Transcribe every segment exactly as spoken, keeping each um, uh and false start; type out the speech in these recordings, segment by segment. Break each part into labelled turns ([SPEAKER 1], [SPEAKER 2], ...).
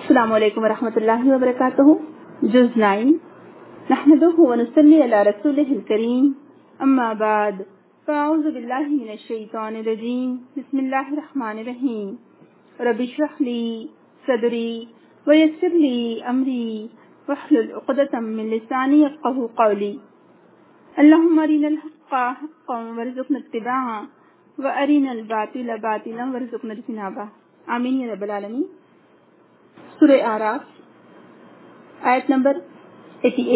[SPEAKER 1] السلام علیکم ورحمۃ اللہ وبرکاتہ. جز نائن نحمده ونصلي على رسوله الكريم اما بعد فاعوذ باللہ من الشیطان الرجیم. بسم اللہ الرحمن الرحیم. رب اشرح لي صدری ويسر لي امری واحلل عقدۃ من لسانی یفقهوا قولی. اللهم ارنا الحق حقا وارزقنا اتباعه وارنا الباطل باطلا وارزقنا اجتنابه. آمین یا رب العالمین. سورہ اعراف آیت نمبر اٹھاسی.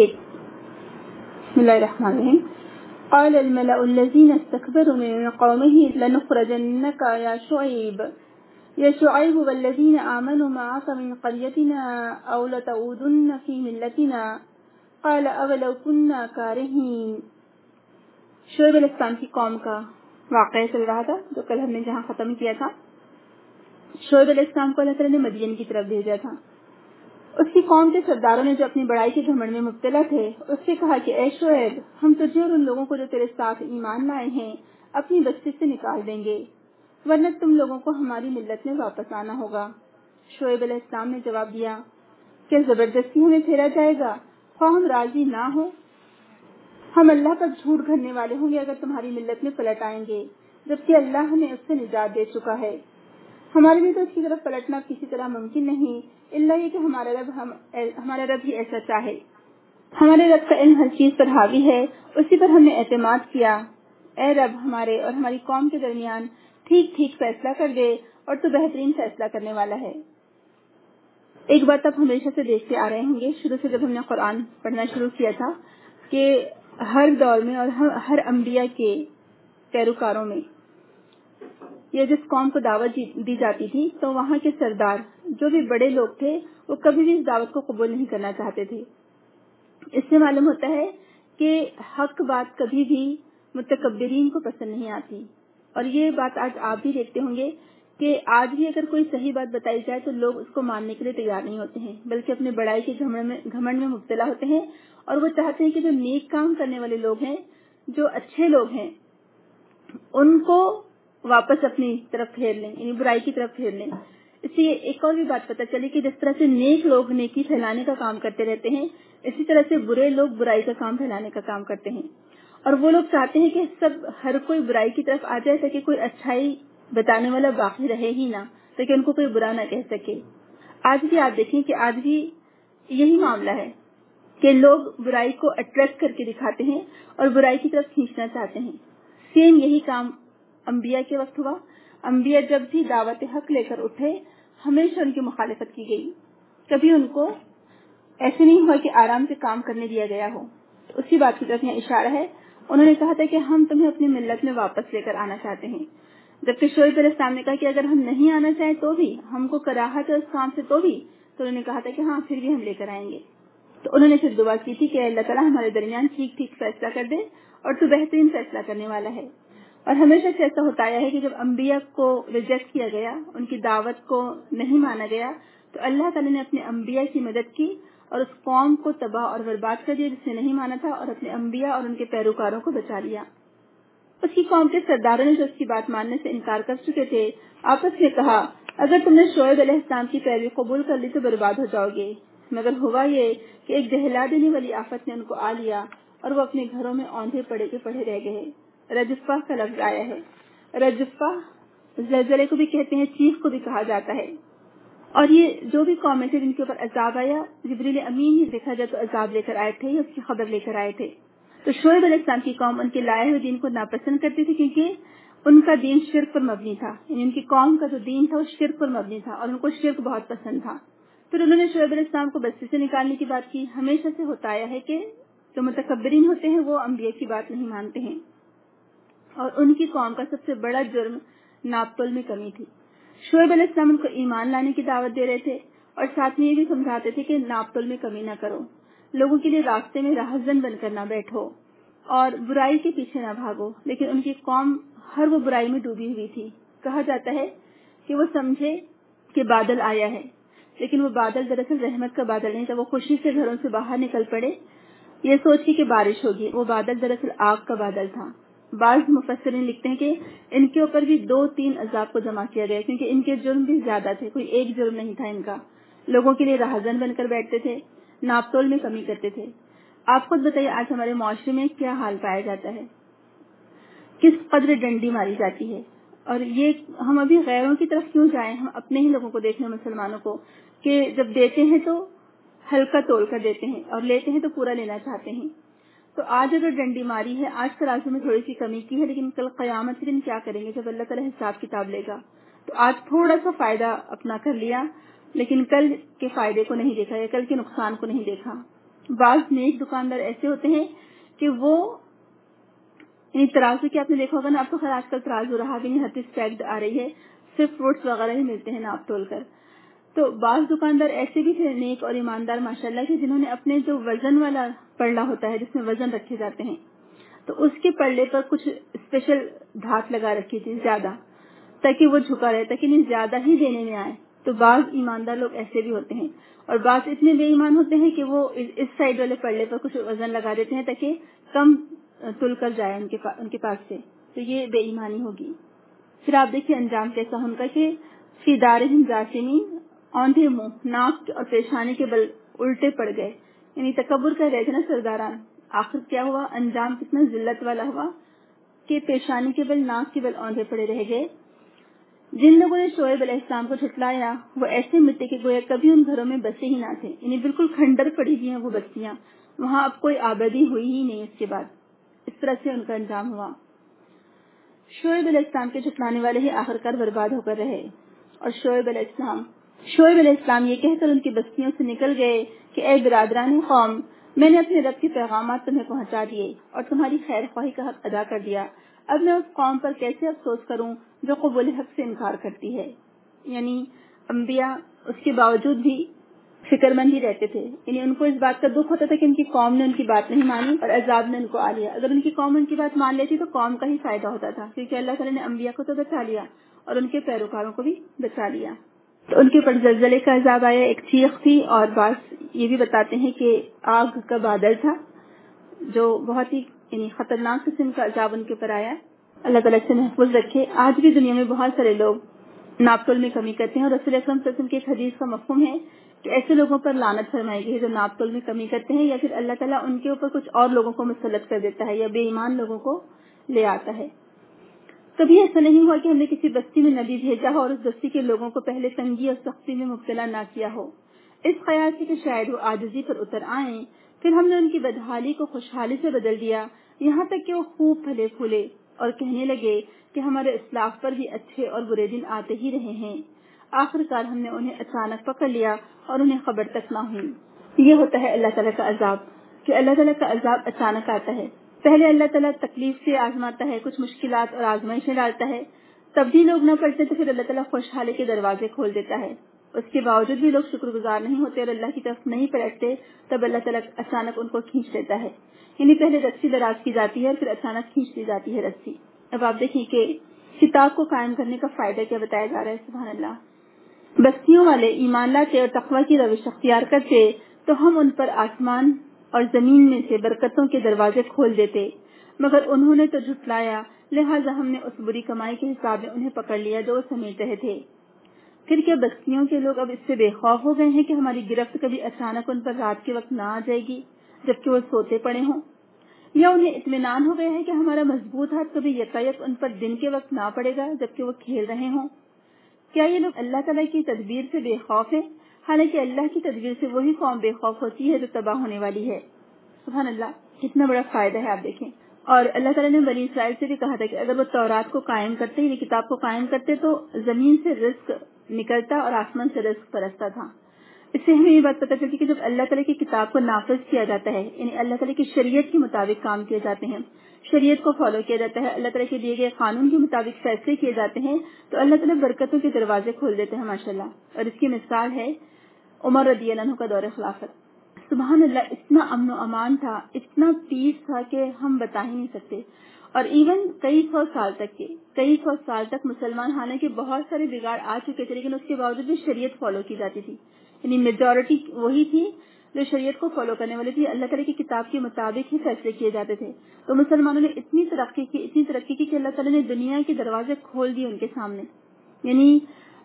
[SPEAKER 1] بسم اللہ الرحمن الرحیم. قال الملأ الذين استكبروا من قومه لنخرجنك يا شعيب يا شعيب والذين آمنوا معك من قريتنا أو لتعودن في ملتنا قال أولو كنا كارهين. شعیب علیہ السلام کی قوم کا واقعہ چل رہا تھا جو کل ہم نے جہاں ختم کیا تھا. شعیب علیہ السلام کو اللہ تعالیٰ نے مدین کی طرف بھیجا تھا. اس کی قوم کے سرداروں نے جو اپنی بڑائی کے گھمنڈ میں مبتلا تھے اس سے کہا کہ اے شعیب ہم تجھے اور ان لوگوں کو جو تیرے ساتھ ایمان لائے ہیں اپنی بستی سے نکال دیں گے ورنہ تم لوگوں کو ہماری ملت میں واپس آنا ہوگا. شعیب علیہ السلام نے جواب دیا کہ زبردستی ہمیں پھیرا جائے گا خواہ ہم راضی نہ ہو. ہم اللہ پر جھوٹ گھڑنے والے ہوں گے اگر تمہاری ملت میں پلٹ آئیں گے جبکہ اللہ ہمیں اس سے نجات دے چکا ہے. ہمارے لیے تو اس کی طرف پلٹنا کسی طرح ممکن نہیں اللہ یہ کہ ہمارا رب ہم ہمارا رب ہی ایسا چاہے. ہمارے رب کا علم ہر چیز پر حاوی ہے اسی پر ہم نے اعتماد کیا. اے رب ہمارے اور ہماری قوم کے درمیان ٹھیک ٹھیک فیصلہ کر دے اور تو بہترین فیصلہ کرنے والا ہے. ایک بات آپ ہمیشہ سے دیکھتے آ رہے ہوں گے شروع سے جب ہم نے قرآن پڑھنا شروع کیا تھا کہ ہر دور میں اور ہر انبیاء کے پیروکاروں میں یہ جس قوم کو دعوت دی جاتی تھی تو وہاں کے سردار جو بھی بڑے لوگ تھے وہ کبھی بھی اس دعوت کو قبول نہیں کرنا چاہتے تھے. اس سے معلوم ہوتا ہے کہ حق بات کبھی بھی متکبرین کو پسند نہیں آتی. اور یہ بات آج آپ بھی دیکھتے ہوں گے کہ آج بھی اگر کوئی صحیح بات بتائی جائے تو لوگ اس کو ماننے کے لیے تیار نہیں ہوتے ہیں بلکہ اپنے بڑائی کے گھمنڈ میں مبتلا ہوتے ہیں اور وہ چاہتے ہیں کہ جو نیک کام کرنے والے لوگ ہیں جو اچھے لوگ ہیں ان کو واپس اپنی طرف پھیر لیں یعنی برائی کی طرف پھیر لیں. اس سے ایک اور بھی بات پتہ چلی کہ جس طرح سے نیک لوگ نیکی پھیلانے کا کام کرتے رہتے ہیں اسی طرح سے برے لوگ برائی کا کام پھیلانے کا کام کرتے ہیں. اور وہ لوگ چاہتے ہیں کہ سب ہر کوئی برائی کی طرف آ جائے تاکہ کوئی اچھائی بتانے والا باقی رہے ہی نہ تاکہ ان کو کوئی برا نہ کہہ سکے. آج بھی آپ دیکھیں کہ آج بھی یہی معاملہ ہے کہ لوگ برائی کو اٹریکٹ کر کے دکھاتے ہیں اور برائی کی طرف کھینچنا چاہتے ہیں. سیم یہی کام انبیاء کے وقت ہوا. انبیاء جب بھی دعوت حق لے کر اٹھے ہمیشہ ان کی مخالفت کی گئی. کبھی ان کو ایسے نہیں ہوا کہ آرام سے کام کرنے دیا گیا ہو. تو اسی بات کی طرف یہاں اشارہ ہے. انہوں نے کہا تھا کہ ہم تمہیں اپنی ملت میں واپس لے کر آنا چاہتے ہیں جبکہ شعیب علیہ السلام نے کہا کہ اگر ہم نہیں آنا چاہیں تو بھی ہم کو کراہت ہے اس کام سے تو بھی تو انہوں نے کہا تھا کہ ہاں پھر بھی ہم لے کر آئیں گے. تو انہوں نے پھر دعا کی تھی کہ اللہ تعالیٰ ہمارے درمیان ٹھیک ٹھیک فیصلہ کر دے اور تو بہترین فیصلہ کرنے والا ہے. اور ہمیشہ سے ایسا ہوتا ہے کہ جب انبیاء کو ریجیکٹ کیا گیا ان کی دعوت کو نہیں مانا گیا تو اللہ تعالیٰ نے اپنے انبیاء کی مدد کی اور اس قوم کو تباہ اور برباد کر دیا جس نے نہیں مانا تھا اور اپنے انبیاء اور ان کے پیروکاروں کو بچا لیا. اس کی قوم کے سرداروں نے جو اس کی بات ماننے سے انکار کر چکے تھے آپس میں کہا اگر تم نے شعیب علیہ السلام کی پیروی قبول کر لی تو برباد ہو جاؤ گے. مگر ہوا یہ کہ ایک دہلا دینے والی آفت نے ان کو آ لیا اور وہ اپنے گھروں میں اوندھے پڑے کے پڑے رہ گئے. رجفہ کا لفظ آیا ہے. رجفہ زلزلے کو بھی کہتے ہیں چیخ کو بھی کہا جاتا ہے. اور یہ جو بھی قومیں تھے جن کے اوپر عذاب آیا جبریل امین ہی دیکھا جائے تو عذاب لے کر آئے تھے یا اس کی خبر لے کر آئے تھے. تو شعیب علیہ السلام کی قوم ان کے لائے ہوئے دین کو ناپسند کرتی تھی کیونکہ ان کا دین شرک پر مبنی تھا. یعنی ان کی قوم کا جو دین تھا وہ شرک پر مبنی تھا اور ان کو شرک بہت پسند تھا. پھر انہوں نے شعیب علیہ السلام کو بستی سے نکالنے کی بات کی. ہمیشہ سے ہوتا آیا ہے کہ جو متکبرین ہوتے ہیں وہ انبیاء کی بات نہیں مانتے ہیں اور ان کی قوم کا سب سے بڑا جرم ناپ تول میں کمی تھی. شعیب علیہ السلام ان کو ایمان لانے کی دعوت دے رہے تھے اور ساتھ میں یہ بھی سمجھاتے تھے کہ ناپ تول میں کمی نہ کرو, لوگوں کے لیے راستے میں راہزن بن کر نہ بیٹھو اور برائی کے پیچھے نہ بھاگو. لیکن ان کی قوم ہر وہ برائی میں ڈوبی ہوئی تھی. کہا جاتا ہے کہ وہ سمجھے کہ بادل آیا ہے لیکن وہ بادل دراصل رحمت کا بادل نہیں تھا. وہ خوشی سے گھروں سے باہر نکل پڑے یہ سوچ کے کہ بارش ہوگی. وہ بادل دراصل آگ کا بادل تھا. بعض مفسرین لکھتے ہیں کہ ان کے اوپر بھی دو تین عذاب کو جمع کیا گیا کیونکہ ان کے جرم بھی زیادہ تھے, کوئی ایک جرم نہیں تھا ان کا. لوگوں کے لیے راہزن بن کر بیٹھتے تھے، ناپ تول میں کمی کرتے تھے۔ آپ خود بتائیے آج ہمارے معاشرے میں کیا حال پایا جاتا ہے، کس قدر ڈنڈی ماری جاتی ہے۔ اور یہ ہم ابھی غیروں کی طرف کیوں جائیں، ہم اپنے ہی لوگوں کو دیکھیں، مسلمانوں کو، کہ جب دیتے ہیں تو ہلکا تول کر دیتے ہیں اور لیتے ہیں تو پورا لینا چاہتے ہیں۔ تو آج اگر ڈنڈی ماری ہے، آج ترازو میں تھوڑی سی کمی کی ہے، لیکن کل قیامت کے دن کیا کریں گے جب اللہ تعالیٰ حساب کتاب لے گا؟ تو آج تھوڑا سا فائدہ اپنا کر لیا، لیکن کل کے فائدے کو نہیں دیکھا یا کل کے نقصان کو نہیں دیکھا۔ بعض نیک دکاندار ایسے ہوتے ہیں کہ وہ یعنی ترازو کی آپ نے دیکھا ہوگا نا، آپ کو خیر آج کل ترازو رہا بھی نہیں، ہر چیز پیکڈ آ رہی ہے، صرف فروٹس وغیرہ ہی ملتے ہیں ناپ تول کر۔ تو بعض دکاندار ایسے بھی تھے نیک اور ایماندار ماشاءاللہ کے، جنہوں نے اپنے جو وزن والا پڑلا ہوتا ہے جس میں وزن رکھے جاتے ہیں، تو اس کے پلڑے پر کچھ اسپیشل دھات لگا رکھی تھی زیادہ، تاکہ وہ جھکا رہے، تاکہ نہیں زیادہ ہی دینے میں آئے۔ تو بعض ایماندار لوگ ایسے بھی ہوتے ہیں، اور بعض اتنے بے ایمان ہوتے ہیں کہ وہ اس سائڈ والے پلڑے پر کچھ وزن لگا دیتے ہیں تاکہ کم تل کر جائے ان کے ان کے پاس سے، تو یہ بے ایمانی ہوگی۔ پھر آپ دیکھیے انجام کیسا ان کا کہ فی دارہم جاثمین، اوندھے منہ، ناک اور پیشانی کے بل الٹے پڑ گئے، یعنی تکبر کر رہے تھے نا سرداران، آخر کیا ہوا، انجام کتنا ذلت والا ہوا کہ پیشانی کے بل، ناک کے بل اوندھے پڑے رہ گئے۔ جن لوگوں نے شعیب علیہ السلام کو جھٹلایا وہ ایسے مٹی کے گویا کبھی ان گھروں میں بسے ہی نہ تھے، یعنی بالکل کھنڈر پڑی ہوئی ہیں وہ بستیاں، وہاں اب کوئی آبادی ہوئی ہی نہیں اس کے بعد۔ اس طرح سے ان کا انجام ہوا۔ شعیب علیہ السلام کے جھٹلانے والے ہی آخر کار برباد ہو کر رہے، اور شعیب علیہ السلام شعیب علیہ السلام یہ کہہ کر ان کی بستیوں سے نکل گئے کہ اے برادران قوم، میں نے اپنے رب کے پیغامات تمہیں پہنچا دیے اور تمہاری خیر خواہی کا حق ادا کر دیا، اب میں اس قوم پر کیسے افسوس کروں جو قبول حق سے انکار کرتی ہے۔ یعنی انبیاء اس کے باوجود بھی فکر مند ہی رہتے تھے، یعنی ان کو اس بات کا دکھ ہوتا تھا کہ ان کی قوم نے ان کی بات نہیں مانی اور عذاب نے ان کو آ لیا۔ اگر ان کی قوم ان کی بات مان لیتی تو قوم کا ہی فائدہ ہوتا تھا، کیونکہ اللہ تعالیٰ نے انبیاء کو تو بچا لیا اور ان کے پیروکاروں کو بھی بچا لیا۔ تو ان کے اوپر زلزلے کا عذاب آیا، ایک چیخ تھی، اور بعض یہ بھی بتاتے ہیں کہ آگ کا بادل تھا جو بہت ہی یعنی خطرناک قسم کا عذاب ان کے اوپر آیا۔ اللہ تعالیٰ سے محفوظ رکھے۔ آج بھی دنیا میں بہت سارے لوگ ناپ تول میں کمی کرتے ہیں، اور رسول اکرم صلی اللہ علیہ وسلم کی ایک حدیث کا مفہوم ہے کہ ایسے لوگوں پر لعنت فرمائی گئی ہے جو ناپ تول میں کمی کرتے ہیں، یا پھر اللہ تعالیٰ ان کے اوپر کچھ اور لوگوں کو مسلط کر دیتا ہے یا بے ایمان لوگوں کو لے آتا ہے۔ کبھی ایسا نہیں ہوا کہ ہم نے کسی بستی میں نبی بھیجا ہو اور اس بستی کے لوگوں کو پہلے تنگی اور سختی میں مبتلا نہ کیا ہو، اس خیال سے کہ شاید وہ عاجزی پر اتر آئیں، پھر ہم نے ان کی بدحالی کو خوشحالی سے بدل دیا، یہاں تک کہ وہ خوب پھلے پھولے اور کہنے لگے کہ ہمارے اسلاف پر بھی اچھے اور برے دن آتے ہی رہے ہیں۔ آخر کار ہم نے انہیں اچانک پکڑ لیا اور انہیں خبر تک نہ ہوئی۔ یہ ہوتا ہے اللہ تعالیٰ کا عذاب، کہ اللہ تعالیٰ کا عذاب اچانک آتا ہے۔ پہلے اللہ تعالیٰ تکلیف سے آزماتا ہے، کچھ مشکلات اور آزمائشیں ڈالتا ہے، تب بھی لوگ نہ پڑتے تو پھر اللہ تعالیٰ خوشحالی کے دروازے کھول دیتا ہے۔ اس کے باوجود بھی لوگ شکر گزار نہیں ہوتے اور اللہ کی طرف نہیں پلٹتے، تب اللہ تعالیٰ اچانک ان کو کھینچ لیتا ہے، یعنی پہلے رسی دراز کی جاتی ہے اور پھر اچانک کھینچ لی جاتی ہے رسی۔ اب آپ دیکھیں کہ کتاب کو قائم کرنے کا فائدہ کیا بتایا جا رہا ہے، سبحان اللہ۔ بستیوں والے ایمان لاتے اور تقوی کی روش اختیار کرتے تو ہم ان پر آسمان اور زمین میں سے برکتوں کے دروازے کھول دیتے، مگر انہوں نے تو جھٹلایا، لہٰذا ہم نے اس بری کمائی کے حساب میں انہیں پکڑ لیا جو وہ سمیٹ رہے تھے۔ پھر کیا بستیوں کے لوگ اب اس سے بے خوف ہو گئے ہیں کہ ہماری گرفت کبھی اچانک ان پر رات کے وقت نہ آ جائے گی جبکہ وہ سوتے پڑے ہوں، یا انہیں اطمینان ہو گیا ہے کہ ہمارا مضبوط ہاتھ کبھی یکایک ان پر دن کے وقت نہ پڑے گا جبکہ وہ کھیل رہے ہوں؟ کیا یہ لوگ اللہ تعالیٰ کی تدبیر سے بے خوف ہیں؟ حالانکہ اللہ کی تدبیر سے وہی قوم بے خوف ہوتی ہے جو تباہ ہونے والی ہے۔ سبحان اللہ، کتنا بڑا فائدہ ہے، آپ دیکھیں۔ اور اللہ تعالیٰ نے بنی اسرائیل سے بھی کہا تھا کہ اگر وہ تورات کو قائم کرتے، یعنی کتاب کو قائم کرتے، تو زمین سے رزق نکلتا اور آسمان سے رزق برستا تھا۔ اس سے ہمیں یہ بات پتہ چلتی کہ جب اللہ تعالیٰ کی کتاب کو نافذ کیا جاتا ہے، یعنی اللہ تعالیٰ کی شریعت کے مطابق کام کیے جاتے ہیں، شریعت کو فالو کیا جاتا ہے، اللہ تعالیٰ کے دیے گئے قانون کے مطابق فیصلے کیے جاتے ہیں، تو اللہ تعالیٰ برکتوں کے دروازے کھول دیتے ہیں ماشاءاللہ۔ اور اس کی مثال ہے عمر رضی اللہ عنہ کا دور خلافت۔ سبحان اللہ، اتنا امن و امان تھا، اتنا پیس تھا کہ ہم بتا ہی نہیں سکتے۔ اور ایون کئی سو سال تک کے کئی سو سال تک مسلمان، حالانکہ بہت سارے بگاڑ آ چکے تھے، لیکن اس کے باوجود بھی شریعت فالو کی جاتی تھی، یعنی میجورٹی وہی تھی جو شریعت کو فالو کرنے والی تھی، اللہ تعالیٰ کی کتاب کے مطابق ہی فیصلے کیے جاتے تھے۔ تو مسلمانوں نے اتنی ترقی کی اتنی ترقی کی کہ اللہ تعالیٰ نے دنیا کے دروازے کھول دیے ان کے سامنے، یعنی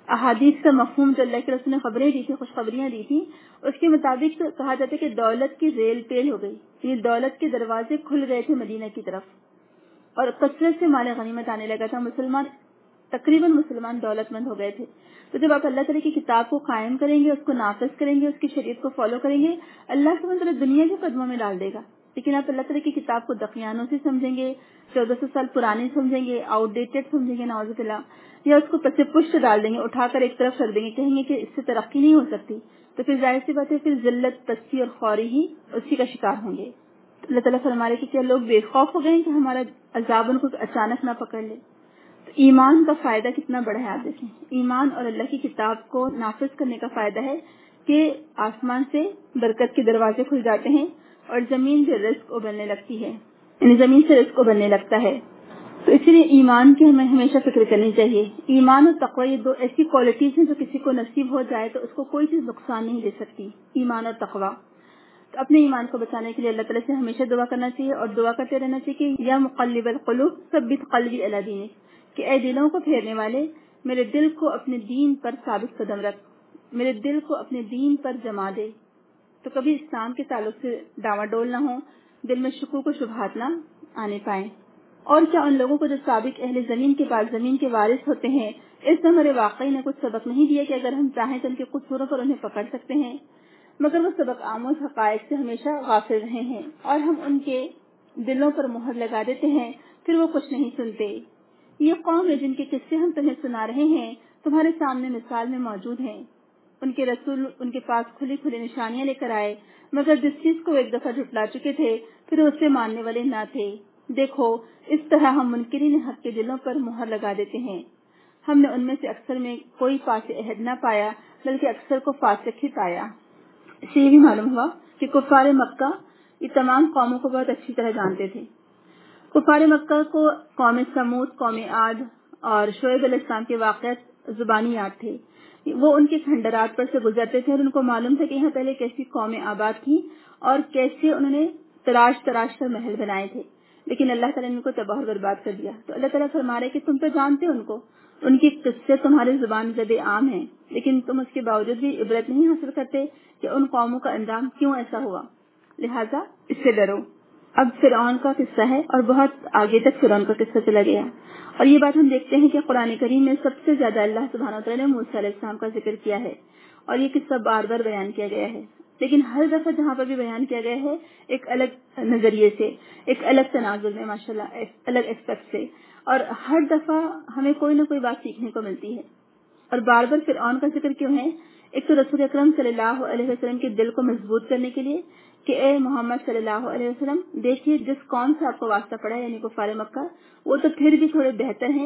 [SPEAKER 1] احادیث کا مفہوم جو اللہ کے رسول نے خبریں دی تھی، خوشخبریاں دی تھی، اس کے مطابق تو کہا جاتا ہے کہ دولت کی ریل پیل ہو گئی، یہ دولت کے دروازے کھل گئے تھے مدینہ کی طرف، اور کثرت سے مال غنیمت آنے لگا تھا، مسلمان تقریباً مسلمان دولت مند ہو گئے تھے۔ تو جب آپ اللہ تعالیٰ کی کتاب کو قائم کریں گے، اس کو نافذ کریں گے، اس کی شریعت کو فالو کریں گے، اللہ سبحانہ وتعالیٰ دنیا کے قدموں میں ڈال دے گا۔ لیکن آپ اللہ تعالیٰ کی کتاب کو دقیانوں سے سمجھیں گے، چودہ سو سال پرانی سمجھیں گے، آؤٹ ڈیٹڈ سمجھیں گے، نعوذ باللہ، یا اس کو پسے پشت ڈال دیں گے، اٹھا کر ایک طرف رکھ دیں گے، کہیں گے کہ اس سے ترقی نہیں ہو سکتی، تو پھر ظاہر سی بات ہے پھر ذلت، پستی اور خواری ہی اسی کا شکار ہوں گے۔ اللہ تعالیٰ فرما رہے کہ کیا لوگ بے خوف ہو گئے کہ ہمارا عذاب ان کو اچانک نہ پکڑ لے؟ تو ایمان کا فائدہ کتنا بڑا ہے آپ دیکھیں، ایمان اور اللہ کی کتاب کو نافذ کرنے کا فائدہ ہے کہ آسمان سے برکت کے دروازے کھل جاتے ہیں اور زمین سے رزق ابلنے لگتی ہے، یعنی زمین سے رزق ابلنے لگتا ہے۔ تو اسی لیے ایمان کی ہمیں ہمیشہ فکر کرنی چاہیے۔ ایمان اور تقوی یہ دو ایسی کوالٹیز ہیں جو کسی کو نصیب ہو جائے تو اس کو کوئی چیز نقصان نہیں دے سکتی، ایمان اور تقوی۔ تو اپنے ایمان کو بچانے کے لیے اللہ تعالیٰ سے ہمیشہ دعا کرنا چاہیے اور دعا کرتے رہنا چاہیے کہ یا مقلب القلوب ثبت قلبی علی دینک، کہ اے دلوں کو پھیرنے والے میرے دل کو اپنے دین پر ثابت قدم رکھ، میرے دل کو اپنے دین پر جما دے، تو کبھی اسلام کے تعلق سے ڈاواں ڈول نہ ہو، دل میں شکوک و شبہات نہ آنے پائیں۔ اور کیا ان لوگوں کو جو سابق اہل زمین کے بعد زمین کے وارث ہوتے ہیں، اس ہمارے واقعی نے کچھ سبق نہیں دیا کہ اگر ہم چاہیں تو ان کے قصوروں پر انہیں پکڑ سکتے ہیں؟ مگر وہ سبق آموز حقائق سے ہمیشہ غافل رہے ہیں اور ہم ان کے دلوں پر مہر لگا دیتے ہیں، پھر وہ کچھ نہیں سنتے۔ یہ قوم ہے جن کے قصے ہم تمہیں سنا رہے ہیں، تمہارے سامنے مثال میں موجود ہیں۔ ان کے رسول ان کے پاس کھلی کھلی نشانیاں لے کر آئے، مگر جس چیز کو ایک دفعہ جھٹلا چکے تھے پھر اسے ماننے والے نہ تھے۔ دیکھو اس طرح ہم منکرین حق کے دلوں پر مہر لگا دیتے ہیں۔ ہم نے ان میں سے اکثر میں کوئی فاسق عہد نہ پایا بلکہ اکثر کو فاسق ہی پایا۔ اسے یہ بھی معلوم ہوا کہ کفار مکہ یہ تمام قوموں کو بہت اچھی طرح جانتے تھے۔ کفار مکہ کو قوم سمود، قوم عاد اور شعیب علیہ السلام کے واقعات زبانی یاد تھے، وہ ان کے کھنڈرات پر سے گزرتے تھے اور ان کو معلوم تھا کہ یہاں پہلے کیسی قومیں آباد تھیں اور کیسے انہوں نے تراش تراش کر محل بنائے تھے، لیکن اللہ تعالیٰ نے ان کو تباہ و برباد کر دیا۔ تو اللہ تعالیٰ فرما رہے کہ تم تو جانتے ان کو، ان کی قصے تمہارے زبان زد عام ہیں، لیکن تم اس کے باوجود بھی عبرت نہیں حاصل کرتے کہ ان قوموں کا انجام کیوں ایسا ہوا، لہذا اس سے ڈرو۔ اب فرعون کا قصہ ہے اور بہت آگے تک فرعون کا قصہ چلا گیا، اور یہ بات ہم دیکھتے ہیں کہ قرآن کریم میں سب سے زیادہ اللہ سبحانہ وتعالیٰ نے موسیٰ علیہ السلام کا ذکر کیا ہے، اور یہ قصہ بار بار بیان کیا گیا ہے، لیکن ہر دفعہ جہاں پر بھی بیان کیا گیا ہے ایک الگ نظریے سے، ایک الگ تناظر میں، ماشاءاللہ ایک الگ اسپیکٹ سے، اور ہر دفعہ ہمیں کوئی نہ کوئی بات سیکھنے کو ملتی ہے۔ اور بار بار فرعون کا ذکر کیوں ہے؟ ایک تو رسول اکرم صلی اللہ علیہ وسلم کے دل کو مضبوط کرنے کے لیے کہ اے محمد صلی اللہ علیہ وسلم دیکھیے جس قوم سے آپ کو واسطہ پڑا ہے یعنی کفار مکہ، وہ تو پھر بھی تھوڑے بہتر ہیں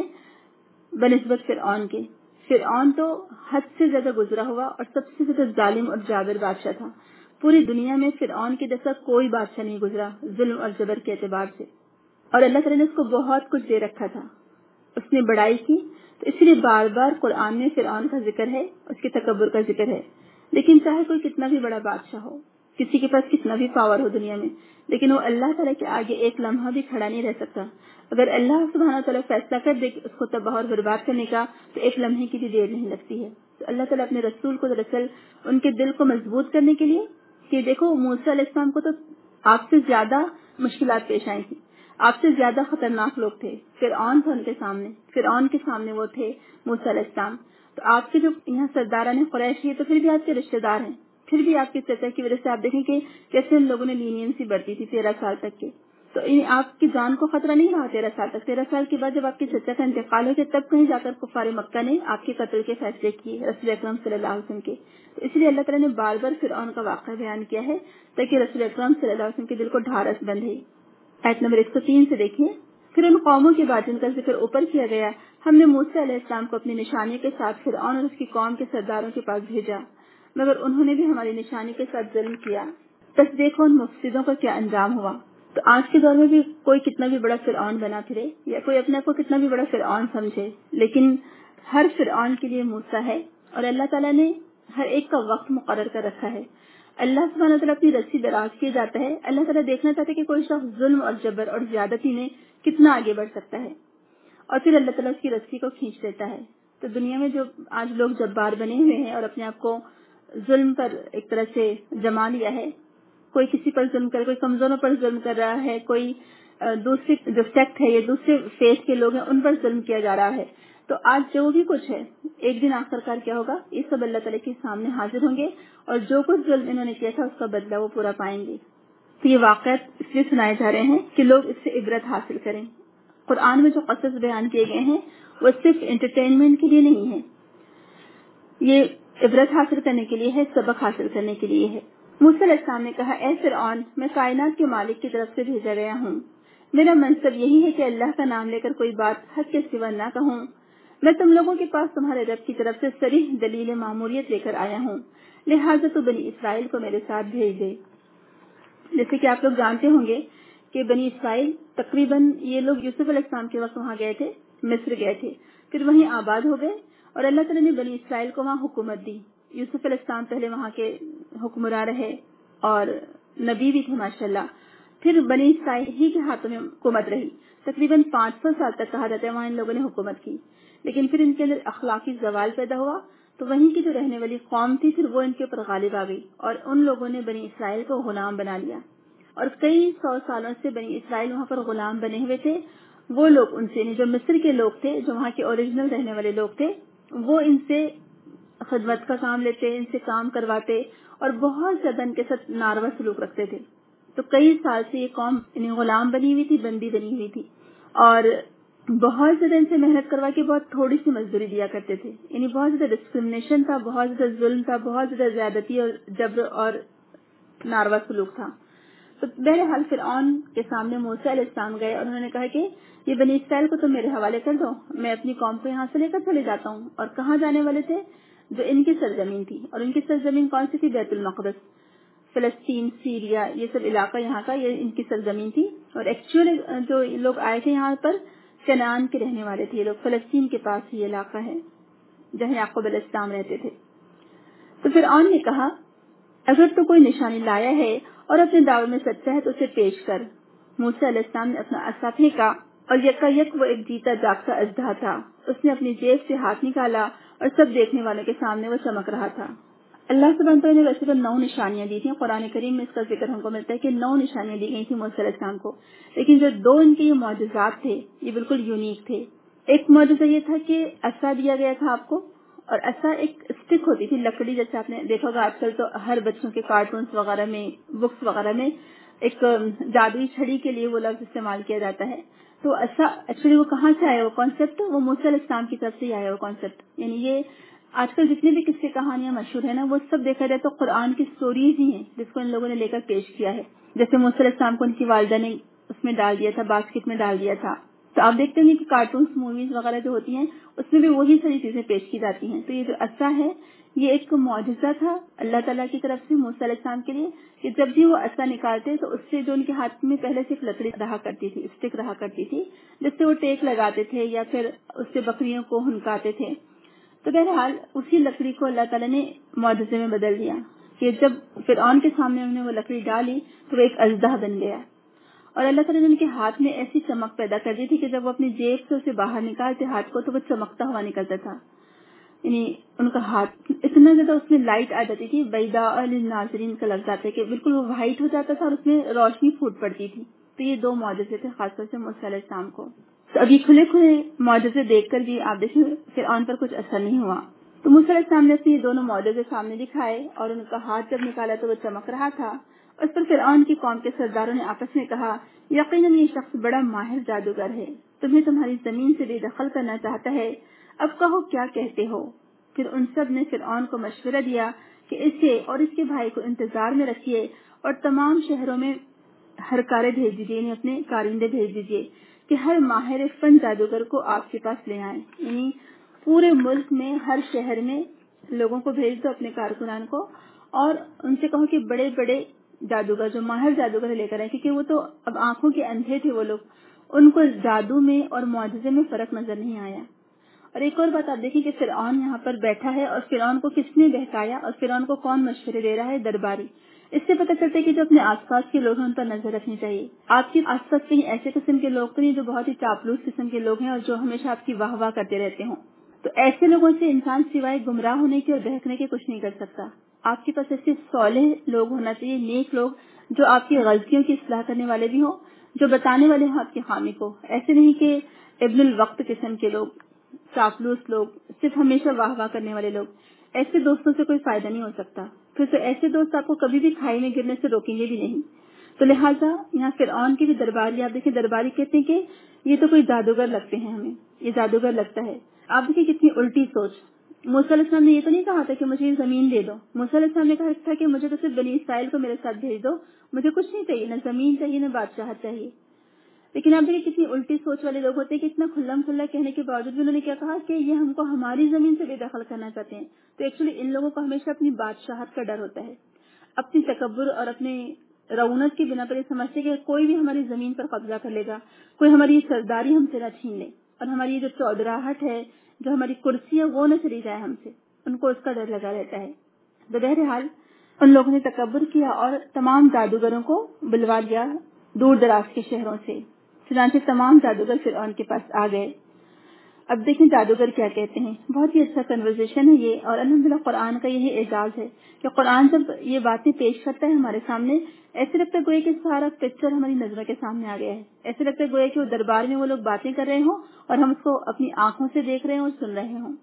[SPEAKER 1] بنسبت فرعون کے۔ فرعون تو حد سے زیادہ گزرا ہوا اور سب سے زیادہ ظالم اور جابر بادشاہ تھا، پوری دنیا میں فرعون کے جیسا کوئی بادشاہ نہیں گزرا ظلم اور جبر کے اعتبار سے، اور اللہ تعالیٰ نے اس کو بہت کچھ دے رکھا تھا، اس نے بڑائی کی، تو اس لیے بار بار قرآن میں فرعون کا ذکر ہے، اس کے تکبر کا ذکر ہے۔ لیکن چاہے کوئی کتنا بھی بڑا بادشاہ ہو، کسی کے پاس کتنا بھی پاور ہو دنیا میں، لیکن وہ اللہ تعالیٰ کے آگے ایک لمحہ بھی کھڑا نہیں رہ سکتا۔ اگر اللہ سبحانہ تعالیٰ فیصلہ کر دے کہ اس کو تباہ اور برباد کرنے کا تو ایک لمحے کی بھی دیر نہیں لگتی ہے۔ تو اللہ تعالیٰ اپنے رسول کو دراصل ان کے دل کو مضبوط کرنے کے لیے کہ دیکھو موسیٰ علیہ السلام کو تو آپ سے زیادہ مشکلات پیش آئی تھیں، آپ سے زیادہ خطرناک لوگ تھے، فرعون تھا ان کے سامنے، فرعون کے سامنے وہ تھے موسیٰ علیہ السلام، تو آپ کے جو یہاں سرداران قریش ہیں تو پھر بھی آپ کے رشتے دار ہیں، پھر بھی آپ کی سطح کی وجہ سے آپ دیکھیں کہ کیسے ان لوگوں نے لینینسی برتی تھی تیرہ سال تک کے، تو آپ کی جان کو خطرہ نہیں رہا تیرہ سال تک۔ تیرہ سال کے بعد جب آپ کے چچا کا انتقال ہو گیا تب کہیں جا کر کفار مکہ نے آپ کے قتل کے فیصلے کیے رسول اکرم صلی اللہ علیہ وسلم کے، تو اس لیے اللہ تعالیٰ نے بار بار فرعون کا واقعہ بیان کیا ہے تاکہ رسول اکرم صلی اللہ علیہ وسلم کے دل کو ڈھارس بندھے۔ آیت نمبر ایک سو تین سے دیکھیے، پھر ان قوموں کے بعد جن کا ذکر اوپر کیا گیا ہم نے موسیٰ علیہ السلام کو اپنی نشانی کے ساتھ فرعون اور اس کی قوم کے سرداروں کے پاس بھیجا، مگر انہوں نے بھی ہماری نشانی کے ساتھ ظلم کیا، بس دیکھو ان مفسدوں کا کیا انجام ہوا۔ تو آج کے دور میں بھی کوئی کتنا بھی بڑا فرعون بنا پھرے یا کوئی اپنے کو کتنا بھی بڑا فرعون سمجھے، لیکن ہر فرعون کے لیے موسیٰ ہے، اور اللہ تعالیٰ نے ہر ایک کا وقت مقرر کر رکھا ہے۔ اللہ سبحانہ وتعالیٰ اپنی رسی دراز کیے جاتا ہے، اللہ تعالیٰ دیکھنا چاہتا ہے کہ کوئی شخص ظلم اور جبر اور زیادتی میں کتنا آگے بڑھ سکتا ہے، اور پھر اللہ تعالیٰ اس کی رسی کو کھینچ لیتا ہے۔ تو دنیا میں جو آج لوگ جبار بنے ہوئے ہیں اور اپنے آپ کو ظلم پر ایک طرح سے جما لیا ہے، کوئی کسی پر ظلم کر، کوئی کمزوروں پر ظلم کر رہا ہے، کوئی دوسری جو سیکٹ ہے یا دوسرے فیس کے لوگ ہیں ان پر ظلم کیا جا رہا ہے، تو آج جو بھی کچھ ہے ایک دن آخر کار کیا ہوگا، یہ سب اللہ تعالیٰ کے سامنے حاضر ہوں گے اور جو کچھ ظلم انہوں نے کیا تھا اس کا بدلہ وہ پورا پائیں گے۔ تو یہ واقعات اس لیے سنائے جا رہے ہیں کہ لوگ اس سے عبرت حاصل کریں۔ قرآن میں جو قصص بیان کیے گئے ہیں وہ صرف انٹرٹینمنٹ کے لیے نہیں ہے، یہ عبرت حاصل کرنے کے لیے ہے، سبق حاصل کرنے کے لیے ہے۔ موسیٰ علیہ السلام نے کہا، اے فرعون، میں کائنات کے مالک کی طرف سے بھیجا گیا ہوں، میرا منصب یہی ہے کہ اللہ کا نام لے کر کوئی بات حق کے سوا نہ کہوں، میں تم لوگوں کے پاس تمہارے رب کی طرف سے صریح دلیل معموریت لے کر آیا ہوں، لہٰذا تو بنی اسرائیل کو میرے ساتھ بھیج دے۔ جیسے کہ آپ لوگ جانتے ہوں گے کہ بنی اسرائیل تقریباً یہ لوگ یوسف علیہ السلام کے وقت وہاں گئے تھے، مصر گئے تھے، پھر وہیں آباد ہو گئے اور اللہ تعالیٰ نے بنی اسرائیل کو وہاں حکومت دی۔ یوسف علیہ السلام پہلے وہاں کے حکمراں رہے اور نبی بھی تھے ماشاءاللہ، پھر بنی اسرائیل ہی کے ہاتھوں میں حکومت رہی، تقریباً پانچ سو سال تک کہا جاتا ہے وہاں ان لوگوں نے حکومت کی، لیکن پھر ان کے اندر اخلاقی زوال پیدا ہوا تو وہیں کی جو رہنے والی قوم تھی پھر وہ ان کے اوپر غالب آ گئی اور ان لوگوں نے بنی اسرائیل کو غلام بنا لیا، اور کئی سو سالوں سے بنی اسرائیل وہاں پر غلام بنے ہوئے تھے۔ وہ لوگ ان سے جو مصر کے لوگ تھے، جو وہاں کے اوریجنل رہنے والے لوگ تھے، وہ ان سے خدمت کا کام لیتے، ان سے کام کرواتے اور بہت زیادہ ان کے ساتھ ناروا سلوک رکھتے تھے۔ تو کئی سال سے یہ قوم یعنی غلام بنی ہوئی تھی، بندی بنی ہوئی تھی، اور بہت زیادہ ان سے محنت کروا کے بہت تھوڑی سی مزدوری دیا کرتے تھے، یعنی بہت زیادہ ڈسکرمنیشن تھا، بہت زیادہ ظلم تھا، بہت زیادہ زیادتی اور جبر اور ناروا سلوک تھا۔ تو بہرحال فرعون کے سامنے موسیٰ علیہ السلام گئے اور انہوں نے کہا کہ یہ بنی اسرائیل کو تم میرے حوالے کر دو، میں اپنی قوم کو یہاں سے لے کر چلے جاتا ہوں۔ اور کہاں جانے والے تھے؟ جو ان کی سرزمین تھی، اور ان کی سرزمین کون سی تھی؟ بیت المقدس، فلسطین، سیریا، یہ سب علاقہ یہاں کا یہ ان کی سرزمین تھی، اور ایکچوئل جو لوگ آئے تھے یہاں پر کنعان کے رہنے والے تھے، یہ لوگ فلسطین کے پاس یہ علاقہ ہے جہاں یعقوب علیہ السلام رہتے تھے۔ تو فرعون نے کہا، اگر تو کوئی نشانی لایا ہے اور اپنے دعوے میں سچا ہے تو اسے پیش کر۔ موسیٰ علیہ السلام نے اپنا عصا پھینکا اور یکا یک وہ ایک جیتا جاگتا اژدہا تھا، اس نے اپنی جیب سے ہاتھ نکالا اور سب دیکھنے والوں کے سامنے وہ چمک رہا تھا۔ اللہ سبحانہ وتعالیٰ نے ویسے تو نو نشانیاں دی تھیں، قرآن کریم میں اس کا ذکر ہم کو ملتا ہے کہ نو نشانیاں دی گئی تھیں موسیٰ علیہ السلام کو، لیکن جو دو ان کے یہ معجزات تھے یہ بالکل یونیک تھے۔ ایک معجزہ یہ تھا کہ عصا دیا گیا تھا آپ کو، اور عصا ایک اسٹک ہوتی تھی لکڑی، جیسے آپ نے دیکھا ہوگا آج کل تو ہر بچوں کے کارٹونز وغیرہ میں، بکس وغیرہ میں ایک جادوئی چھڑی کے لیے وہ لفظ استعمال کیا جاتا ہے۔ تو عصا ایکچولی وہ کہاں سے آیا وہ کانسیپٹ؟ وہ موسیٰ علیہ السلام کی طرف سے آیا وہ کانسیپٹ، یعنی یہ آج کل جتنی بھی قصے کہانیاں مشہور ہیں نا وہ سب دیکھا جائے تو قرآن کی سٹوریز ہی ہیں جس کو ان لوگوں نے لے کر پیش کیا ہے۔ جیسے موسیٰ علیہ السلام کو ان کی والدہ نے اس میں ڈال دیا تھا، باسکٹ میں ڈال دیا تھا، تو آپ دیکھتے ہیں کہ کارٹونز موویز وغیرہ جو ہوتی ہیں اس میں بھی وہی ساری چیزیں پیش کی جاتی ہیں۔ تو یہ جو عصا ہے یہ ایک معجزہ تھا اللہ تعالیٰ کی طرف سے موسیٰ علیہ السلام کے لیے کہ جب بھی وہ عصا نکالتے تو اس سے جو ان کے ہاتھ میں پہلے سے ایک لکڑی رہا کرتی تھی، اسٹک رہا کرتی تھی، جس سے وہ ٹیک لگاتے تھے یا پھر اس سے بکریوں کو ہنکاتے تھے۔ تو بہرحال اسی لکڑی کو اللہ تعالیٰ نے معجزے میں بدل دیا کہ جب فرعون کے سامنے انہوں نے وہ لکڑی ڈالی تو وہ ایک اژدہا بن گیا، اور اللہ تعالیٰ نے ان کے ہاتھ میں ایسی چمک پیدا کر دی تھی کہ جب وہ اپنی جیب سے اسے باہر نکالتے ہاتھ کو تو وہ چمکتا ہوا نکلتا تھا، یعنی ان کا ہاتھ اتنا زیادہ اس میں لائٹ آ جاتی تھی، بیضاء للناظرین کا لفظ آتا ہے کہ بالکل وہ وائٹ ہو جاتا تھا اور اس میں روشنی پھوٹ پڑتی تھی۔ تو یہ دو معجزے تھے خاص طور سے موسیٰ علیہ السلام کو۔ تو ابھی کھلے کھلے معجزے دیکھ کر بھی آپ دیکھیں فرعون پر کچھ اثر نہیں ہوا، تو موسیٰ علیہ السلام نے اپنے یہ دونوں معجزے سامنے دکھائے اور ان کا ہاتھ جب نکالا تو وہ چمک رہا تھا۔ اس پر فرعون کی قوم کے سرداروں نے آپس میں کہا، یقیناً یہ شخص بڑا ماہر جادوگر ہے، تمہیں تمہاری زمین سے بے دخل کرنا چاہتا ہے، اب کہو کیا کہتے ہو۔ پھر ان سب نے فرعون کو مشورہ دیا کہ اسے اور اس کے بھائی کو انتظار میں رکھیے اور تمام شہروں میں ہر کارے بھیج دیجیے، یعنی اپنے کارندے بھیج دیجیے کہ ہر ماہر فن جادوگر کو آپ کے پاس لے آئیں، یعنی پورے ملک میں ہر شہر میں لوگوں کو بھیج دو اپنے کارکنان کو، اور ان سے کہو کہ بڑے بڑے جادوگر جو ماہر جادوگر لے کر آئے، کیونکہ وہ تو اب آنکھوں کے اندھے تھے وہ لوگ، ان کو جادو میں اور معجزے میں فرق نظر نہیں آیا۔ اور ایک اور بات آپ دیکھیں کہ فرعون یہاں پر بیٹھا ہے اور فرعون کو کس نے بہکایا اور فرعون کو کون مشورے دے رہا ہے؟ درباری۔ اس سے پتہ چلتا ہے کہ جو اپنے آس پاس کے لوگ ہیں ان پر نظر رکھنی چاہیے۔ آپ کے آس پاس کہیں ایسے قسم کے لوگ تو نہیں جو بہت ہی چاپلوس قسم کے لوگ ہیں اور جو ہمیشہ آپ کی واہ واہ کرتے رہتے ہوں، تو ایسے لوگوں سے انسان سوائے گمراہ ہونے کے اور بہکنے کے کچھ نہیں کر سکتا. آپ کے پاس ایسے صالح لوگ ہونا چاہیے, نیک لوگ جو آپ کی غلطیوں کی اصلاح کرنے والے بھی ہوں, جو بتانے والے ہوں آپ کی خامی کو. ایسے نہیں کہ ابن الوقت قسم کے لوگ, چاپلوس لوگ, صرف ہمیشہ واہ واہ کرنے والے لوگ. ایسے دوستوں سے کوئی فائدہ نہیں ہو سکتا. پھر تو ایسے دوست آپ کو کبھی بھی کھائی میں گرنے سے روکیں گے بھی نہیں. تو لہٰذا یہاں فرعون کے بھی درباری, آپ دیکھیں درباری کہتے ہیں کہ یہ تو کوئی جادوگر لگتے ہیں, ہمیں یہ جادوگر لگتا ہے. آپ دیکھیں کتنی الٹی سوچ. موسیٰ علیہ السلام نے یہ تو نہیں کہا تھا کہ مجھے یہ زمین دے دو. موسیٰ علیہ السلام نے کہا تھا کہ مجھے تو صرف بنی اسرائیل کو میرے ساتھ بھیج دو, مجھے کچھ نہیں چاہیے, نہ زمین چاہیے نہ بادشاہت چاہیے. لیکن آپ دیکھیں کتنی الٹی سوچ والے لوگ ہوتے ہیں کہ اتنا کھلم کھلا کہنے کے باوجود بھی انہوں نے کیا کہا کہ یہ ہم کو ہماری زمین سے بے دخل کرنا چاہتے ہیں. تو ایکچولی ان لوگوں کو ہمیشہ اپنی بادشاہت کا ڈر ہوتا ہے, اپنی تکبر اور اپنے رونق کی بنا پر یہ سمجھتے کہ کوئی بھی ہماری زمین پر قبضہ کر لے گا, کوئی ہماری سرداری ہم سے نہ چھین لے, اور ہماری یہ جو چودراہٹ ہے, جو ہماری کرسی ہے, وہ نہ چلی جائے ہم سے. ان کو اس کا ڈر لگا رہتا ہے. تو بہرحال ان لوگوں نے تکبر کیا اور تمام جادوگروں کو بلوا لیا دور دراز کے شہروں سے. چنانچہ تمام جادوگر فرعون کے پاس آ گئے. اب دیکھیں جادوگر کیا کہتے ہیں. بہت ہی اچھا کنورسیشن ہے یہ, اور الحمدللہ قرآن کا یہی اعزاز ہے کہ قرآن جب یہ باتیں پیش کرتا ہے ہمارے سامنے, ایسے لگتا ہے گویا کہ سارا پکچر ہماری نظروں کے سامنے آ گیا ہے. ایسے لگتا ہے گویا کہ وہ دربار میں وہ لوگ باتیں کر رہے ہوں اور ہم اس کو اپنی آنکھوں سے دیکھ رہے ہیں اور سن رہے ہوں.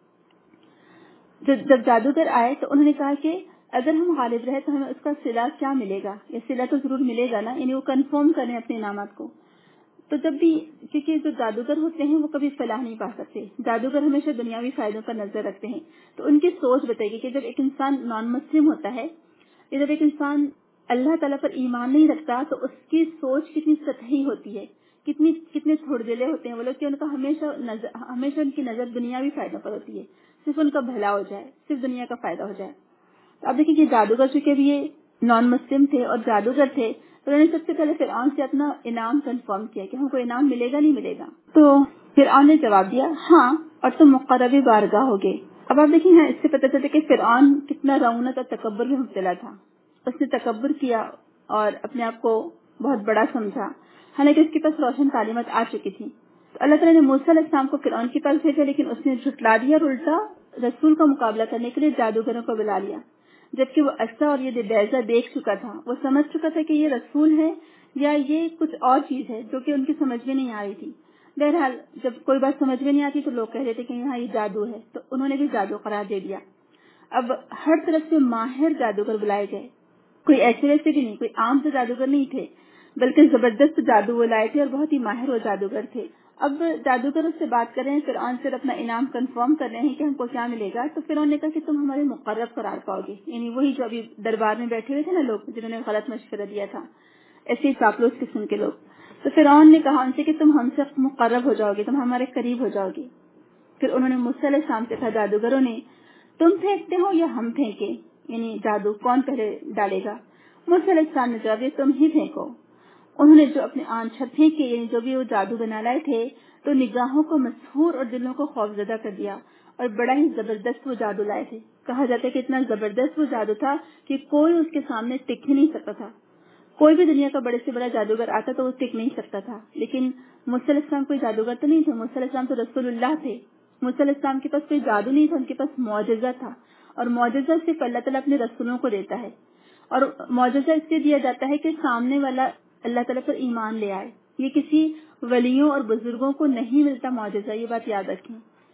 [SPEAKER 1] جب جادوگر آئے تو انہوں نے کہا کہ اگر ہم غالب رہے تو ہمیں اس کا صلہ کیا ملے گا, یہ صلہ تو ضرور ملے گا نا, یعنی وہ کنفرم کریں اپنے انعامات کو. تو جب بھی, کیونکہ جو جادوگر ہوتے ہیں وہ کبھی فلاح نہیں پا سکتے, جادوگر ہمیشہ دنیاوی فائدوں پر نظر رکھتے ہیں. تو ان کی سوچ بتائے گی کہ جب ایک انسان نان مسلم ہوتا ہے, یا جب ایک انسان اللہ تعالیٰ پر ایمان نہیں رکھتا, تو اس کی سوچ کتنی سطحی ہوتی ہے, کتنی کتنے تھوڑ دلے ہوتے ہیں وہ لوگ کہ ان کا ہمیشہ نظر ہمیشہ ان کی نظر دنیاوی فائدوں پر ہوتی ہے, صرف ان کا بھلا ہو جائے, صرف دنیا کا فائدہ ہو جائے. تو اب دیکھیں کہ جادوگر چونکہ بھی یہ نان مسلم تھے اور جادوگر تھے, تو انہوں نے سب سے پہلے فرعون سے اپنا انعام کنفرم کیا کہ ہم کو انعام ملے گا نہیں ملے گا. تو فرعون نے جواب دیا ہاں, اور تم مقرب بارگاہ ہوگے. اب آپ دیکھیں اس سے پتہ چلتا کہ فرعون کتنا رونق اور تکبر میں مبتلا تھا. اس نے تکبر کیا اور اپنے آپ کو بہت بڑا سمجھا, حالانکہ اس کے پاس روشن تعلیمات آ چکی تھی. تو اللہ تعالیٰ نے موسیٰ علیہ السلام کو فرعون کے پاس بھیجا, لیکن اس نے جھٹلا دیا اور الٹا رسول کا مقابلہ کرنے کے لیے جادوگروں کو بلا لیا. جبکہ وہ عصا اور یہ بیضہ دیکھ چکا تھا, وہ سمجھ چکا تھا کہ یہ رسول ہے یا یہ کچھ اور چیز ہے جو کہ ان کی سمجھ میں نہیں آ رہی تھی. بہرحال جب کوئی بات سمجھ میں نہیں آتی تو لوگ کہہ رہے تھے کہ یہاں یہ جادو ہے, تو انہوں نے بھی جادو قرار دے دیا. اب ہر طرف سے ماہر جادوگر بلائے گئے, کوئی ایسے ویسے بھی نہیں, کوئی عام سے جادوگر نہیں تھے, بلکہ زبردست جادو وہ لائے تھے اور بہت ہی ماہر وہ جادوگر تھے. اب جادوگر اس سے بات کر رہے ہیں, فرعون سے اپنا انعام کنفرم کر رہے ہیں کہ ہم کو کیا ملے گا. تو فرعون نے کہا کہ تم ہمارے مقرب قرار پاؤ گے, یعنی وہی جو ابھی دربار میں بیٹھے ہوئے تھے نا لوگ جنہوں نے غلط مشورہ دیا تھا, ایسے چاپلوس قسم کے لوگ. تو فرعون نے کہا ان سے کہ تم ہم سے مقرب ہو جاؤ گے, تم ہمارے قریب ہو جاؤ گے. پھر انہوں نے موسیٰ علیہ السلام سے کہا جادوگروں نے, تم پھینکتے ہو یا ہم پھینکیں, یعنی جادو کون پہلے ڈالے گا. موسیٰ علیہ السلام نے جواب دیا تم ہی پھینکو. انہوں نے جو اپنے آن چھت پھینکے, یعنی جو بھی وہ جادو بنا لائے تھے, تو نگاہوں کو مسحور اور دلوں کو خوفزدہ کر دیا, اور بڑا ہی زبردست وہ جادو لائے تھے. کہا جاتا ہے کہ اتنا زبردست وہ جادو تھا کہ کوئی اس کے سامنے ٹک ہی نہیں سکتا تھا. کوئی بھی دنیا کا بڑے سے بڑا جادوگر آتا تو وہ ٹک نہیں سکتا تھا. لیکن موسیٰ علیہ السلام کوئی جادوگر تو نہیں تھے, موسیٰ علیہ السلام تو رسول اللہ تھے. موسیٰ علیہ السلام کے پاس کوئی جادو نہیں تھا, ان کے پاس معجزہ تھا, اور معجزہ صرف اللہ تعالیٰ اپنے رسولوں کو دیتا ہے. اور معجزہ اس لیے دیا جاتا ہے کہ سامنے والا اللہ تعالیٰ پر ایمان لے آئے. یہ کسی ولیوں اور بزرگوں کو نہیں ملتا معجزہ, یہ بات یاد رکھیں.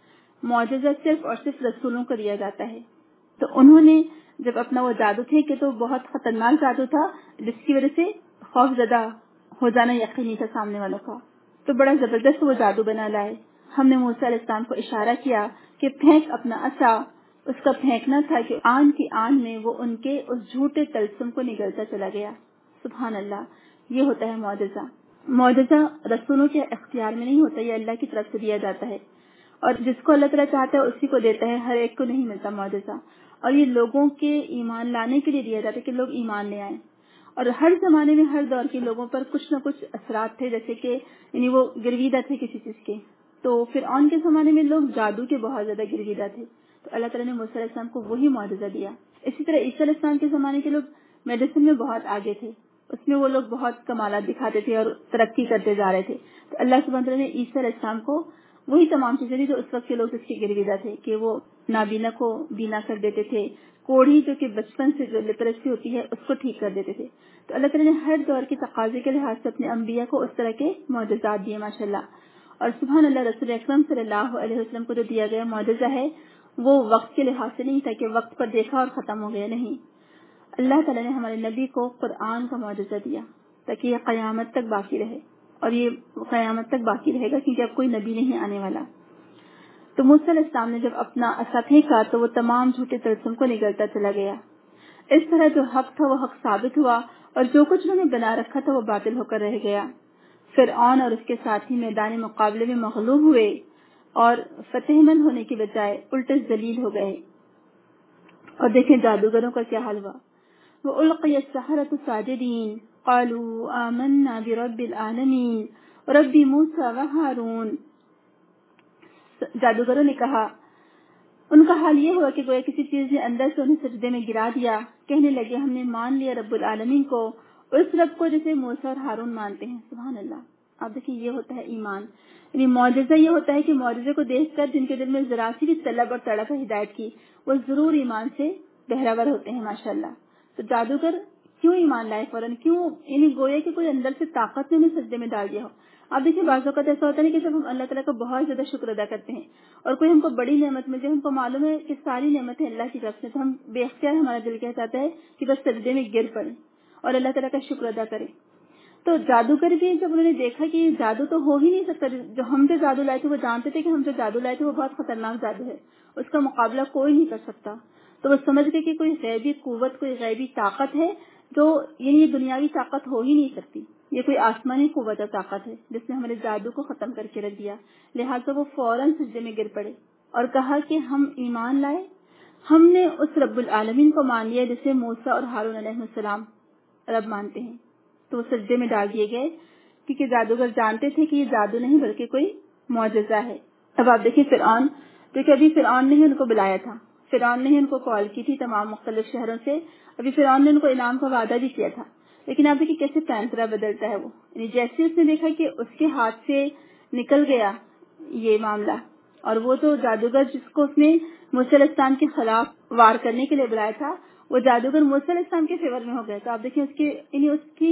[SPEAKER 1] معجزہ صرف اور صرف رسولوں کو دیا جاتا ہے. تو انہوں نے جب اپنا وہ جادو تھے کہ تو بہت خطرناک جادو تھا, جس کی وجہ سے خوف زدہ ہو جانا یقینی تھا سامنے والوں کا. تو بڑا زبردست وہ جادو بنا لائے. ہم نے موسیٰ علیہ السلام کو اشارہ کیا کہ پھینک اپنا عصا. اس کا پھینکنا تھا کہ آن کی آن میں وہ ان کے اس جھوٹے تلسم کو نگلتا چلا گیا. سبحان اللہ, یہ ہوتا ہے معجزہ. معجزہ رسولوں کے اختیار میں نہیں ہوتا, یہ اللہ کی طرف سے دیا جاتا ہے, اور جس کو اللہ تعالیٰ چاہتا ہے اسی کو دیتا ہے, ہر ایک کو نہیں ملتا معجزہ. اور یہ لوگوں کے ایمان لانے کے لیے دیا جاتا ہے کہ لوگ ایمان لے آئیں. اور ہر زمانے میں ہر دور کے لوگوں پر کچھ نہ کچھ اثرات تھے, جیسے کہ یعنی وہ گرویدہ تھے کسی چیز کے. تو فرعون کے زمانے میں لوگ جادو کے بہت زیادہ گرویدہ تھے, تو اللہ تعالیٰ نے موسیٰ علیہ السلام کو وہی معجزہ دیا. اسی طرح عیسیٰ علیہ السلام کے زمانے کے لوگ میڈیسن میں بہت آگے تھے, اس میں وہ لوگ بہت کمالات دکھاتے تھے اور ترقی کرتے جا رہے تھے. تو اللہ سبحانہ وتعالیٰ نے عیسیٰ علیہ السلام کو وہی تمام چیزیں تھی جو اس وقت کے لوگ اس کے گرویدہ تھے کہ وہ نابینا کو بینا کر دیتے تھے، کوڑھی جو کہ بچپن سے جو لیپرسی ہوتی ہے اس کو ٹھیک کر دیتے تھے. تو اللہ تعالیٰ نے ہر دور کے تقاضے کے لحاظ سے اپنے انبیاء کو اس طرح کے معجزات دیے ماشاء اللہ. اور سبحان اللہ رسول اکرم صلی اللہ علیہ وسلم کو جو دیا گیا معجزہ ہے وہ وقت کے لحاظ سے نہیں تھا کہ وقت پر دیکھا اور ختم ہو گیا، نہیں. اللہ تعالیٰ نے ہمارے نبی کو قرآن کا معجزہ دیا تاکہ یہ قیامت تک باقی رہے، اور یہ قیامت تک باقی رہے گا کیونکہ اب کوئی نبی نہیں آنے والا. تو موسیٰ علیہ السلام نے جب اپنا عصا پھینکا تو وہ تمام جھوٹے طلسم کو نگلتا چلا گیا. اس طرح جو حق تھا وہ حق ثابت ہوا اور جو کچھ انہوں نے بنا رکھا تھا وہ باطل ہو کر رہ گیا. فرعون اور اس کے ساتھی میدان مقابلے میں مغلوب ہوئے اور فتح مند ہونے کی بجائے الٹے ذلیل ہو گئے. اور دیکھیں جادوگروں کا کیا حال ہوا. وَأُلْقِيَ السَّحَرَةُ سَاجِدِينَ قَالُوا آمَنَّا بِرَبِّ الْعَالَمِينَ رَبِّ مُوسَىٰ وَهَارُونَ. جادوگروں نے کہا، ان کا حال یہ ہوا کہ گویا کسی چیز نے اندر سے انہیں سجدے میں گرا دیا. کہنے لگے ہم نے مان لیا رب العالمین کو، اس رب کو جسے موسیٰ اور ہارون مانتے ہیں. سبحان اللہ. آپ دیکھیں یہ ہوتا ہے ایمان، یعنی معجزہ یہ ہوتا ہے کہ معجزے کو دیکھ کر جن کے دل میں ذرا سی بھی طلب اور تڑپ ہے ہدایت کی وہ ضرور ایمان سے بہراور ہوتے ہیں ماشاء اللہ. تو جادوگر کیوں ایمان لائے فوراً، کیوں؟ یعنی گویا کہ کوئی اندر سے طاقت نے انہیں سجدے میں ڈال دیا ہو. آپ دیکھیں بعض اوقات ایسا ہوتا ہے کہ جب ہم اللہ تعالیٰ کا بہت زیادہ شکر ادا کرتے ہیں اور کوئی ہم کو بڑی نعمت مل جائے، ہم کو معلوم ہے کہ ساری نعمتیں اللہ کی طرف سے، تو ہم بے اختیار ہمارا دل کہہ جاتا ہے کہ بس سجدے میں گر پڑے اور اللہ تعالیٰ کا شکر ادا کریں. تو جادوگر بھی جب انہوں نے دیکھا کہ جادو تو ہو ہی نہیں سکتا، جو ہم جو جادو لائے تھے وہ جانتے تھے کہ ہم جو جادو لائے تھے وہ بہت خطرناک جادو ہے، اس کا مقابلہ کوئی نہیں کر سکتا. تو وہ سمجھ گئے کہ کوئی غیبی قوت، کوئی غیبی طاقت ہے جو یعنی یہ دنیاوی طاقت ہو ہی نہیں سکتی، یہ کوئی آسمانی قوت اور طاقت ہے جس نے ہمارے جادو کو ختم کر کے رکھ دیا. لہٰذا وہ فوراً سجدے میں گر پڑے اور کہا کہ ہم ایمان لائے، ہم نے اس رب العالمین کو مان لیا جسے موسیٰ اور ہارون علیہ السلام رب مانتے ہیں. تو وہ سجدے میں ڈال دیے گئے کیونکہ جادوگر جانتے تھے کہ یہ جادو نہیں بلکہ کوئی معجزہ ہے. اب آپ دیکھیں فرعون، کیونکہ ابھی فرعون نے ہی ان کو بلایا تھا، فرعون نے ہی ان کو کال کی تھی تمام مختلف شہروں سے، ابھی فرعون نے ان کو انعام کا وعدہ بھی کیا تھا. لیکن آپ دیکھیں کیسے فیصلہ بدلتا ہے وہ، یعنی جیسے اس نے دیکھا کہ اس کے ہاتھ سے نکل گیا یہ معاملہ، اور وہ تو جادوگر جس کو اس نے موسیٰ علیہ السلام کے خلاف وار کرنے کے لیے بلایا تھا وہ جادوگر موسیٰ علیہ السلام کے فیور میں ہو گئے. تو آپ دیکھیں اس کے یعنی اس کی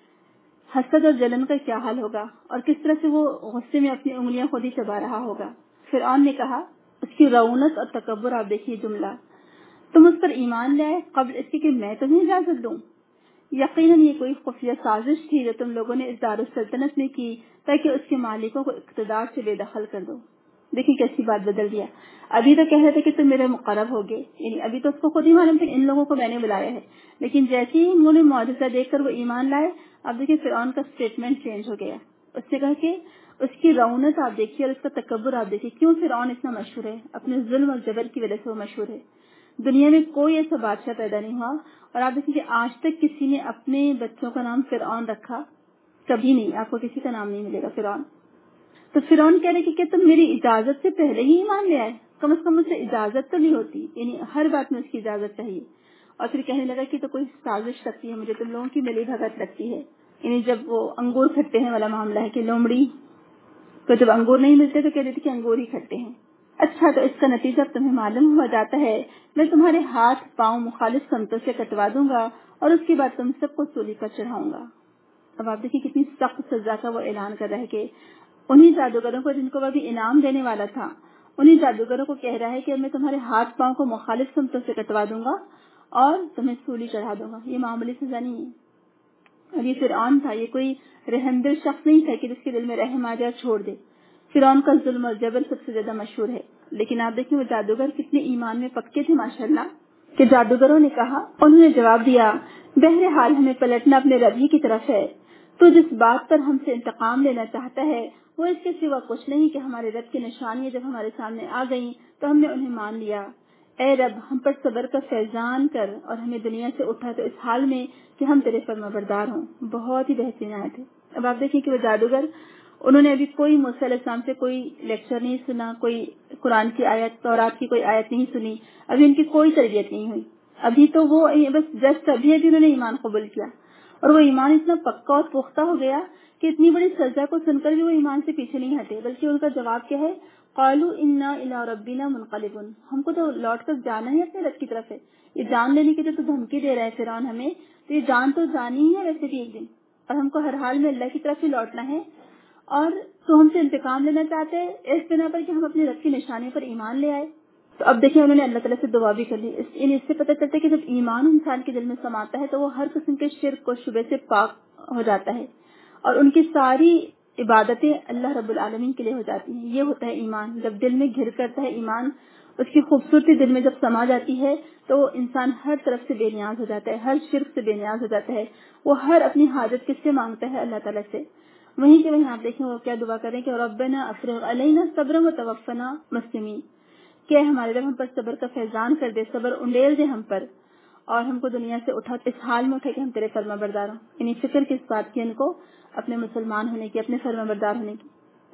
[SPEAKER 1] حسد اور جلن کا کیا حال ہوگا اور کس طرح سے وہ غصے میں اپنی انگلیاں خود ہی چبا رہا ہوگا. فرعون نے کہا، اس کی رونت اور تکبر، آپ دیکھیے جملہ، تم اس پر ایمان لائے قبل اس کی کہ میں تمہیں اجازت دوں. یقیناً یہ کوئی خفیہ سازش تھی جو تم لوگوں نے اس دارالسلطنت میں کی تاکہ اس کے مالکوں کو اقتدار سے بے دخل کر دو. دیکھیں کیسی بات بدل دیا. ابھی تو کہہ رہے تھے کہ تم میرے مقرب ہوگے، یعنی ابھی تو اس کو خود ہی معلوم تھا ان لوگوں کو میں نے بلایا ہے، لیکن جیسے ہی انہوں نے معجزہ دیکھ کر وہ ایمان لائے، اب دیکھیے فرعون کا اسٹیٹمنٹ چینج ہو گیا. اس نے کہا کہ اس کی رونت آپ دیکھیے اور اس کا تکبر آپ دیکھیے. کیوں فرعون اتنا مشہور ہے؟ اپنے ظلم اور جبر کی وجہ سے وہ مشہور ہے. دنیا میں کوئی ایسا بادشاہ پیدا نہیں ہوا، اور آپ دیکھیں کہ آج تک کسی نے اپنے بچوں کا نام فرعون رکھا کبھی نہیں، آپ کو کسی کا نام نہیں ملے گا فرعون. تو فرعون کہہ رہے کہ کیا تم میری اجازت سے پہلے ہی ایمان لے آئے؟ کم از کم مجھ سے اجازت تو نہیں ہوتی، یعنی ہر بات میں اس کی اجازت چاہیے. اور پھر کہنے لگا کہ تو کوئی سازش لگتی ہے مجھے، تم لوگوں کی ملی بھگت لگتی ہے. یعنی جب وہ انگور کھٹتے ہیں والا معاملہ ہے کہ لومڑی تو جب انگور نہیں ملتے تو کہہ دیتے کہ انگور ہی کھٹتے ہیں. اچھا تو اس کا نتیجہ تمہیں معلوم ہو جاتا ہے، میں تمہارے ہاتھ پاؤں مخالف سمتوں سے کٹوا دوں گا اور اس کے بعد تم سب کو سولی پر چڑھاؤں گا. اب آپ دیکھیں کتنی سخت سزا کا وہ اعلان کر رہا ہے کہ انہی جادوگروں کو جن کو وہ ابھی انعام دینے والا تھا، انہی جادوگروں کو کہہ رہا ہے کہ میں تمہارے ہاتھ پاؤں کو مخالف سمتوں سے کٹوا دوں گا اور تمہیں سولی چڑھا دوں گا. یہ معمولی سزا نہیں ہے. اور یہ فرعون تھا، یہ کوئی رحم دل شخص نہیں تھا کہ جس کے دل میں رحم آ جائے چھوڑ دے. فرعون کا ظلم اور جبر سب سے زیادہ مشہور ہے. لیکن آپ دیکھیں وہ جادوگر کتنے ایمان میں پکے تھے ماشاءاللہ کہ جادوگروں نے کہا، انہوں نے جواب دیا، بہرحال ہمیں پلٹنا اپنے رب ہی کی طرف ہے. تو جس بات پر ہم سے انتقام لینا چاہتا ہے وہ اس کے سوا کچھ نہیں کہ ہمارے رب کی نشانیاں جب ہمارے سامنے آ گئیں تو ہم نے انہیں مان لیا. اے رب ہم پر صبر کا فیضان کر اور ہمیں دنیا سے اٹھا تو اس حال میں کہ ہم تیرے فرمانبردار ہوں. بہت ہی بہترین آیت ہے. اب آپ دیکھیں کہ وہ جادوگر، انہوں نے ابھی کوئی موسیٰ علیہ السلام سے کوئی لیکچر نہیں سنا، کوئی قرآن کی آیت، تورات کی کوئی آیت نہیں سنی، ابھی ان کی کوئی تربیت نہیں ہوئی. ابھی تو وہ بس جسٹ ابھی ابھی انہوں نے ایمان قبول کیا اور وہ ایمان اتنا پکا اور پختہ ہو گیا کہ اتنی بڑی سزا کو سن کر بھی وہ ایمان سے پیچھے نہیں ہٹے، بلکہ ان کا جواب کیا ہے؟ قالوا انا الی ربنا منقلبون، ہم کو تو لوٹ کر جانا ہے اپنے رب کی طرف ہے۔ یہ جان لینے کی جو تو دھمکی دے رہا ہے فرعون ہمیں، تو یہ جان تو جانی ہی ہے ویسے بھی ایک دن، اور ہم کو ہر حال میں اللہ کی طرف ہی لوٹنا ہے، اور تو ہم سے انتقام لینا چاہتے ہیں اس بنا پر کہ ہم اپنے رب کی نشانی پر ایمان لے آئے۔ تو اب دیکھیں انہوں نے اللہ تعالیٰ سے دعا بھی کر لی۔ ان اس سے پتہ چلتا ہے کہ جب ایمان انسان کے دل میں سماتا ہے تو وہ ہر قسم کے شرک و شبہ سے پاک ہو جاتا ہے، اور ان کی ساری عبادتیں اللہ رب العالمین کے لیے ہو جاتی ہیں۔ یہ ہوتا ہے ایمان، جب دل میں گھر کرتا ہے ایمان، اس کی خوبصورتی دل میں جب سما جاتی ہے تو انسان ہر طرف سے بے نیاز ہو جاتا ہے، ہر شرک سے بے نیاز ہو جاتا ہے، وہ ہر اپنی حاجت کس سے مانگتا ہے؟ اللہ تعالیٰ سے۔ وہیں کہ وہیں آپ دیکھیں وہ کیا دعا کریں کہ ربنا افرغ علینا صبرا وتوفنا مسلمین، کہ ہمارے رب ہم پر صبر کا فیضان کر دے، صبر انڈیل دے ہم پر، اور ہم کو دنیا سے اٹھا اس حال میں اٹھے کہ ہم تیرے فرما بردار ہوں۔ یعنی فکر کس بات کی ان کو؟ اپنے مسلمان ہونے کی، اپنے فرما بردار ہونے کی۔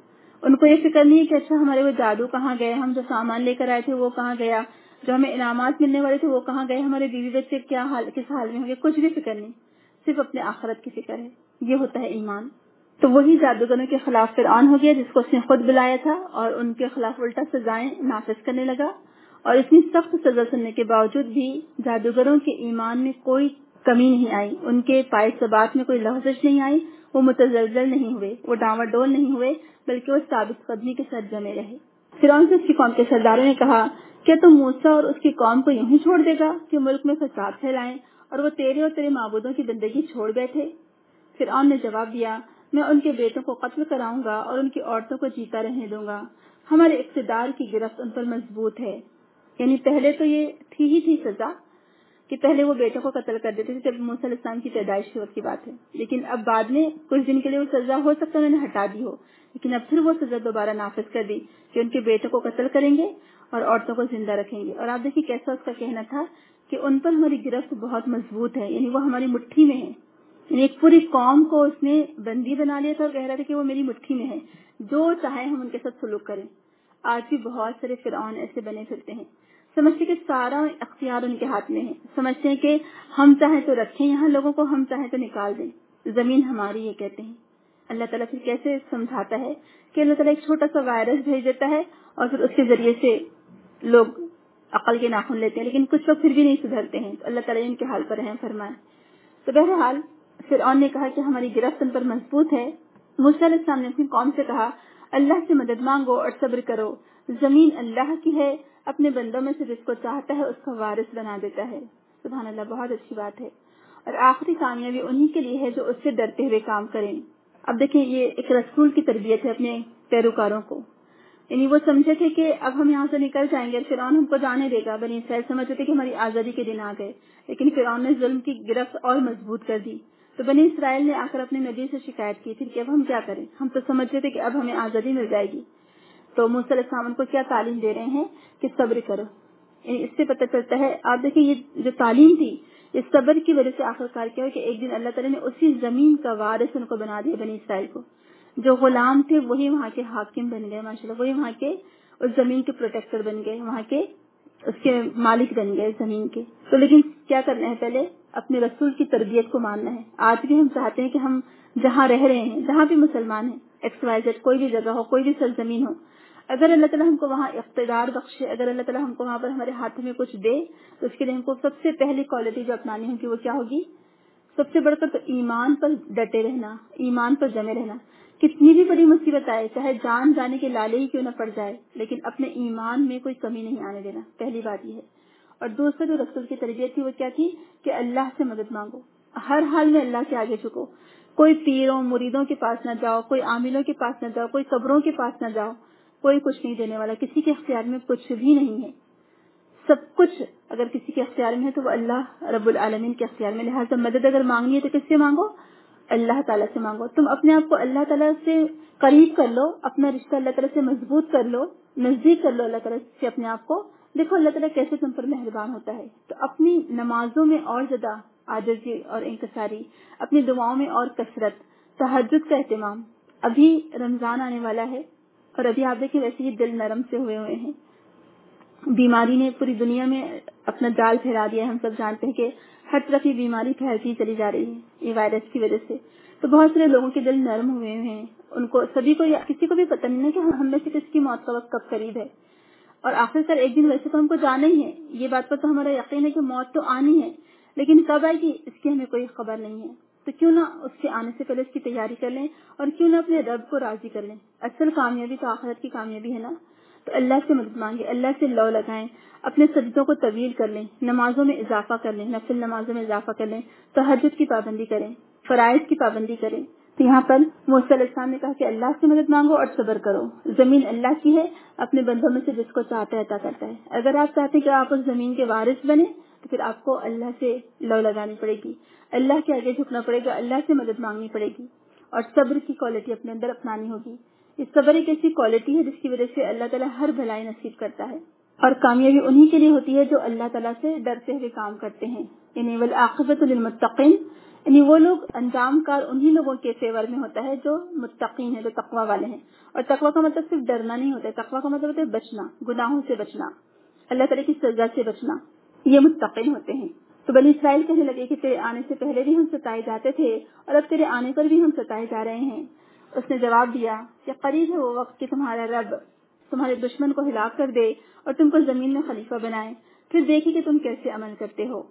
[SPEAKER 1] ان کو یہ فکر نہیں ہے کہ اچھا ہمارے وہ جادو کہاں گئے، ہم جو سامان لے کر آئے تھے وہ کہاں گیا، جو ہمیں انعامات ملنے والے تھے وہ کہاں گئے، ہمارے بیوی بچے کیا حال کس حال میں ہوں گے، کچھ بھی فکر نہیں، صرف اپنے آخرت کی فکر ہے۔ یہ ہوتا ہے ایمان۔ تو وہی جادوگروں کے خلاف فرعون ہو گیا جس کو اس نے خود بلایا تھا، اور ان کے خلاف الٹا سزائیں نافذ کرنے لگا، اور اتنی سخت سزا سننے کے باوجود بھی جادوگروں کے ایمان میں کوئی کمی نہیں آئی، ان کے پائے ثبات میں کوئی لغزش نہیں آئی، وہ متزلزل نہیں ہوئے، وہ ڈاواڈول نہیں ہوئے، بلکہ وہ ثابت قدمی کے ساتھ جمے رہے۔ فرعون سے اس کی قوم کے سرداروں نے کہا کیا تم موسیٰ اور اس کی قوم کو یوں ہی چھوڑ دے گا کہ ملک میں فساد پھیلائیں اور وہ تیرے اور تیرے معبودوں کی بندگی چھوڑ بیٹھے؟ فرعون نے جواب دیا میں ان کے بیٹوں کو قتل کراؤں گا اور ان کی عورتوں کو جیتا رہنے دوں گا، ہمارے اقتدار کی گرفت ان پر مضبوط ہے۔ یعنی پہلے تو یہ تھی ہی تھی سزا کہ پہلے وہ بیٹوں کو قتل کر دیتے تھے جب موسیٰ علیہ السلام کی پیدائش کے وقت کی بات ہے، لیکن اب بعد میں کچھ دن کے لیے وہ سزا ہو سکتا ہے انہوں نے ہٹا دی ہو، لیکن اب پھر وہ سزا دوبارہ نافذ کر دی کہ ان کے بیٹوں کو قتل کریں گے اور عورتوں کو زندہ رکھیں گے۔ اور آپ دیکھیے کیسا اس کا کہنا تھا کہ ان پر ہماری گرفت بہت مضبوط ہے، یعنی وہ ہماری مٹھی میں ہے، یعنی ایک پوری قوم کو اس نے بندی بنا لیا تھا اور کہہ رہا تھا کہ وہ میری مٹھی میں ہے، جو چاہے ہم ان کے ساتھ سلوک کریں۔ آج بھی بہت سارے فرعون ایسے بنے پھرتے ہیں، سمجھتے کہ سارا اختیار ان کے ہاتھ میں ہے، سمجھتے ہیں کہ ہم چاہیں تو رکھیں یہاں لوگوں کو، ہم چاہیں تو نکال دیں، زمین ہماری یہ کہتے ہیں۔ اللہ تعالیٰ پھر کیسے سمجھاتا ہے کہ اللہ تعالیٰ ایک چھوٹا سا وائرس بھیج دیتا ہے اور پھر اس کے ذریعے سے لوگ عقل کے ناخن لیتے ہیں، لیکن کچھ لوگ پھر بھی نہیں سدھرتے ہیں، تو اللہ تعالیٰ ان کے حال پر رحم فرمائے۔ تو بہرحال فرعون نے کہا کہ ہماری گرفت ان پر مضبوط ہے۔ موسیٰ علیہ السلام نے اپنی قوم سے کہا اللہ سے مدد مانگو اور صبر کرو، زمین اللہ کی ہے، اپنے بندوں میں سے جس کو چاہتا ہے اس کو وارث بنا دیتا ہے۔ سبحان اللہ، بہت اچھی بات ہے، اور آخری کامیابی انہی کے لیے ہے جو اس سے ڈرتے ہوئے کام کریں۔ اب دیکھیں یہ ایک رسول کی تربیت ہے اپنے پیروکاروں کو، یعنی وہ سمجھے تھے کہ اب ہم یہاں سے نکل جائیں گے، فرعون ہم کو جانے دے گا، بنی اسرائیل سمجھتے تھے کہ ہماری آزادی کے دن آ گئے، لیکن فرعون نے ظلم کی گرفت اور مضبوط کر دی۔ تو بنی اسرائیل نے آ کر اپنے نبی سے شکایت کی تھی کہ اب ہم کیا کریں، ہم تو سمجھتے تھے کہ اب ہمیں آزادی مل جائے گی۔ تو موسیٰ علیہ السلام ان کو کیا تعلیم دے رہے ہیں کہ صبر کرو، یعنی اس سے پتہ چلتا ہے آپ دیکھیں یہ جو تعلیم تھی اس صبر کی وجہ سے آخرکار کیا ہو کہ ایک دن اللہ تعالیٰ نے اسی زمین کا وارث ان کو بنا دیا، بنی اسرائیل کو، جو غلام تھے وہی وہاں کے حاکم بن گئے، ماشاءاللہ وہی وہاں کے اس زمین کے پروٹیکٹر بن گئے، وہاں کے اس کے مالک بن گئے زمین کے۔ تو لیکن کیا کرنا ہے، پہلے اپنے رسول کی تربیت کو ماننا ہے۔ آج بھی ہم چاہتے ہیں کہ ہم جہاں رہ رہے ہیں، جہاں بھی مسلمان ہیں، ایکس وائی زیڈ کوئی بھی جگہ ہو، کوئی بھی سرزمین ہو، اگر اللہ تعالیٰ ہم کو وہاں اقتدار بخشے، اگر اللہ تعالیٰ ہم کو وہاں پر ہمارے ہاتھ میں کچھ دے، تو اس کے لیے ہم کو سب سے پہلی کوالٹی جو اپنانی ہوگی وہ کیا ہوگی؟ سب سے بڑھ کر تو ایمان پر ڈٹے رہنا، ایمان پر جمے رہنا۔ کتنی بھی بڑی مصیبت آئے، چاہے جان جانے کے لالے ہی کیوں نہ پڑ جائے، لیکن اپنے ایمان میں کوئی کمی نہیں آنے دینا، پہلی بات یہ ہے۔ اور دوسرا جو رسول کی تربیت تھی وہ کیا تھی کہ اللہ سے مدد مانگو، ہر حال میں اللہ کے آگے جھکو، کوئی پیروں مریدوں کے پاس نہ جاؤ، کوئی عاملوں کے پاس نہ جاؤ، کوئی قبروں کے پاس نہ جاؤ، کوئی کچھ نہیں دینے والا، کسی کے اختیار میں کچھ بھی نہیں ہے، سب کچھ اگر کسی کے اختیار میں ہے تو وہ اللہ رب العالمین کے اختیار میں، لہٰذا مدد اگر مانگنی ہے تو کس سے مانگو؟ اللہ تعالیٰ سے مانگو۔ تم اپنے آپ کو اللہ تعالیٰ سے قریب کر لو، اپنا رشتہ اللہ تعالیٰ سے مضبوط کر لو، نزدیک کر لو اللہ تعالیٰ سے اپنے آپ کو، دیکھو اللہ تعالیٰ کیسے تم پر مہربان ہوتا ہے۔ تو اپنی نمازوں میں اور زیادہ عاجزی اور انکساری، اپنی دعاؤں میں اور کثرت، تہجد کا اہتمام۔ ابھی رمضان آنے والا ہے اور ابھی آپ دیکھیں ویسے ہی دل نرم سے ہوئے ہوئے ہیں، بیماری نے پوری دنیا میں اپنا جال پھیلا دیا ہے. ہم سب جانتے ہیں کہ ہر طرف یہ بیماری پھیلتی چلی جا رہی ہے یہ وائرس کی وجہ سے. تو بہت سارے لوگوں کے دل نرم ہوئے ہیں, ان کو سبھی کو کسی کو بھی پتہ نہیں ہے کہ ہم میں سے کس کی موت کا وقت کب قریب ہے. اور آخر کار ایک دن ویسے تو ہم کو جانا ہی ہے, یہ بات پر تو ہمارا یقین ہے کہ موت تو آنی ہے, لیکن کب آئے گی اس کی ہمیں کوئی خبر نہیں ہے. تو کیوں نہ اس کے آنے سے پہلے اس کی تیاری کر لیں اور کیوں نہ اپنے رب کو راضی کر لیں. اصل کامیابی تو آخرت کی کامیابی ہے نا. تو اللہ سے مدد مانگے, اللہ سے لو لگائیں, اپنے سجدوں کو طویل کر لیں, نمازوں میں اضافہ کر لیں, نفل نمازوں میں اضافہ کر لیں, تہجد کی پابندی کریں, فرائض کی پابندی کریں. تو یہاں پر موسیٰ علیہ السلام نے کہا کہ اللہ سے مدد مانگو اور صبر کرو. زمین اللہ کی ہے, اپنے بندوں میں سے جس کو چاہتا ہے عطا کرتا ہے. اگر آپ چاہتے ہیں کہ آپ اس زمین کے وارث بنے تو پھر آپ کو اللہ سے لو لگانی پڑے گی, اللہ کے آگے جھکنا پڑے گا, اللہ سے مدد مانگنی پڑے گی, اور صبر کی کوالٹی اپنے اندر اپنانی ہوگی. یہ صبر ایک ایسی کوالٹی ہے جس کی وجہ سے اللہ تعالیٰ ہر بھلائی نصیب کرتا ہے, اور کامیابی انہی کے لیے ہوتی ہے جو اللہ تعالیٰ سے ڈرتے ہوئے کام کرتے ہیں. یعنی والعاقبۃ للمتقین, یعنی وہ لوگ انجام کار انہی لوگوں کے فیور میں ہوتا ہے جو متقین ہیں, جو تقوی والے ہیں. اور تقوی کا مطلب صرف ڈرنا نہیں ہوتا ہے, تقوی کا مطلب ہوتا ہے بچنا, گناہوں سے بچنا, اللہ تعالیٰ کی سزا سے بچنا. یہ متقین ہوتے ہیں. تو بنی اسرائیل کہنے لگے کہ تیرے آنے سے پہلے بھی ہم ستائے جاتے تھے اور اب تیرے آنے پر بھی ہم ستائے جا رہے ہیں. اس نے جواب دیا کہ قریب ہے وہ وقت کہ تمہارا رب تمہارے دشمن کو ہلاک کر دے اور تم کو زمین میں خلیفہ بنائے, پھر دیکھیں کہ تم کیسے عمل کرتے ہو.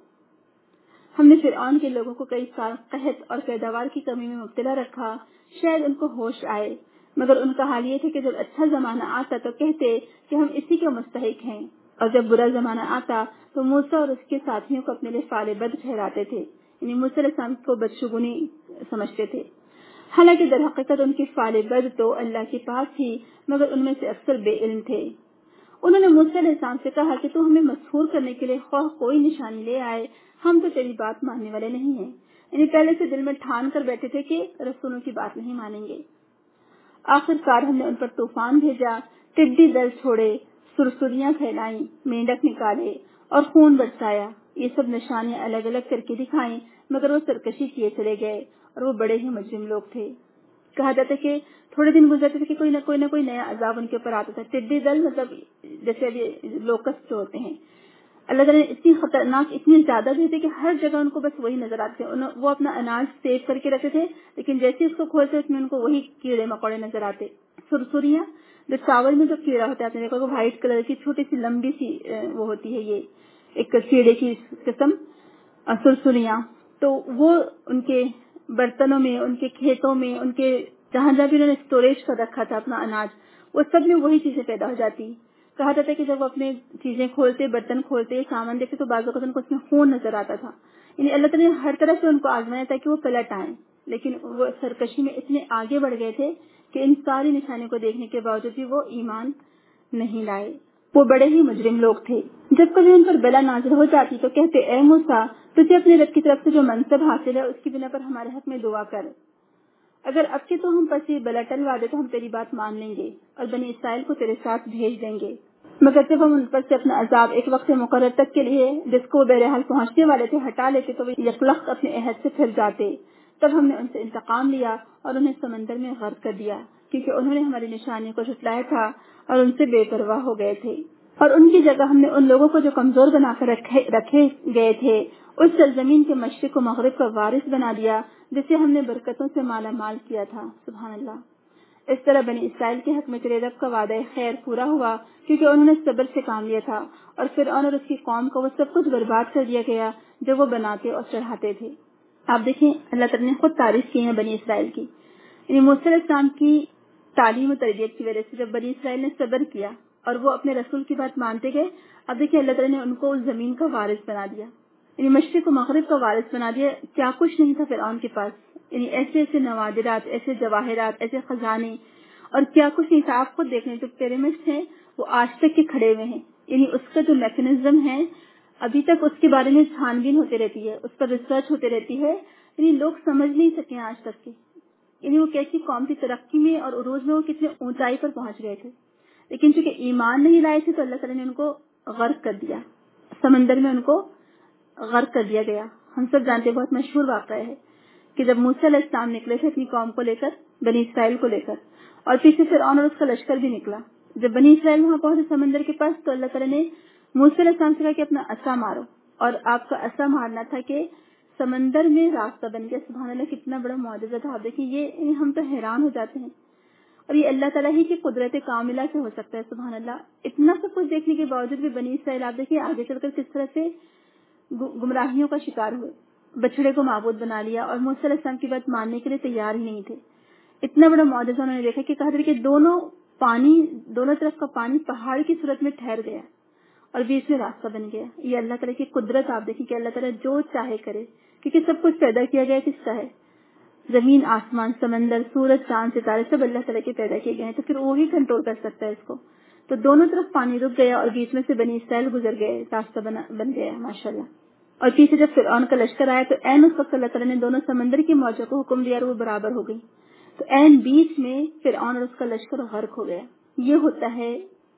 [SPEAKER 1] ہم نے فرعون کے لوگوں کو کئی سال قحط اور پیداوار کی کمی میں مبتلا رکھا, شاید ان کو ہوش آئے, مگر ان کا حال یہ تھا کہ جب اچھا زمانہ آتا تو کہتے کہ ہم اسی کے مستحق ہیں, اور جب برا زمانہ آتا تو موسیٰ اور اس کے ساتھیوں کو اپنے لیے فعال بد ٹھہراتے تھے. یعنی موسیٰ علیہ السلام کو بدشگونی سمجھتے تھے, حالانکہ در حقیقت ان کی فعال بد تو اللہ کے پاس تھی, مگر ان میں سے اکثر بے علم تھے. انہوں نے موسیٰ علیہ السلام سے کہا کہ تو ہمیں مسحور کرنے کے لیے خواہ کوئی نشانی لے آئے, ہم تو تیری بات ماننے والے نہیں ہیں. یعنی پہلے سے دل میں ٹھان کر بیٹھے تھے کہ رسولوں کی بات نہیں مانیں گے. آخر کار ہم نے ان پر طوفان بھیجا, ٹڈی دل چھوڑے, سرسریاں پھیلائیں, مینڈک نکالے اور خون برسایا. یہ سب نشانیاں الگ الگ کر کے دکھائیں, مگر وہ سرکشی کیے چلے گئے, اور وہ بڑے ہی مجرم لوگ تھے. کہا جاتا کہ تھوڑے دن گزرتے تھے کہ کوئی نہ کوئی نہ کوئی نیا عذاب ان کے اوپر آتا تھا. ٹڈی دل مطلب جیسے ابھی لوکسٹ جو ہوتے ہیں, اللہ تعالیٰ نے اتنی خطرناک اتنے زیادہ بھی تھے کہ ہر جگہ ان کو بس وہی نظر آتے تھے. وہ اپنا اناج سیو کر کے رکھتے تھے, لیکن جیسے اس کو کھولتے اس میں ان کو وہی کیڑے مکوڑے نظر آتے. سرسریاں, جو چاول میں جو کیڑا ہوتا ہے, آپ نے دیکھا وائٹ کلر کی چھوٹی سی لمبی سی وہ ہوتی ہے, یہ ایک کیڑے کی قسم سرسریاں. تو وہ ان کے برتنوں میں, ان کے کھیتوں میں, ان کے جہاں جہاں بھی انہوں نے اسٹوریج کر رکھا تھا اپنا اناج, وہ سب میں وہی چیزیں پیدا ہو جاتی. کہا جاتا ہے کہ جب وہ اپنے چیزیں کھولتے, برتن کھولتے, سامان دیکھتے تو بعض اوقات ان کو اس میں خون نظر آتا تھا. یعنی اللہ تعالیٰ نے ہر طرح سے ان کو آزمایا تھا کہ وہ پلٹ آئیں, لیکن وہ سرکشی میں اتنے آگے بڑھ گئے تھے کہ ان ساری نشانیوں کو دیکھنے کے باوجود بھی وہ ایمان نہیں لائے. وہ بڑے ہی مجرم لوگ تھے. جب کبھی ان پر بلا نازل ہو جاتی تو کہتے اے موسیٰ, تجھے اپنے رب کی طرف سے جو منصب حاصل ہے اس کی بنا پر ہمارے حق میں دعا کر, اگر اب کے تو ہم پر سے بلا ٹلوا دے تو ہم تیری بات مان لیں گے اور بنی اسرائیل کو تیرے ساتھ بھیج دیں گے. مگر جب ہم ان پر سے اپنا عذاب ایک وقت مقرر تک کے لیے جس کو بہرحال پہنچنے والے تھے ہٹا لیتے تو وہ یکلخت اپنے عہد سے پھر جاتے. تب ہم نے ان سے انتقام لیا اور انہیں سمندر میں غرق کر دیا, کیونکہ انہوں نے ہماری نشانیوں کو جھٹلایا تھا اور ان سے بے پرواہ ہو گئے تھے. اور ان کی جگہ ہم نے ان لوگوں کو جو کمزور بنا کر رکھے, رکھے گئے تھے اس سرزمین کے مشرق و مغرب کا وارث بنا دیا جسے ہم نے برکتوں سے مالا مال کیا تھا. سبحان اللہ. اس طرح بنی اسرائیل کے حق میں تیرے رب کا وعدہ خیر پورا ہوا, کیونکہ انہوں نے صبر سے کام لیا تھا, اور فرعون اور اس کی قوم کو وہ سب کچھ برباد کر دیا گیا جو وہ بناتے اور چڑھاتے تھے. آپ دیکھیں اللہ تعالیٰ نے خود تعریف کی ہے بنی اسرائیل کی. یعنی موسیٰ علیہ السلام کی تعلیم و تربیت کی وجہ سے جب بنی اسرائیل نے صبر کیا اور وہ اپنے رسول کی بات مانتے گئے, اب دیکھیں اللہ تعالیٰ نے ان کو اس زمین کا وارث بنا دیا, یعنی مشرق و مغرب کا وارث بنا دیا. کیا کچھ نہیں تھا فرعون کے پاس, یعنی ایسے ایسے نوادرات, ایسے جواہرات, ایسے خزانے, اور کیا کچھ نہیں تھا. آپ خود دیکھ لیں جو پیرامڈس ہیں وہ آج تک کے کھڑے ہوئے ہیں. یعنی اس کا جو میکینزم ہے ابھی تک اس کے بارے میں چھان بین ہوتے رہتی ہے, اس پر ریسرچ ہوتے رہتی ہے. یعنی لوگ سمجھ نہیں سکے آج تک کے, یعنی وہ کیسی قوم کی ترقی میں اور عروج میں وہ کتنے اونچائی پر پہنچ گئے تھے, لیکن چونکہ ایمان نہیں لائے تھے تو اللہ تعالیٰ نے ان کو غرق کر دیا, سمندر میں ان کو غرق کر دیا گیا. ہم سب جانتے بہت مشہور واقعہ ہے کہ جب موسیٰ علیہ السلام نکلے تھے اپنی قوم کو لے کر, بنی اسرائیل کو لے کر, اور پیچھے فرعون اور اس کا لشکر بھی نکلا, जब बनी इसराइल वहां पहुंचे समंदर के पास तो अल्लाह ताला ने मूसा अलैहिस्सलाम से कहा कि अपना असा मारो, और आपका असा मारना था कि समंदर में रास्ता बन गया। सुभान अल्लाह, कितना बड़ा मौजज़ा था। आप देखिए, ये हम तो हैरान हो जाते हैं, और ये अल्लाह ताला ही की कुदरत कामिला से हो सकता है। सुभान अल्लाह, इतना सब कुछ देखने के बावजूद भी बनी इसराइल आप देखिए आगे चलकर किस तरह से गुमराहियों का शिकार हुए, बछड़े को माबूद बना लिया और मूसा अलैहिस्सलाम की बात मानने के लिए तैयार ही नहीं थे। इतना बड़ा मौजज़ा उन्होंने देखा कि कहा कि दोनों पानी, दोनों तरफ का पानी पहाड़ की सूरत में ठहर गया और बीच में रास्ता बन गया। ये अल्लाह ताला की कुदरत आप देखिए कि अल्लाह ताला जो चाहे करे, क्योंकि सब कुछ पैदा किया गया किसका है? जमीन, आसमान, समंदर, सूरज, चांद, सितारे सब अल्लाह ताला के पैदा किए गए हैं, तो फिर वो ही कंट्रोल कर सकता है इसको। तो दोनों तरफ पानी रुक गया और बीच में से बनी इसराइल गुजर गए, रास्ता बना बन गया माशाल्लाह। और पीछे जब फिरौन का लश्कर आया तो ऐन उस वक्त अल्लाह ताला ने दोनों समंदर की मौजों को हुक्म दिया और वो बराबर हो गई। तो ऐन बीच में फिरौन और उसका लश्कर गर्क हो गया। ये होता है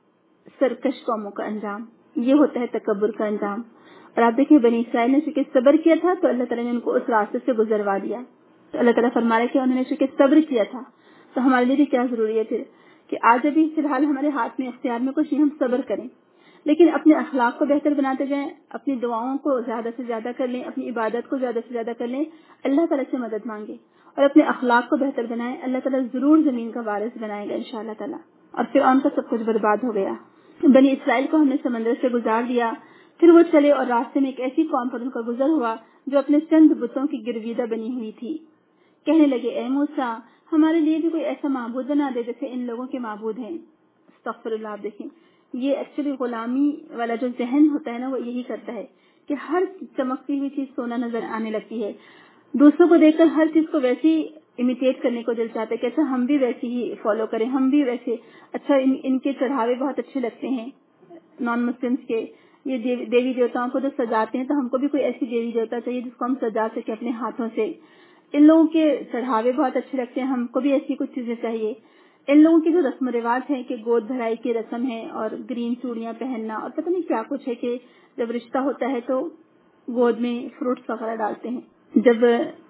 [SPEAKER 1] सरकश कौमों का अंजाम, ये होता है तकब्बुर का अंजाम। और आप देखिए बनी इसराइल ने चूंकि सब्र किया था तो अल्लाह ताला ने उनको उस रास्ते से गुजरवा दिया। तो अल्लाह ताला फरमा रहा है कि उन्होंने चूंकि सब्र किया था, तो हमारे लिए भी क्या जरूरी है फिर कि आज अभी फिलहाल हमारे हाथ में, इख्तियार में कुछ नहीं, हम सब्र करें, लेकिन अपने अखलाक को बेहतर बनाते जाएं, अपनी दुआओं को ज्यादा से ज्यादा कर लें, अपनी इबादत को ज्यादा से ज्यादा कर लें, अल्लाह ताला से मदद मांगे और अपने अखलाक को बेहतर बनाएं। अल्लाह ताला जरूर जमीन का वारिस बनाएगा इंशाअल्लाह ताला। और फिर उनका सब कुछ बर्बाद हो गया। बनी इसराइल को हमने समंदर से गुजार दिया, फिर वो चले और रास्ते में एक ऐसी कौम पर उनका गुजर हुआ जो अपने चंद बुतों की गिरवीदा बनी हुई थी। कहने लगे, ए मूसा, हमारे लिए भी कोई ऐसा माबूद बना दे जैसे इन लोगों के माबूद हैं। अस्तगफिरुल्लाह। आप देखें, ये एक्चुअली गुलामी वाला जो जहन होता है ना, वो यही करता है कि हर चमकती हुई चीज सोना नजर आने लगती है। दूसरों को देखकर हर चीज को वैसी इमिटेट करने को दिल चाहता है कि अच्छा हम भी वैसे ही फॉलो करें, हम भी वैसे, अच्छा इन, इनके चढ़ावे बहुत अच्छे लगते हैं नॉन मुस्लिम्स के, ये देवी, देवी देवताओं को जो सजाते हैं, तो हमको भी कोई ऐसी देवी देवता चाहिए जिसको हम सजा सके अपने हाथों से। इन लोगों के चढ़ावे बहुत अच्छे लगते हैं, हमको भी ऐसी कुछ चीजें चाहिए। इन लोगों की जो रस्म रिवाज है कि गोद भराई की रस्म है और ग्रीन चूड़ियां पहनना और पता नहीं क्या कुछ है कि जब रिश्ता होता है तो गोद में फ्रूट्स वगैरह डालते हैं, जब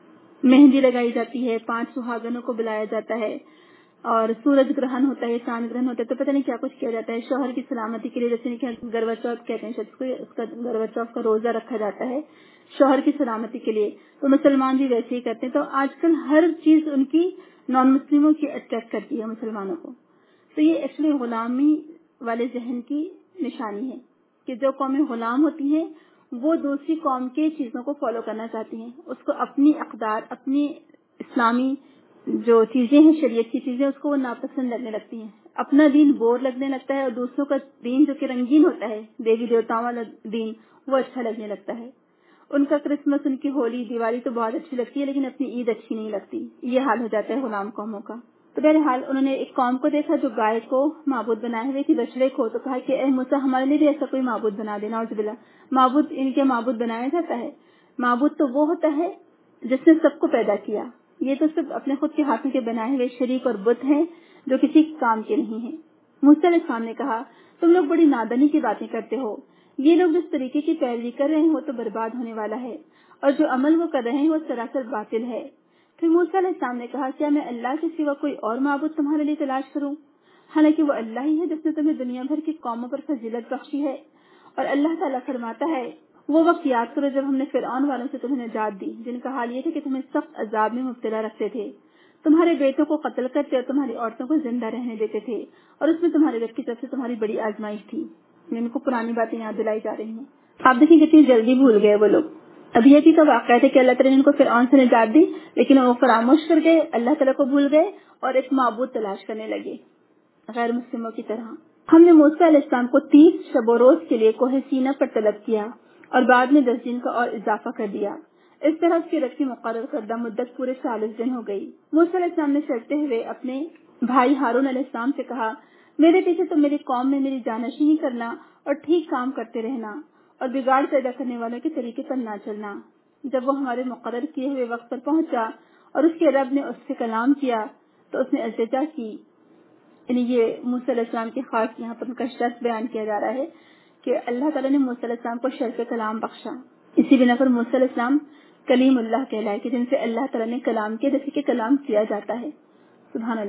[SPEAKER 1] मेहंदी लगाई जाती है, पांच सुहागनों को बुलाया जाता है, और सूरज ग्रहण होता है, चांद ग्रहण होता है, तो पता नहीं क्या कुछ किया जाता है शौहर की सलामती के लिए। जैसे गरवा चौथ कहते हैं शायद, उसका गरवा चौथ का रोजा रखा जाता है शौहर की सलामती के लिए, तो मुसलमान भी वैसे ही करते हैं। तो आजकल हर चीज उनकी नॉन मुस्लिमों की अट्रैक्ट करती है मुसलमानों को। तो ये एक्चुअली गुलामी वाले जहन की निशानी है कि जो कौमें गुलाम होती हैं वो दूसरी कौम के चीजों को फॉलो करना चाहती हैं, उसको अपनी अक़दार, अपनी इस्लामी जो चीजें हैं, शरीयत की चीजें, उसको वो नापसंद लगने लगती हैं। अपना दीन बोर लगने लगता है और दूसरों का दीन जो कि रंगीन होता है, देवी देवताओं वाला दीन, वो अच्छा लगने लगता है। उनका क्रिसमस, उनकी होली, दिवाली तो बहुत अच्छी लगती है, लेकिन अपनी ईद अच्छी नहीं लगती। ये हाल हो जाता है गुलाम कौमों का। तो बहरहाल उन्होंने एक कौम को देखा जो गाय को माबूद बनाए हुए थी, बछड़े को, तो कहा कि ए मूसा, हमारे लिए भी ऐसा कोई माबूद बना देना। औज़ुबिल्लाह, माबूद इनके माबूद बनाया जाता है? माबूद तो वो होता है जिसने सबको पैदा किया। ये तो सिर्फ अपने खुद के हाथों के बनाए हुए शरीक और बुत हैं जो किसी काम के नहीं है। मूसा अलैहिस्सलाम ने कहा, तुम लोग बड़ी नादानी की बातें करते हो, ये लोग जिस तरीके की पैरवी कर रहे हैं वो तो बर्बाद होने वाला है, और जो अमल वो कर रहे हैं वो सरासर बातिल है। फिर मूसा अलैहिस्सलाम ने कहा, क्या मैं अल्लाह के सिवा कोई और माबूद तुम्हारे लिए तलाश करूं, हालांकि वो अल्लाह ही है जिसने तुम्हें दुनिया भर की कौमों पर फजीलत बख्शी है। और अल्लाह ताला फरमाता है, वो वक्त याद करो जब हमने फिरऔन वालों से तुम्हें निजात दी, जिनका हाल ये था कि तुम्हें सख्त अजाब में मुब्तला रखते थे, तुम्हारे बेटों को कत्ल करते और तुम्हारी औरतों को जिंदा रहने देते थे, और उसमें तुम्हारे रब की तरफ से तुम्हारी बड़ी आजमाइश थी। इनको पुरानी बातें याद दिलाई जा रही हैं। आप देखिए कितनी जल्दी भूल गए वो लोग। अभी अभी का वाक़या था कि अल्लाह ताला ने इनको फिरऔन से निजात दी, लेकिन वो फरामोश कर गए, अल्लाह ताला को भूल गए और एक माबूद तलाश करने लगे गैर मुस्लिमों की तरह। हमने मूसा अलैहिस्सलाम को तीस शब रोज के लिए कोहे सीना पर तलब किया और बाद में दस दिन का और इजाफा कर दिया। इस तरह उसकी रब की मुकर्रर करदा मुद्दत पूरे चालीस दिन हो गई। मूसा अलैहिस्सलाम ने चलते हुए अपने भाई हारून अलैहिस्सलाम से कहा, मेरे पीछे तो मेरी कौम में मेरी जानशीनी करना और ठीक काम करते रहना और बिगाड़ पैदा करने वालों के तरीके पर ना चलना। जब वो हमारे मुकर्रर किए हुए वक्त पर पहुंचा और उसके रब ने उससे कलाम किया तो उसने इल्तिजा की। यानी ये मूसा अलैहिस्सलाम की खास यहाँ पर उनका शर्त बयान किया जा रहा है कि अल्लाह ताला ने मूसा अलैहिस्सलाम को शर्फ कलाम बख्शा। इसी बिना पर मूसा अलैहिस्सलाम कलीमुल्लाह कहलाए कि जिनसे अल्लाह ताला ने कलाम किया, जैसे कि कलाम किया जाता है। सुभान अल्लाह।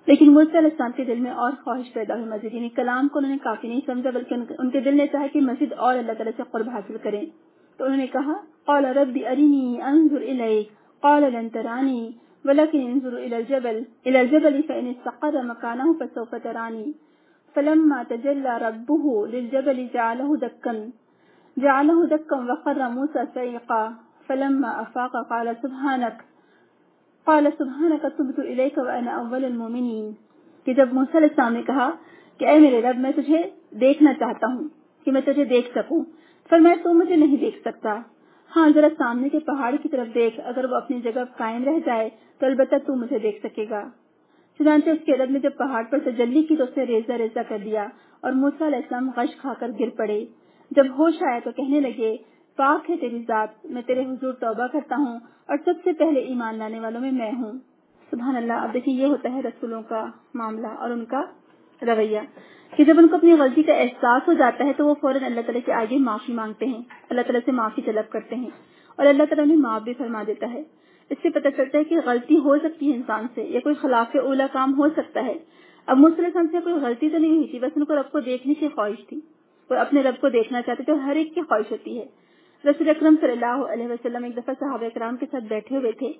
[SPEAKER 1] لیکن موسیٰ علیہ السلام کے دل میں اور خواہش پیدا ہوئی مسجد، یعنی کلام کو انہوں نے کافی نہیں سمجھا بلکہ ان کے دل نے چاہا کہ مسجد اور اللہ تعالیٰ سے قرب حاصل کریں. تو انہوں نے کہا قال رب ارنی انظر الیک قال لن ترانی ولكن انظر الى الجبل الى الجبل فان استقر مكانه فسوف ترانی فلما تجلى ربه للجبل جعله دكا جعله دكا وخر موسى صعقا فلما افاق قال سبحانك قال سبحانك تبت الیک وانا اول المؤمنین. کہ جب موسیٰ علیہ السلام نے کہا کہ اے میرے رب میں تجھے دیکھنا چاہتا ہوں کہ میں تجھے دیکھ سکوں، فرمایا تو مجھے نہیں دیکھ سکتا، ہاں ذرا سامنے کے پہاڑ کی طرف دیکھ، اگر وہ اپنی جگہ قائم رہ جائے تو البتہ تو مجھے دیکھ سکے گا. چنانچہ اس کے رب نے جب پہاڑ پر تجلی کی تو اسے ریزہ ریزہ کر دیا اور موسیٰ علیہ السلام غش کھا کر گر پڑے. جب ہوش آیا تو کہنے لگے پاک ہے تیری ذات، میں تیرے حضور توبہ کرتا ہوں اور سب سے پہلے ایمان لانے والوں میں میں ہوں. سبحان اللہ. اب دیکھیں یہ ہوتا ہے رسولوں کا معاملہ اور ان کا رویہ کہ جب ان کو اپنی غلطی کا احساس ہو جاتا ہے تو وہ فوراً اللہ تعالیٰ کے آگے معافی مانگتے ہیں، اللہ تعالیٰ سے معافی طلب کرتے ہیں اور اللہ تعالیٰ انہیں معاف بھی فرما دیتا ہے. اس سے پتہ چلتا ہے کہ غلطی ہو سکتی ہے انسان سے یا کوئی خلاف اولا کام ہو سکتا ہے. اب موسیٰ علیہ السلام سے کوئی غلطی تو نہیں ہوئی تھی، بس ان کو رب کو دیکھنے کی خواہش تھی، وہ اپنے رب کو دیکھنا چاہتے تھے اور ہر ایک کی خواہش ہوتی ہے. رسول اکرم صلی اللہ علیہ وسلم ایک دفعہ صحابہ کرام کے ساتھ بیٹھے ہوئے تھے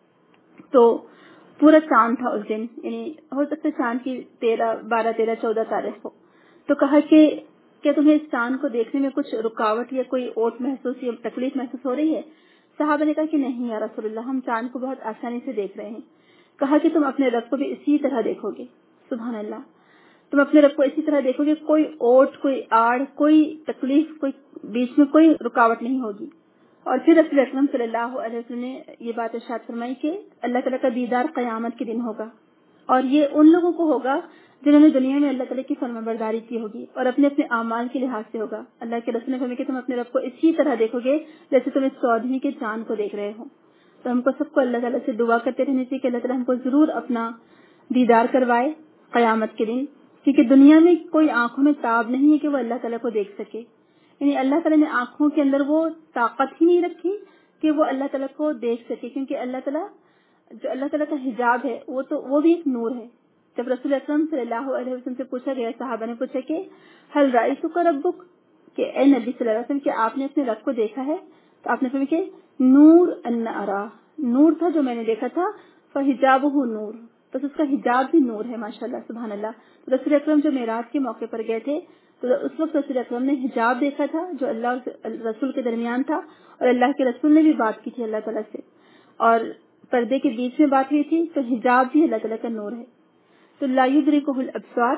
[SPEAKER 1] تو پورا چاند تھا اس دن، یعنی ہو سکتا ہے چاند کی تیرہ بارہ تیرہ چودہ تاریخ ہو. تو کہا کہ کیا تمہیں اس چاند کو دیکھنے میں کچھ رکاوٹ یا کوئی اوٹ محسوس یا تکلیف محسوس ہو رہی ہے؟ صحابہ نے کہا کہ نہیں یا رسول اللہ، ہم چاند کو بہت آسانی سے دیکھ رہے ہیں. کہا کہ تم اپنے رب کو بھی اسی طرح دیکھو گے. سبحان اللہ. تم اپنے رب کو اسی طرح دیکھو گے، کوئی اوٹ، کوئی آڑ، کوئی تکلیف، کوئی بیچ میں کوئی رکاوٹ نہیں ہوگی. اور پھر رسول اکرم صلی اللہ علیہ وسلم نے یہ بات ارشاد فرمائی کہ اللہ تعالیٰ کا دیدار قیامت کے دن ہوگا اور یہ ان لوگوں کو ہوگا جنہوں نے دنیا میں اللہ تعالیٰ کی فرما برداری کی ہوگی اور اپنے اپنے اعمال کے لحاظ سے ہوگا. اللہ کے رسول نے فرمایا کہ تم اپنے رب کو اسی طرح دیکھو گے جیسے تم اس چودھویں کے چاند کو دیکھ رہے ہو. تو ہم کو سب کو اللہ تعالیٰ سے دعا کرتے رہنے چاہیے کہ اللہ تعالیٰ ہم کو ضرور اپنا دیدار کروائے قیامت کے دن، کیونکہ دنیا میں کوئی آنکھوں میں تاب نہیں ہے کہ وہ اللہ تعالیٰ کو دیکھ سکے. یعنی اللہ تعالیٰ نے آنکھوں کے اندر وہ طاقت ہی نہیں رکھی کہ وہ اللہ تعالیٰ کو دیکھ سکے، کیونکہ اللہ تعالیٰ جو اللہ تعالیٰ کا حجاب ہے وہ تو وہ بھی ایک نور ہے. جب رسول اکرم صلی اللہ علیہ وسلم سے پوچھا گیا، صحابہ نے پوچھا کہ ہل رأیتک ربک، کہ اے نبی صلی اللہ علیہ وسلم کہ آپ نے اپنے رب کو دیکھا ہے؟ تو آپ نے فرمایا کہ نور ان ارا، نور تھا جو میں نے دیکھا تھا، فحجابہ نور، تو اس کا حجاب بھی نور ہے. ماشاءاللہ سبحان اللہ. رسول اکرم جو معراج کے موقع پر گئے تھے تو اس وقت رسول اکرم نے حجاب دیکھا تھا جو اللہ اور رسول کے درمیان تھا، اور اللہ کے رسول نے بھی بات کی تھی اللہ تعالیٰ سے اور پردے کے بیچ میں بات ہوئی تھی. تو حجاب بھی اللہ تعالیٰ کا نور ہے. تو لا یدرکہ الابصار،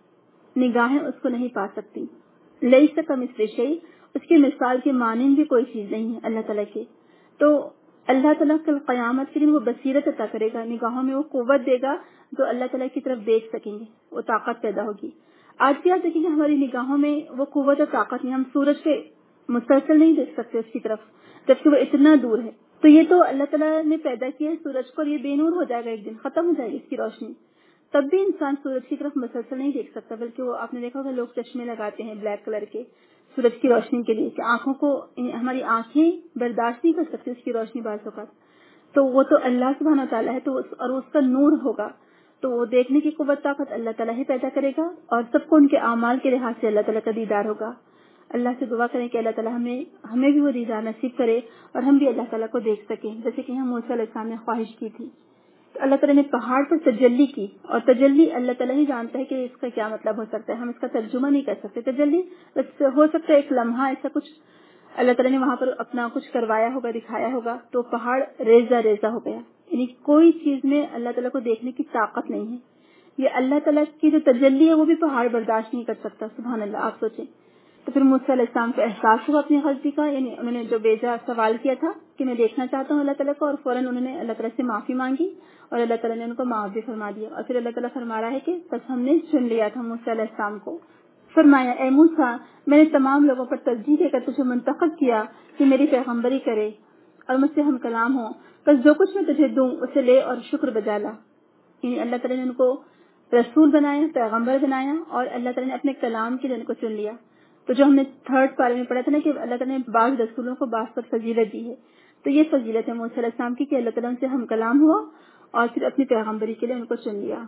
[SPEAKER 1] نگاہیں اس کو نہیں پا سکتی. لیس کمثلہ شیء، اس کی مثال کے مانند بھی کوئی چیز نہیں ہے اللہ تعالیٰ کے. تو اللہ تعالیٰ کل قیامت کے دن وہ بصیرت عطا کرے گا، نگاہوں میں وہ قوت دے گا جو اللہ تعالیٰ کی طرف دیکھ سکیں گے، وہ طاقت پیدا ہوگی. آج بھی آپ دیکھیں گے ہماری نگاہوں میں وہ قوت اور طاقت نہیں، ہم سورج کے مسلسل نہیں دیکھ سکتے اس کی طرف جبکہ وہ اتنا دور ہے. تو یہ تو اللہ تعالیٰ نے پیدا کیا ہے سورج کو، اور یہ بے نور ہو جائے گا، ایک دن ختم ہو جائے گی اس کی روشنی. تب بھی انسان سورج کی طرف مسلسل نہیں دیکھ سکتا، بلکہ وہ آپ نے دیکھا ہوگا لوگ چشمے لگاتے ہیں بلیک کلر کے سورج کی روشنی کے لیے کہ آنکھوں کو، ہماری آنکھیں برداشت نہیں کر سکتی اس کی روشنی بعض اوقات. تو وہ تو اللہ سبحانہ تعالیٰ ہے، تو اور اس کا نور ہوگا تو وہ دیکھنے کی قوت طاقت اللہ تعالیٰ ہی پیدا کرے گا اور سب کو ان کے اعمال کے لحاظ سے اللہ تعالیٰ کا دیدار ہوگا. اللہ سے دعا کریں کہ اللہ تعالیٰ ہمیں ہمیں بھی وہ دیدار نصیب کرے اور ہم بھی اللہ تعالیٰ کو دیکھ سکیں جیسے کہ ہم موسیٰ علیہ السلام نے خواہش کی تھی. تو اللہ تعالیٰ نے پہاڑ پر تجلی کی، اور تجلی اللہ تعالیٰ ہی جانتا ہے کہ اس کا کیا مطلب ہو سکتا ہے، ہم اس کا ترجمہ نہیں کر سکتے. تجلی بس ہو سکتا ہے ایک لمحہ ایسا کچھ اللہ تعالیٰ نے وہاں پر اپنا کچھ کروایا ہوگا، دکھایا ہوگا تو پہاڑ ریزہ ریزہ ہو گیا. یعنی کوئی چیز میں اللہ تعالیٰ کو دیکھنے کی طاقت نہیں ہے. یہ اللہ تعالیٰ کی جو تجلی ہے وہ بھی پہاڑ برداشت نہیں کر سکتا. سبحان اللہ. آپ سوچیں. تو پھر موسیٰ علیہ السلام کو احساس ہوا اپنی غلطی کا، یعنی انہوں نے جو بیجا سوال کیا تھا کہ میں دیکھنا چاہتا ہوں اللہ تعالیٰ کو، اور فوراً انہوں نے اللہ تعالیٰ سے معافی مانگی اور اللہ تعالیٰ نے ان کو معاف بھی فرما دیا. اور پھر اللہ تعالیٰ فرما رہا ہے کہ بس ہم نے چن لیا تھا موسیٰ علیہ السلام کو. فرمایا اے موسیٰ، میں نے تمام لوگوں پر ترجیح دے کر تجھے منتخب کیا کہ میری پیغمبری کرے اور مجھ سے ہم کلام ہو، بس جو کچھ میں تجھے دوں اسے لے اور شکر بجا لا. یعنی اللہ تعالیٰ نے ان کو رسول بنایا، پیغمبر بنایا، اور اللہ تعالیٰ نے اپنے کلام کے لیے ان کو چن لیا. تو جو ہم نے تھرڈ پارے میں پڑھا تھا نا کہ اللہ تعالیٰ نے بعض رسولوں کو بعض پر فضیلت دی ہے، تو یہ فضیلت ہے موسیٰ علیہ السلام کی کہ اللہ تعالیٰ ان سے ہم کلام ہوا اور پھر اپنی پیغمبری کے لیے ان کو چن لیا.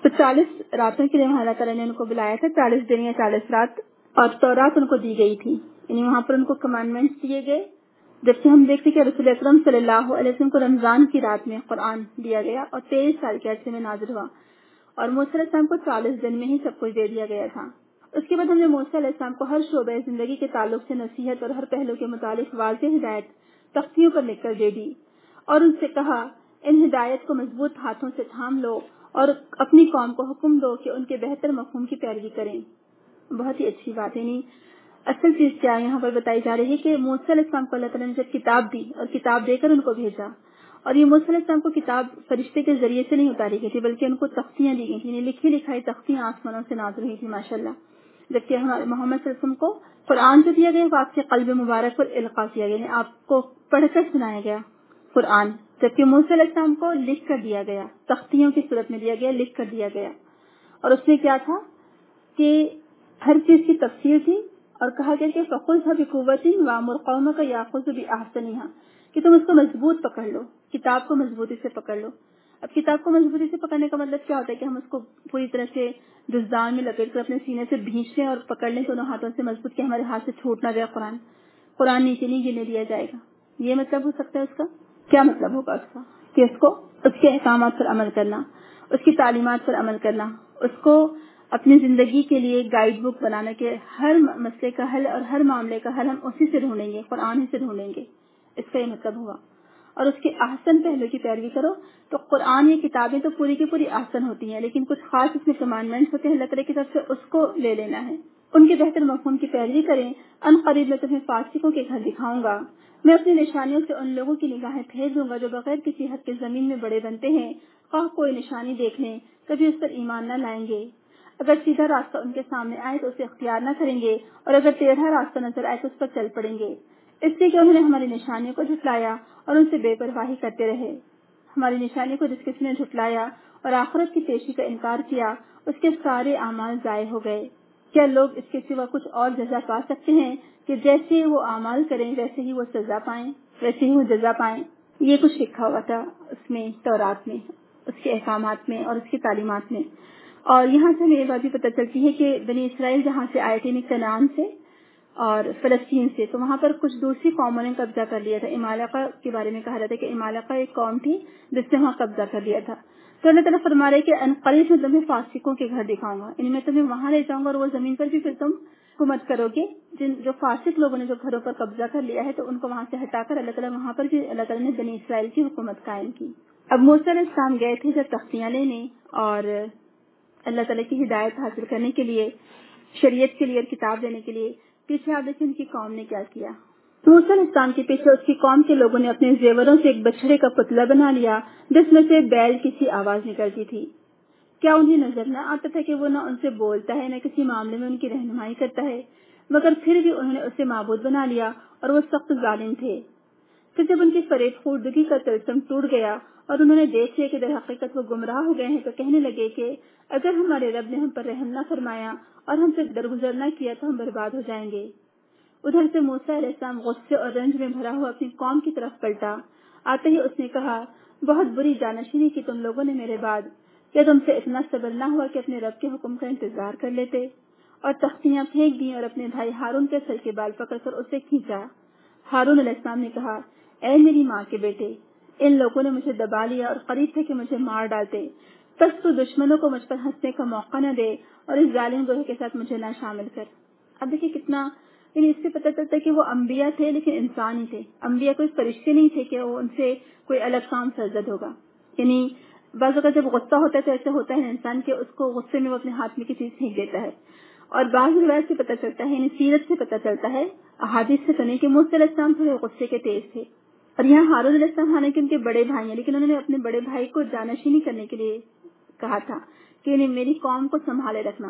[SPEAKER 1] تو چالیس راتوں کے لیے وہاں اللہ تعالیٰ نے ان کو بلایا تھا، چالیس دن یا چالیس رات، اور تورات ان کو دی گئی تھی، یعنی وہاں پر ان کو کمانڈمنٹس دیے گئے. جبکہ ہم دیکھتے کہ رسول اکرم صلی اللہ علیہ وسلم کو رمضان کی رات میں قرآن دیا گیا اور تیئیس سال کے عرصے میں نازل ہوا، اور موسیٰ علیہ السلام کو چالیس دن میں ہی سب کچھ دے دیا گیا تھا. اس کے بعد ہم نے موسیٰ علیہ السلام کو ہر شعبہ زندگی کے تعلق سے نصیحت اور ہر پہلو کے متعلق واضح ہدایت تختیوں پر لکھ کر دے دی، اور ان سے کہا ان ہدایت کو مضبوط ہاتھوں سے تھام لو اور اپنی قوم کو حکم دو کہ ان کے بہتر مفہوم کی پیروی کریں. بہت ہی اچھی بات ہے. نہیں اصل چیز کیا یہاں پر بتائی جا رہی ہے کہ موسیٰ علیہ السلام کو اللہ تعالیٰ نے جب کتاب دی اور کتاب دے کر ان کو بھیجا، اور یہ موسیٰ علیہ السلام کو کتاب فرشتے کے ذریعے سے نہیں اتاری گئی تھی بلکہ ان کو تختیاں دی گئی تھیں، یعنی لکھی لکھائی تختیاں آسمانوں سے نازل ہوئی تھی ماشاءاللہ. جبکہ ہمارے محمد صلی اللہ علیہ وسلم کو قرآن جو دیا گیا وہ آپ کے قلب مبارک پر القاء کیا گیا، یعنی آپ کو پڑھ کر سنایا گیا قرآن، جبکہ موسیٰ علیہ السلام کو لکھ کر دیا گیا، تختیوں کی صورت میں دیا گیا، لکھ کر دیا گیا. اور اس میں کیا تھا کہ ہر چیز کی تفسیر تھی، اور کہا گیا کہ فخذها بقوة وامر قومك يأخذوا بأحسنها، کہ تم اس کو مضبوط پکڑ لو، کتاب کو مضبوطی سے پکڑ لو. اب کتاب کو مضبوطی سے پکڑنے کا مطلب کیا ہوتا ہے کہ ہم اس کو پوری طرح سے دزدان میں لپیٹ کر اپنے سینے سے بھینچ لیں اور پکڑ لیں دونوں ہاتھوں سے مضبوط، کہ ہمارے ہاتھ سے چھوٹ نہ جائے قرآن قرآن نیچے نہیں گرنے دیا جائے گا. یہ مطلب ہو سکتا ہے. اس کا کیا مطلب ہوگا؟ اس کا کہ اس کو اس کے احکامات پر عمل کرنا، اس کی تعلیمات پر عمل کرنا، اس کو اپنی زندگی کے لیے گائیڈ بک بنانا کہ ہر مسئلے کا حل اور ہر معاملے کا حل ہم اسی سے ڈھونڈیں گے، قرآن ہی سے ڈھونڈیں گے. اس کا یہ مطلب ہوا. اور اس کے احسن پہلو کی پیروی کرو. تو قرآن یہ کتابیں تو پوری کی پوری احسن ہوتی ہیں، لیکن کچھ خاص اس میں کمانڈمنٹس ہوتے ہیں اللہ تعالیٰ کی طرف سے، اس کو لے لینا ہے، ان کے بہتر مفہوم کی پیروی کریں. ان قریب میں تمہیں فاسقوں کے گھر دکھاؤں گا، میں اپنی نشانیوں سے ان لوگوں کی نگاہیں پھیر دوں گا جو بغیر کسی حد کے زمین میں بڑے بنتے ہیں، خواہ کوئی نشانی دیکھ لیں کبھی اس پر ایمان نہ لائیں گے. اگر سیدھا راستہ ان کے سامنے آئے تو اسے اختیار نہ کریں گے، اور اگر ٹیڑھا راستہ نظر آئے تو اس پر چل پڑیں گے، اس لیے کہ انہوں نے ہماری نشانیوں کو جھٹلایا اور ان سے بے پرواہی کرتے رہے. ہماری نشانی کو جس کسی نے جھٹلایا اور آخرت کی پیشی کا انکار کیا، اس کے سارے اعمال ضائع ہو گئے. کیا لوگ اس کے سوا کچھ اور جزا پا سکتے ہیں کہ جیسے وہ اعمال کریں ویسے ہی وہ سزا پائیں، ویسے ہی وہ جزا پائیں؟ یہ کچھ لکھا ہوا تھا اس میں، تورات میں، اس کے احکامات میں اور اس کی تعلیمات میں. اور یہاں سے ہمیں یہ بات بھی پتہ چلتی ہے کہ بنی اسرائیل جہاں سے آئے تھے، کنعان سے اور فلسطین سے، تو وہاں پر کچھ دوسری قوموں نے قبضہ کر لیا تھا. عمالقہ کے بارے میں کہا جاتا ہے کہ عمالقہ ایک قوم تھی جس نے وہاں قبضہ کر لیا تھا. تو اللہ تعالیٰ فرما رہے کہ عنقریب میں تمہیں فاسقوں کے گھر دکھاؤں گا، یعنی میں تمہیں وہاں لے جاؤں گا اور وہ زمین پر بھی پھر تم حکومت کرو گے. جن جو فاسق لوگوں نے جو گھروں پر قبضہ کر لیا ہے تو ان کو وہاں سے ہٹا کر اللہ تعالیٰ وہاں پر بھی اللہ تعالیٰ نے بنی اسرائیل کی حکومت قائم کی. اب موسیٰ علیہ السلام گئے تھے جب تختیاں لینے اور اللہ تعالیٰ کی ہدایت حاصل کرنے کے لیے، شریعت کے لیے اور کتاب لینے کے لیے. پیچھے آپ دیکھیں ان کی قوم نے کیا کیا. موسیٰ علیہ السلام کے پیچھے اس کی قوم کے لوگوں نے اپنے زیوروں سے ایک بچڑے کا پتلا بنا لیا جس میں سے بیل کی سی آواز نکلتی تھی. کیا انہیں نظر نہ آتا تھا کہ وہ نہ ان سے بولتا ہے نہ کسی معاملے میں ان کی رہنمائی کرتا ہے؟ مگر پھر بھی انہوں نے اسے معبود بنا لیا اور وہ سخت ظالم تھے. پھر جب ان کی فریب خوردگی کا طلسم ٹوٹ گیا اور انہوں نے دیکھ لیا کہ در حقیقت وہ گمراہ ہو گئے ہیں تو کہنے لگے کہ اگر ہمارے رب نے ہم پر رحم نہ فرمایا اور ہم سے درگزر نہ کیا تو ہم برباد ہو جائیں گے. ادھر سے موسیٰ علیہ السلام غصے اور رنج میں بھرا ہوا اپنی قوم کی طرف پلٹا. آتے ہی اس نے کہا بہت بری جانشینی کی تم لوگوں نے میرے بعد. کیا تم سے اتنا صبر نہ ہوا کہ اپنے رب کے حکم کا انتظار کر لیتے؟ اور تختیاں پھینک دیں اور اپنے بھائی ہارون کے سر کے بال پکڑ کر اسے کھینچا. ہارون علیہ السلام نے کہا اے میری ماں کے بیٹے، ان لوگوں نے مجھے دبا لیا اور قریب تھے کہ مجھے مار ڈالتے. بس تو دشمنوں کو مجھ پر ہنسنے کا موقع نہ دے اور اس ظالم گروہ کے ساتھ مجھے نہ شامل کر. اب دیکھیں کتنا، یعنی اس سے پتہ چلتا ہے کہ وہ انبیاء تھے لیکن انسان ہی تھے. انبیاء کوئی فرشتے نہیں تھے کہ وہ ان سے کوئی الگ کام سرزد ہوگا. یعنی بعض اوقات جب غصہ ہوتا ہے تو ایسا ہوتا ہے انسان کہ اس کو غصے میں وہ اپنے ہاتھ میں کی چیز پھینک دیتا ہے. اور بعض روایت سے پتہ چلتا ہے، یعنی سیرت سے پتہ چلتا ہے، احادیث سے سنے کہ موسیٰ علیہ السلام تھوڑے غصے کے تیز تھے. اور یہاں ہارون علیہ السلام حالانکہ ان کے بڑے بھائی ہیں لیکن انہوں نے اپنے بڑے بھائی کو جانشینی کرنے کے لیے کہا تھا کہ یعنی میری قوم کو سنبھالے رکھنا.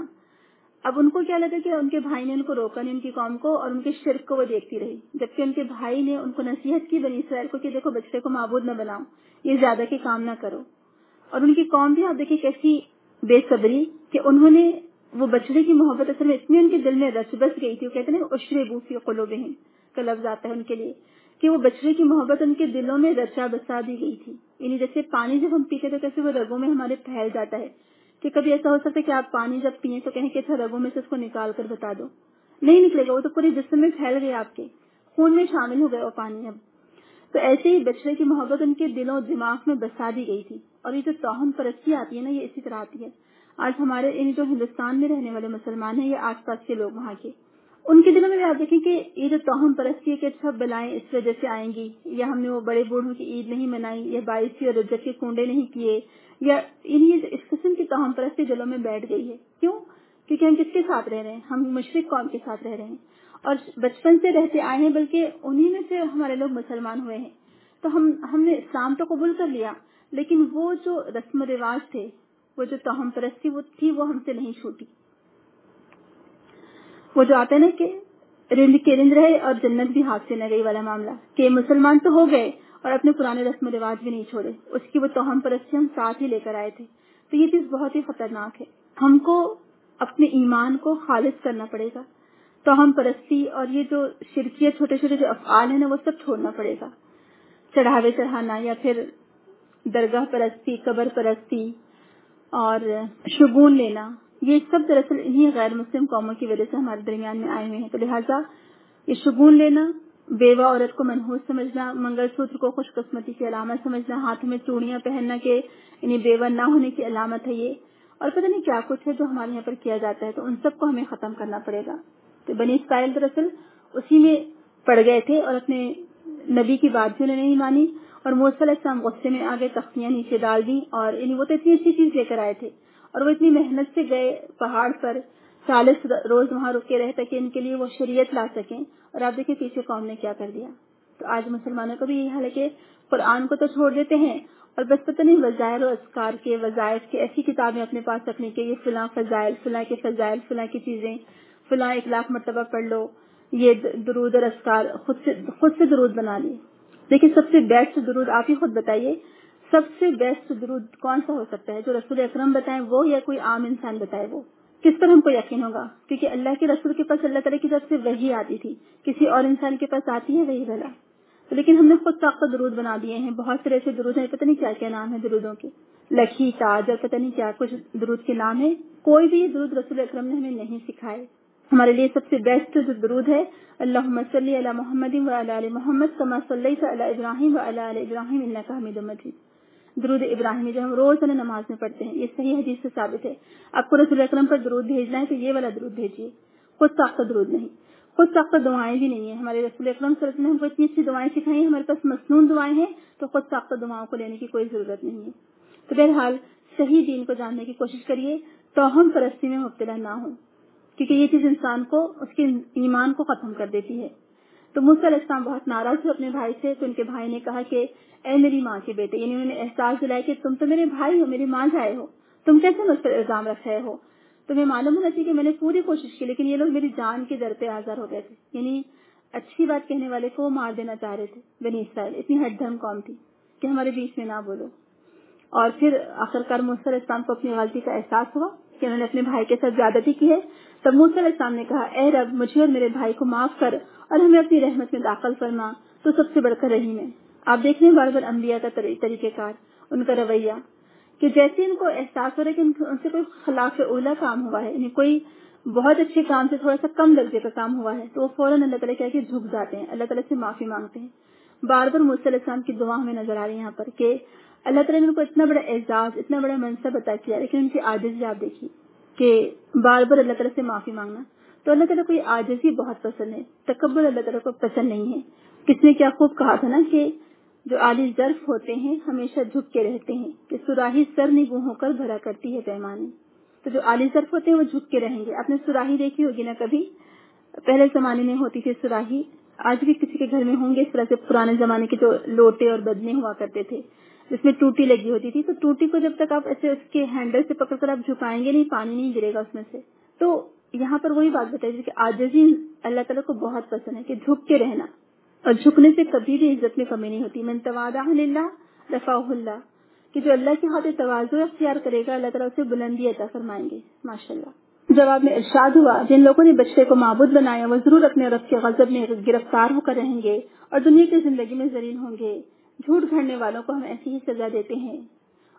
[SPEAKER 1] اب ان کو کیا لگا کہ ان کے بھائی نے ان کو روکا نہیں، ان کی قوم کو، اور ان کے شرک کو وہ دیکھتی رہی، جبکہ ان کے بھائی نے ان کو نصیحت کی بنی اسرائیل کو کہ دیکھو بچڑے کو معبود نہ بناؤ، یہ زیادہ کے کام نہ کرو. اور ان کی قوم بھی آپ دیکھیں کیسی بے صبری کہ انہوں نے وہ بچڑے کی محبت اصل میں اتنی ان کے دل میں رچ بس گئی تھی. وہ کہتے ہیں اشربوا فی قلوبہم کا لفظ آتا ہے ان کے لیے کہ وہ بچڑے کی محبت ان کے دلوں میں رچا بسا دی گئی تھی. یعنی جیسے پانی جب ہم پیتے تو کیسے وہ رگوں میں ہمارے پھیل جاتا ہے، کہ کبھی ایسا ہو سکتا ہے کہ آپ پانی جب پیئیں تو کہیں کہ اچھا رگوں میں سے اس کو نکال کر بتا دو، نہیں نکلے گا، وہ تو پورے جسم میں پھیل گیا، آپ کے خون میں شامل ہو گیا وہ پانی اب. تو ایسے ہی بچڑے کی محبت ان کے دلوں دماغ میں بسا دی گئی تھی. اور یہ جو توہم پرستی آتی ہے نا، یہ اسی طرح آتی ہے. آج ہمارے ان جو ہندوستان میں رہنے والے مسلمان ہیں یا آس پاس کے لوگ وہاں کے، ان کے دلوں میں بھی آپ دیکھیں کہ یہ جو توہم پرستی ہے کہ سب بلائیں اس وجہ سے آئیں گی، یا ہم نے وہ بڑے بوڑھوں کی عید نہیں منائی، یا بائیسی اور رجب کے کنڈے نہیں کیے، یا انہیں اس قسم کی توہم پرستی دلوں میں بیٹھ گئی ہے. کیوں؟ کیونکہ ہم کس کے ساتھ رہ رہے ہیں؟ ہم مشرک قوم کے ساتھ رہ رہے ہیں اور بچپن سے رہتے آئے ہیں، بلکہ انہی میں سے ہمارے لوگ مسلمان ہوئے ہیں. تو ہم ہم نے اسلام تو قبول کر لیا، لیکن وہ جو رسم و رواج تھے، وہ جو توہم پرستی وہ تھی، وہ ہم سے نہیں چھوٹی. وہ جو آتا ہے نا کہ رند کے رند رہے اور جنت بھی ہاتھ سے نہ گئی والا معاملہ، کہ مسلمان تو ہو گئے اور اپنے پرانے رسم و رواج بھی نہیں چھوڑے، اس کی وہ توہم پرستی ہم ساتھ ہی لے کر آئے تھے. تو یہ چیز بہت ہی خطرناک ہے. ہم کو اپنے ایمان کو خالص کرنا پڑے گا. توہم پرستی اور یہ جو شرکیت چھوٹے چھوٹے جو افعال ہیں نا، وہ سب چھوڑنا پڑے گا. چڑھاوے چڑھانا یا پھر درگاہ پرستی، قبر پرستی اور شگون لینا، یہ سب دراصل انہی غیر مسلم قوموں کی وجہ سے ہمارے درمیان میں آئے ہوئے ہیں. تو لہٰذا یہ شگون لینا، بیوہ عورت کو منحوس سمجھنا، منگل سوتر کو خوش قسمتی کی علامت سمجھنا، ہاتھ میں چوڑیاں پہننا کہ انہیں بیوہ نہ ہونے کی علامت ہے یہ، اور پتہ نہیں کیا کچھ ہے جو ہمارے یہاں پر کیا جاتا ہے. تو ان سب کو ہمیں ختم کرنا پڑے گا. تو بنی اسرائیل دراصل اسی میں پڑ گئے تھے اور اپنے نبی کی بات بھی انہوں نے نہیں مانی، اور موسیٰ علیہ السلام غصے میں آگے تختیاں نیچے ڈال دی. اور انہیں وہ تو اتنی اچھی چیز لے کر آئے تھے اور وہ اتنی محنت سے گئے پہاڑ پر، چالیس روز وہاں رکے رہے تاکہ ان کے لیے وہ شریعت لا سکیں. اور آپ دیکھیں پیچھے قوم نے کیا کر دیا. تو آج مسلمانوں کا بھی یہ حال ہے کہ قرآن کو تو چھوڑ دیتے ہیں اور بس پتہ نہیں وظائر و اذکار کے وظائف کے ایسی کتابیں اپنے پاس رکھنے کے، یہ فلاں فضائل، فلاں کے فضائل، فلاں کی چیزیں، فلاں ایک لاکھ مرتبہ پڑھ لو، یہ درود اور اذکار خود سے خود سے درود بنا لیے. دیکھیں سب سے بیسٹ درود آپ ہی خود بتائیے، سب سے بیسٹ درود کون سا ہو سکتا ہے؟ جو رسول اکرم بتائیں وہ، یا کوئی عام انسان بتائے وہ؟ کس پر ہم کو یقین ہوگا؟ کیونکہ اللہ کے رسول کے پاس اللہ تعالیٰ کی طرف سے وحی آتی تھی، کسی اور انسان کے پاس آتی ہے وہی بھلا؟ تو لیکن ہم نے خود ساختہ درود بنا دیے ہیں. بہت طرح سے درود ہیں، پتہ نہیں کیا کیا نام ہے درودوں کے، لکھی تاج اور پتہ نہیں کیا کچھ درود کے نام ہے. کوئی بھی درود رسول اکرم نے ہمیں نہیں سکھائے. ہمارے لیے سب سے بیسٹ جو درود ہے، اللہم صلی علی محمد وعلی آل محمد کما صلیت علی ابراہیم وعلی آل ابراہیم انک حمید مجید. درود ابراہیمی جو ہم روزانہ نماز میں پڑھتے ہیں، یہ صحیح حدیث سے ثابت ہے. آپ کو رسول اکرم پر درود بھیجنا ہے تو یہ والا درود بھیجیے، خود ساختہ درود نہیں. خود ساختہ دعائیں بھی نہیں ہیں. ہمارے رسول اکرم صلی اللہ علیہ وسلم نے ہم کو اتنی اچھی دعائیں سکھائی ہیں، ہمارے پاس مسنون دعائیں ہیں، تو خود ساختہ دعاؤں کو لینے کی کوئی ضرورت نہیں ہے. تو بہرحال صحیح دین کو جاننے کی کوشش کریے، توہم پرستی میں مبتلا نہ ہوں، کیونکہ یہ چیز انسان کو اس کے ایمان کو ختم کر دیتی ہے. تو موسیٰ علیہ السلام بہت ناراض تھے اپنے بھائی سے. تو ان کے بھائی نے کہا کہ اے میری ماں کے بیٹے، یعنی انہوں نے احساس دلایا کہ تم تو میرے بھائی ہو، میری ماں جائے ہو، تم کیسے مجھ پر الزام رکھ رہے ہو؟ تمہیں معلوم ہونا چاہیے کہ میں نے پوری کوشش کی، لیکن یہ لوگ میری جان کے در پہ آزار ہو گئے تھے. یعنی اچھی بات کہنے والے کو مار دینا چاہ رہے تھے. بنی اسرائیل اتنی ہٹ دھرم قوم تھی کہ ہمارے بیچ میں نہ بولو. اور پھر آخرکار موسیٰ علیہ السلام کو اپنی غلطی کا احساس ہوا کہ انہوں نے اپنے بھائی کے ساتھ زیادتی کی ہے. تب موسیٰ علیہ السلام نے کہا اے رب، مجھے اور میرے بھائی کو معاف کر اور ہمیں اپنی رحمت میں داخل فرما، تو سب سے بڑھ کر رحیم ہے. آپ دیکھ رہے ہیں بار بار انبیاء کا طریقہ کار، ان کا رویہ، کہ جیسے ان کو احساس ہو رہا ہے کہ ان سے کوئی خلاف اولا کام ہوا ہے، یعنی کوئی بہت اچھے کام سے تھوڑا سا کم درجے کا کام ہوا ہے، تو وہ فوراً اللہ تعالیٰ کیا کہ جھک جاتے ہیں، اللہ تعالیٰ سے معافی مانگتے ہیں. بار بار موسیٰ علیہ السلام کی دعا ہمیں نظر آ رہی ہے یہاں پر کہ اللہ تعالیٰ نے ان کو اتنا بڑا اعزاز، اتنا بڑا منصب عطا کیا، لیکن ان کی عاجزی آپ دیکھیے کہ بار بار اللہ تعالیٰ سے معافی مانگنا. تو اللہ تعالیٰ کو یہ عاجزی بہت پسند ہے، تکبر اللہ تعالیٰ کو پسند نہیں ہے. کس نے کیا خوب کہا تھا نا کہ جو عالی ظرف ہوتے ہیں ہمیشہ جھک کے رہتے ہیں، کہ سراہی سر نگوں ہو کر بھرا کرتی ہے پیمانے. تو جو عالی ظرف ہوتے ہیں وہ جھک کے رہیں گے. آپ نے سراہی دیکھی ہوگی نا کبھی، پہلے زمانے میں ہوتی تھی سراہی، آج بھی کسی کے گھر میں ہوں گے اس طرح سے. پرانے زمانے کے جو لوٹے اور بدنے ہوا کرتے تھے جس میں ٹوٹی لگی ہوتی تھی، تو ٹوٹی کو جب تک آپ ایسے اس کے ہینڈل سے پکڑ کر آپ جھکائیں گے نہیں، پانی نہیں گرے گا اس میں سے. تو یہاں پر وہی بات بتائی کہ عاجزی اللہ تعالیٰ کو بہت پسند ہے، کہ جھک کے رہنا، اور جھکنے سے کبھی بھی عزت میں کمی نہیں ہوتی. من تواضع للہ رفعہ اللہ، کہ جو اللہ کے خاطر تواضع اختیار کرے گا اللہ تعالیٰ اسے بلندی عطا فرمائیں گے. ماشاءاللہ. جواب میں ارشاد ہوا جن لوگوں نے بچے کو معبود بنایا وہ ضرور اپنے رب کے غضب میں گرفتار ہو کر رہیں گے اور دنیا کی زندگی میں ذلیل ہوں گے. جھوٹ گھڑنے والوں کو ہم ایسی ہی سزا دیتے ہیں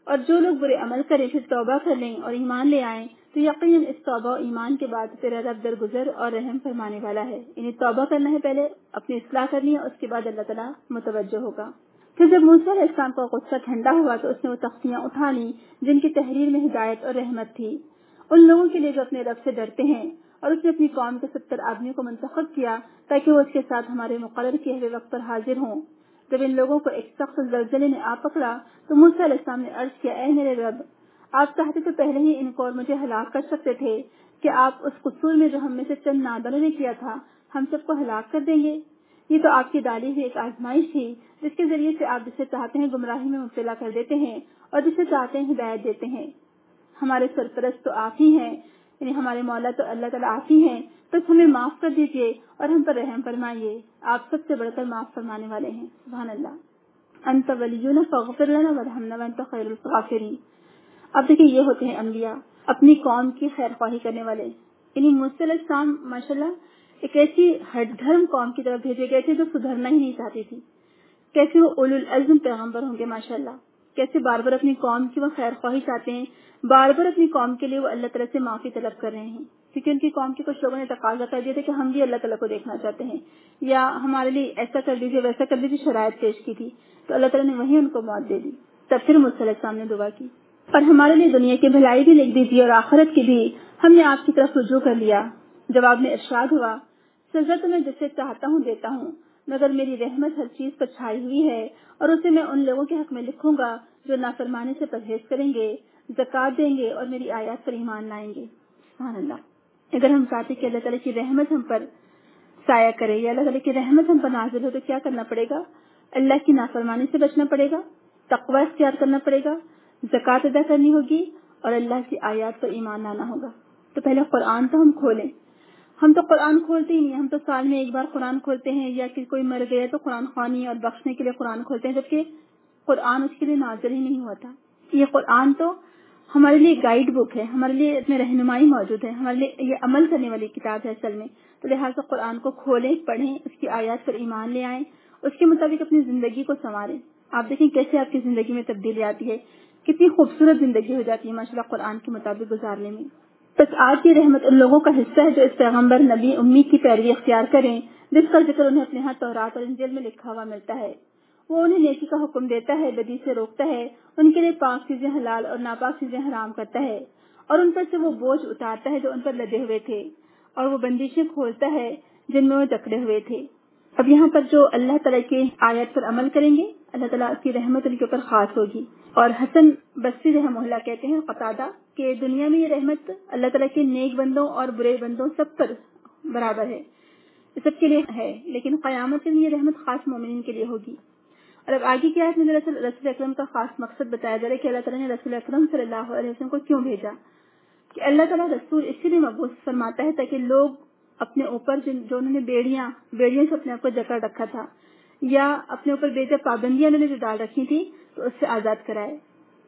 [SPEAKER 1] اور جو لوگ برے عمل کریں پھر توبہ کر لیں اور ایمان لے آئیں تو یقیناً اس توبہ و ایمان کے بعد تیرا رب درگزر اور رحم فرمانے والا ہے. یعنی توبہ کرنا ہے، پہلے اپنی اصلاح کرنی ہے، اس کے بعد اللہ تعالیٰ متوجہ ہوگا. پھر جب موسیٰ علیہ السلام کا غصہ ٹھنڈا ہوا تو اس نے وہ تختیاں اٹھا لیں جن کی تحریر میں ہدایت اور رحمت تھی ان لوگوں کے لیے جو اپنے رب سے ڈرتے ہیں، اور اس نے اپنی قوم کے ستر آدمیوں کو منتخب کیا تاکہ وہ اس کے ساتھ ہمارے مقرر کیے ہوئے وقت پر حاضر ہوں. جب ان لوگوں کو ایک سخت زلزلے نے آ پکڑا تو موسیٰ علیہ السلام نے عرض کیا، اے میرے رب، آپ چاہتے تو پہلے ہی ان کو اور مجھے ہلاک کر سکتے تھے کہ آپ اس قصور میں جو ہم میں سے چند نادانوں نے کیا تھا ہم سب کو ہلاک کر دیں گے. یہ تو آپ کی ڈالی ہوئی ایک آزمائش تھی جس کے ذریعے سے آپ جسے چاہتے ہیں گمراہی میں مبتلا کر دیتے ہیں اور جسے چاہتے ہیں ہدایت دیتے ہیں. ہمارے سرپرست تو آپ ہی ہیں، یعنی ہمارے مولا تو اللہ تعالیٰ آپ ہی ہیں، تو ہمیں معاف کر دیجیے اور ہم پر رحم فرمائیے، آپ سب سے بڑھ کر معاف فرمانے والے ہیں. سبحان اللہ. انت ولینا فاغفر لنا وارحمنا وانت خیر الغافرین. اب دیکھیں یہ ہوتے ہیں انبیاء، اپنی قوم کی خیر خواہی کرنے والے. یعنی موسیٰ علیہ السلام ماشاءاللہ ایک ایسی ہٹ دھرم قوم کی طرف بھیجے گئے تھے جو سدھرنا ہی نہیں چاہتی تھی. کیسے وہ اولو العزم پیغمبر ہوں گے ماشاءاللہ، کیسے بار بار اپنی قوم کی وہ خیر خواہی چاہتے ہیں، بار بار اپنی قوم کے لیے وہ اللہ تعالیٰ سے معافی طلب کر رہے ہیں. کیونکہ ان کی قوم کے کچھ لوگوں نے تقاضا کر دیا تھا کہ ہم بھی اللہ تعالیٰ کو دیکھنا چاہتے ہیں، یا ہمارے لیے ایسا کر دیجیے ویسا کر دیجیے، شرائط پیش کی تھی تو اللہ تعالیٰ نے وہیں ان کو موت دے دی. تب پھر موسیٰ علیہ السلام نے دعا کی، اور ہمارے لیے دنیا کی بھلائی بھی لکھ دیجیے اور آخرت کی بھی، ہم نے آپ کی طرف رجوع کر لیا. جواب میں ارشاد ہوا، سزا تو میں جسے چاہتا ہوں دیتا ہوں، مگر میری رحمت ہر چیز پر چھائی ہوئی ہے اور اسے میں ان لوگوں کے حق میں لکھوں گا جو نافرمانی سے پرہیز کریں گے، زکات دیں گے اور میری آیات پر ایمان لائیں گے. سبحان اللہ. اگر ہم چاہتے کہ اللہ تعالیٰ کی رحمت ہم پر سایہ کرے یا اللہ تعالیٰ کی رحمت ہم پر نازل ہو تو کیا کرنا پڑے گا؟ اللہ کی نافرمانی سے بچنا پڑے گا، تقوی اختیار کرنا پڑے گا، زکات ادا کرنی ہوگی اور اللہ کی آیات پر ایمان لانا ہوگا. تو پہلے قرآن تو ہم کھولیں. ہم تو قرآن کھولتے ہی نہیں، ہم تو سال میں ایک بار قرآن کھولتے ہیں، یا کہ کوئی مر گیا تو قرآن خوانی اور بخشنے کے لیے قرآن کھولتے ہیں، جبکہ قرآن اس کے لیے نازل ہی نہیں ہوا تھا. یہ قرآن تو ہمارے لیے گائیڈ بک ہے، ہمارے لیے اس میں رہنمائی موجود ہے، ہمارے لیے یہ عمل کرنے والی کتاب ہے اصل میں. تو لہٰذا قرآن کو کھولیں، پڑھیں، اس کی آیات پر ایمان لے آئیں، اس کے مطابق اپنی زندگی کو سنواریں. آپ دیکھیں کیسے آپ کی زندگی میں تبدیلی آتی ہے، کتنی خوبصورت زندگی ہو جاتی ہے ماشاءاللہ قرآن کے مطابق گزارنے میں. بس آج کی رحمت ان لوگوں کا حصہ ہے جو اس پیغمبر نبی امی کی پیروی اختیار کریں جس کا ذکر انہیں اپنے ہاں تورات اور انجیل میں لکھا ہوا ملتا ہے. وہ انہیں نیکی کا حکم دیتا ہے، بدی سے روکتا ہے، ان کے لیے پاک چیزیں حلال اور ناپاک چیزیں حرام کرتا ہے، اور ان پر سے وہ بوجھ اتارتا ہے جو ان پر لدے ہوئے تھے، اور وہ بندشیں کھولتا ہے جن میں وہ جکڑے ہوئے تھے. اب یہاں پر جو اللہ تعالیٰ کی آیت پر عمل کریں گے اللہ تعالیٰ کی رحمت ان کے اوپر خاص ہوگی. اور حسن بصری رحمہ اللہ کہتے ہیں قتادہ کہ دنیا میں یہ رحمت اللہ تعالیٰ کے نیک بندوں اور برے بندوں سب پر برابر ہے، سب کے لیے ہے، لیکن قیامت میں یہ رحمت خاص مومنین کے لیے ہوگی. اور اب آگے کی آیت میں دراصل رسول اکرم کا خاص مقصد بتایا جا رہا ہے کہ اللہ تعالیٰ نے رسول اکرم صلی اللہ علیہ وسلم کو کیوں بھیجا. کہ اللہ تعالیٰ رسول اسی لیے مبعوث فرماتا ہے تاکہ لوگ اپنے اوپر جو انہوں نے بیڑیاں بیڑیاں سے اپنے آپ کو جکڑ رکھا تھا یا اپنے اوپر بیجا پابندیاں انہوں نے جو ڈال رکھی تھی تو اس سے آزاد کرائے.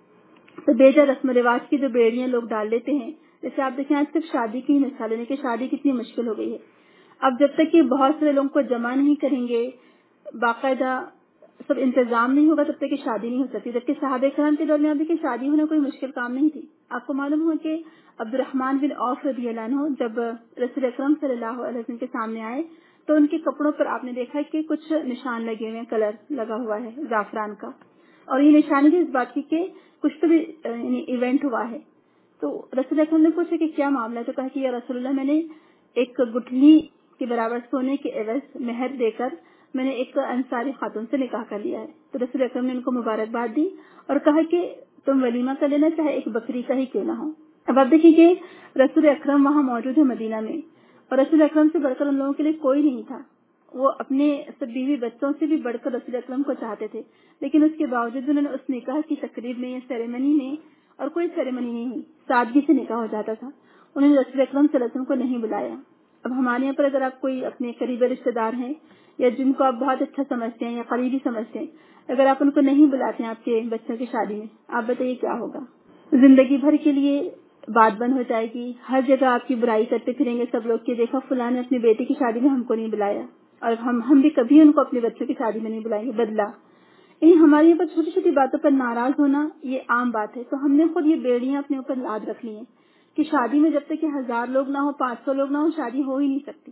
[SPEAKER 1] تو بیجا رسم و رواج کی جو بیڑیاں لوگ ڈال لیتے ہیں، جیسے آپ دیکھیں آج صرف شادی کی مثال ہے کہ شادی کتنی مشکل ہو گئی ہے. اب جب تک کہ بہت سارے لوگوں کو جمع نہیں کریں گے، باقاعدہ سب انتظام نہیں ہوگا، تب تک کہ شادی نہیں ہو سکتی. جبکہ صحابہ کرام کے دور میں آپ دیکھیں شادی ہونا کوئی مشکل کام نہیں تھی. آپ کو معلوم ہو کہ عبد الرحمن بن عوف رضی اللہ عنہ جب رسول اکرم صلی اللہ علیہ وسلم کے سامنے آئے تو ان کے کپڑوں پر آپ نے دیکھا کہ کچھ نشان لگے ہوئے ہیں، کلر لگا ہوا ہے زعفران کا، اور یہ نشانی بھی اس بات کی کہ کچھ تو بھی یعنی ایونٹ ہوا ہے. تو رسول اکرم نے پوچھا کہ کیا معاملہ ہے، تو کہا کہ یا رسول اللہ میں نے ایک گٹھلی کے برابر سونے کے عوض مہر دے کر میں نے ایک انصاری خاتون سے نکاح کر لیا ہے. تو رسول اکرم نے ان کو مبارکباد دی اور کہا کہ تم ولیمہ کر لینا چاہے ایک بکری کا ہی کیوں نہ ہو. اب آپ دیکھیں کہ رسول اکرم وہاں موجود ہے مدینہ میں، اور رسول اکرم سے بڑھ کر ان لوگوں کے لیے کوئی نہیں تھا. وہ اپنے سب بیوی بچوں سے بھی بڑھ کر رسول اکرم کو چاہتے تھے، لیکن اس کے باوجود انہوں نے اس نکاح کی تقریب میں یا سیریمنی میں، اور کوئی سیریمنی نہیں ہوئی، سادگی سے نکاح ہو جاتا تھا، انہوں نے رسول اکرم صلی اللہ علیہ وسلم کو نہیں بلایا. اب ہمارے یہاں پر اگر آپ کوئی اپنے قریبی رشتے دار ہیں یا جن کو آپ بہت اچھا سمجھتے ہیں یا قریبی سمجھتے ہیں، اگر آپ ان کو نہیں بلاتے ہیں آپ کے بچوں کی شادی میں، آپ بتائیے کیا ہوگا؟ زندگی بھر کے لیے بات بند ہو جائے گی. ہر جگہ آپ کی برائی کرتے پھریں گے سب لوگ کہ دیکھا فلاں نے اپنی بیٹی کی شادی میں ہم کو نہیں بلایا، اور ہم ہم بھی کبھی ان کو اپنے بچوں کی شادی میں نہیں بلائیں گے. بدلا یعنی ہمارے یہاں پر چھوٹی چھوٹی باتوں پر ناراض ہونا یہ عام بات ہے. تو ہم نے خود یہ بیڑیاں اپنے اوپر لاد رکھ لی ہیں کہ شادی میں جب تک کہ ہزار لوگ نہ ہو، پانچ سو لوگ نہ ہو، شادی ہو ہی نہیں سکتی.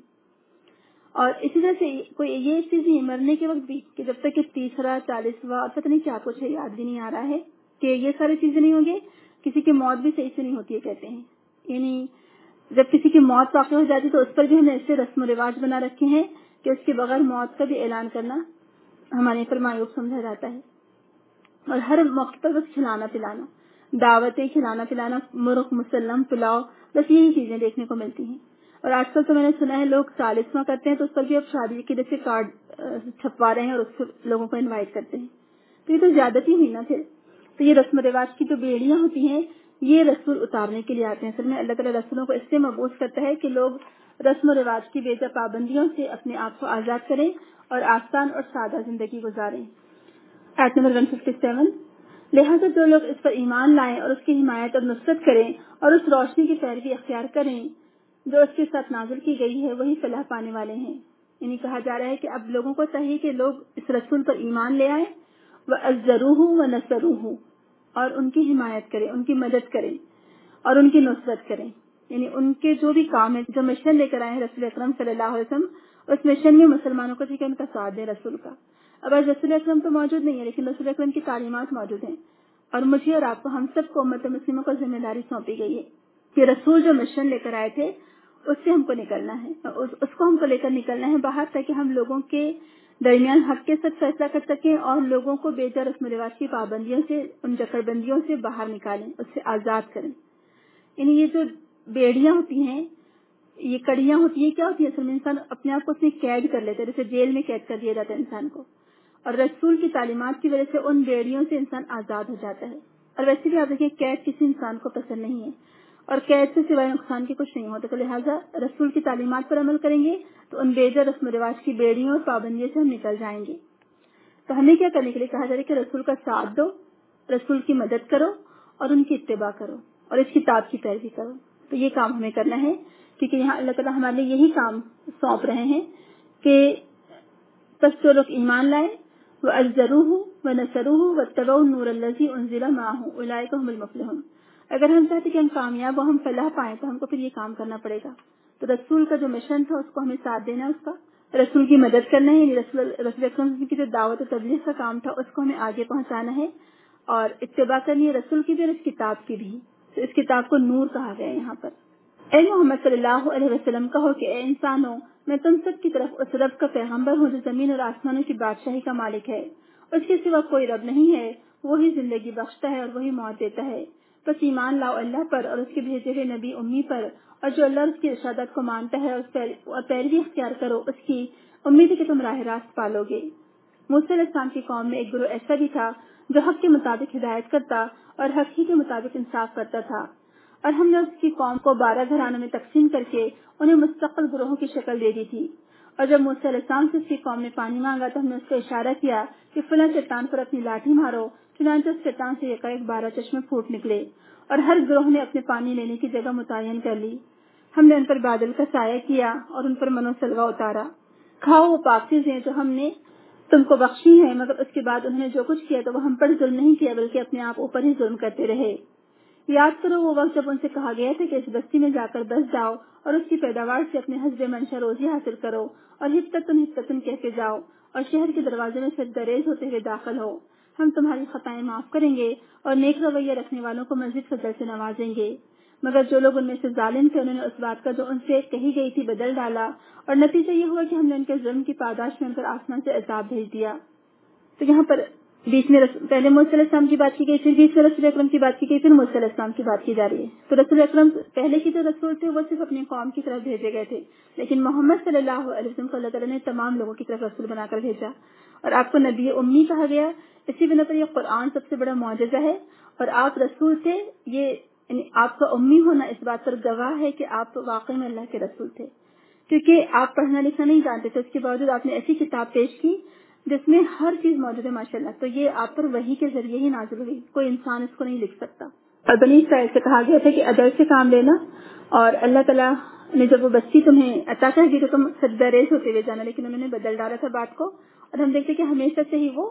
[SPEAKER 1] اور اسی طرح سے کوئی یہ چیز نہیں مرنے کے وقت بھی کہ جب تک کہ تیسرا چالیسواں اور پتہ نہیں کیا کچھ ہے، یاد بھی نہیں آ رہا ہے کہ یہ ساری چیزیں نہیں ہوں گی. کسی کی موت بھی صحیح سے نہیں ہوتی ہے کہتے ہیں. یعنی جب کسی کی موت واقع ہو جاتی تو اس پر بھی ہم نے ایسے رسم و رواج بنا رکھے ہیں کہ اس کے بغیر موت کا بھی اعلان کرنا ہمارے پر معیوب سمجھا جاتا ہے. اور ہر موقع پر بس کھلانا پلانا، دعوتیں، کھلانا پلانا، مرغ مسلم، پلاؤ، بس یہی چیزیں دیکھنے کو ملتی ہیں. اور آج کل تو میں نے سنا ہے لوگ چالیسواں کرتے ہیں تو اس پر بھی اب شادی کے جیسے کارڈ چھپوا رہے ہیں اور اس سے لوگوں کو انوائٹ کرتے ہیں. تو یہ تو زیادتی ہوئی نا پھر. تو یہ رسم و رواج کی جو بیڑیاں ہوتی ہیں یہ رسول اتارنے کے لیے آتے ہیں. اصل میں اللہ تعالیٰ رسولوں کو اس سے مبعوث کرتا ہے کہ لوگ رسم و رواج کی بے جا پابندیوں سے اپنے آپ کو آزاد کریں اور آسان اور سادہ زندگی گزاریں. آیت نمبر ایک سو سون، لہٰذا جو لوگ اس پر ایمان لائیں اور اس کی حمایت اور نصرت کریں اور اس روشنی کی پیروی اختیار کریں جو اس کے ساتھ نازل کی گئی ہے وہی فلاح پانے والے ہیں. یعنی کہا جا رہا ہے کہ اب لوگوں کو چاہیے کہ لوگ اس رسول پر ایمان لے آئیں، وَأَزَّرُوهُ وَنَصَرُوهُ، اور ان کی حمایت کریں، ان کی مدد کریں اور ان کی نصرت کریں. یعنی ان کے جو بھی کام ہے، جو مشن لے کر آئے ہیں رسول اکرم صلی اللہ علیہ وسلم، اس مشن میں مسلمانوں کو چاہیے ان کا ساتھ دیں رسول کا. اب آج رسول اکرم تو موجود نہیں ہے لیکن رسول اکرم کی تعلیمات موجود ہیں، اور مجھے اور آپ کو، ہم سب کو، امت مسلموں کو ذمہ داری سونپی گئی ہے کہ رسول جو مشن لے کر آئے تھے اس سے ہم کو نکلنا ہے، اس کو ہم کو لے کر نکلنا ہے باہر، تاکہ ہم لوگوں کے درمیان حق کے ساتھ فیصلہ کر سکیں اور لوگوں کو بے جا رسم و رواج کی پابندیوں سے، ان جکڑ بندیوں سے باہر نکالیں، اس سے آزاد کریں. یعنی یہ جو بیڑیاں ہوتی ہیں، یہ کڑیاں ہوتی ہیں، کیا ہوتی ہیں؟ اصل میں انسان اپنے آپ کو اس میں قید کر لیتا ہے، جیسے جیل میں قید کر دیا جاتا ہے انسان کو، اور رسول کی تعلیمات کی وجہ سے ان بیڑیوں سے انسان آزاد ہو جاتا ہے. اور ویسے بھی آپ دیکھیں قید کسی انسان کو پسند نہیں ہے، اور قید سے سوائے نقصان کے کچھ نہیں ہوتا. تو لہٰذا رسول کی تعلیمات پر عمل کریں گے تو ان بے جا رسم و رواج کی بیڑیوں اور پابندیوں سے ہم نکل جائیں گے. تو ہمیں کیا کرنے کے لیے کہا جا رہا ہے کہ رسول کا ساتھ دو، رسول کی مدد کرو اور ان کی اتباع کرو اور اس کتاب کی پیروی کرو. تو یہ کام ہمیں کرنا ہے، کیونکہ یہاں اللہ تعالیٰ ہمارے لیے یہی کام سونپ رہے ہیں کہ بس جو لوگ ایمان لائے، وَأَزَّرُوهُ وَنَصَرُوهُ وَاتَّبَعُوا النُّورَ الَّذِي أُنزِلَ مَعَهُ أُولَٰئِكَ هُمُ الْمُفْلِحُونَ. اگر ہم چاہتے کہ ہم کامیاب ہو، ہم فلاح پائیں، تو ہم کو پھر یہ کام کرنا پڑے گا. تو رسول کا جو مشن تھا اس کو ہمیں ساتھ دینا ہے، اس کا رسول کی مدد کرنا ہے، یعنی رسول رسول اکرم کی جو دعوت و تبلیغ کا کام تھا اس کو ہمیں آگے پہنچانا ہے، اور اتباع کرنی ہے رسول کی بھی اور اس کتاب کی بھی. تو اس کتاب کو نور کہا گیا ہے یہاں پر. اے محمد صلی اللہ علیہ وسلم کہو کہ اے انسانوں، میں تم سب کی طرف اس رب کا پیغمبر ہوں جو زمین اور آسمانوں کی بادشاہی کا مالک ہے. اس کے سوا کوئی رب نہیں ہے، وہی زندگی بخشتا ہے اور وہی موت دیتا ہے. بس ایمان لاؤ اللہ پر اور اس کے بھیجے ہوئے نبی امی پر، اور جو اللہ اور اس کی ارشادات کو مانتا ہے اور پیروی اختیار کرو اس کی، امید ہے کہ تم راہ راست پالو گے. موسیٰ علیہ السلام کی قوم میں ایک گروہ ایسا بھی تھا جو حق کے مطابق ہدایت کرتا اور حق ہی کے مطابق انصاف کرتا تھا، اور ہم نے اس کی قوم کو بارہ گھرانوں میں تقسیم کر کے انہیں مستقل گروہوں کی شکل دے دی تھی. اور جب موسیٰ علیہ السلام سے اس کی قوم نے پانی مانگا تو ہم نے اس کو اشارہ کیا کہ فلاں چٹان پر اپنی لاٹھی مارو، چنانچہ اس چٹان سے یکایک بارہ چشمے پھوٹ نکلے، اور ہر گروہ نے اپنے پانی لینے کی جگہ متعین کر لی. ہم نے ان پر بادل کا سایہ کیا اور ان پر منو سلوا اتارا. کھاؤ وہ پاک چیزیں جو ہم نے تم کو بخشی ہیں، مگر اس کے بعد انہوں نے جو کچھ کیا تو وہ ہم پر ظلم نہیں کیا بلکہ اپنے آپ اوپر ہی ظلم کرتے رہے. یاد کرو وہ وقت جب ان سے کہا گیا تھا کہ اس بستی میں جا کر بس جاؤ اور اس کی پیداوار سے اپنے حسب منشا روزی حاصل کرو، اور حتتن حتتن کہہ کے جاؤ اور شہر کے دروازے میں سے دریز ہوتے ہوئے داخل ہو. ہم تمہاری خطائیں معاف کریں گے اور نیک رویہ رکھنے والوں کو مزید فضل سے نوازیں گے. مگر جو لوگ ان میں سے ظالم تھے انہوں نے اس بات کا جو ان سے کہی گئی تھی بدل ڈالا، اور نتیجہ یہ ہوا کہ ہم نے ان کے ظلم کی پاداش میں ان پر آسمان سے عذاب بھیج دیا. تو یہاں پر بیچ میں پہلے موسیٰ علیہ السلام کی بات کی گئی، پھر بیچ میں رسول اکرم کی بات کی گئی، پھر موسیٰ علیہ السلام کی بات کی جا رہی ہے. تو رسول اکرم پہلے کی جو رسول تھے وہ صرف اپنی قوم کی طرف بھیجے گئے تھے، لیکن محمد صلی اللہ علیہ وسلم کو اللہ تعالیٰ نے تمام لوگوں کی طرف رسول بنا کر بھیجا، اور آپ کو نبی امی کہا گیا. اسی بنا پر یہ قرآن سب سے بڑا معجزہ ہے، اور آپ رسول تھے. یہ یعنی آپ کا امی ہونا اس بات پر گواہ ہے کہ آپ واقعی میں اللہ کے رسول تھے، کیونکہ آپ پڑھنا لکھنا نہیں جانتے تھے. اس کے باوجود آپ نے ایسی کتاب پیش کی جس میں ہر چیز موجود ہے ماشاءاللہ. تو یہ آپ پر وحی کے ذریعے ہی نازل ہوئی، کوئی انسان اس کو نہیں لکھ سکتا. اور بنی اسرائیل سے کہا گیا تھا کہ ادب سے کام لینا، اور اللہ تعالیٰ نے جب وہ بستی تمہیں عطا کر دی تو تم سجدہ ریز ہوتے ہوئے جانا، لیکن انہوں نے بدل ڈالا تھا بات کو. اور ہم دیکھتے کہ ہمیشہ سے ہی وہ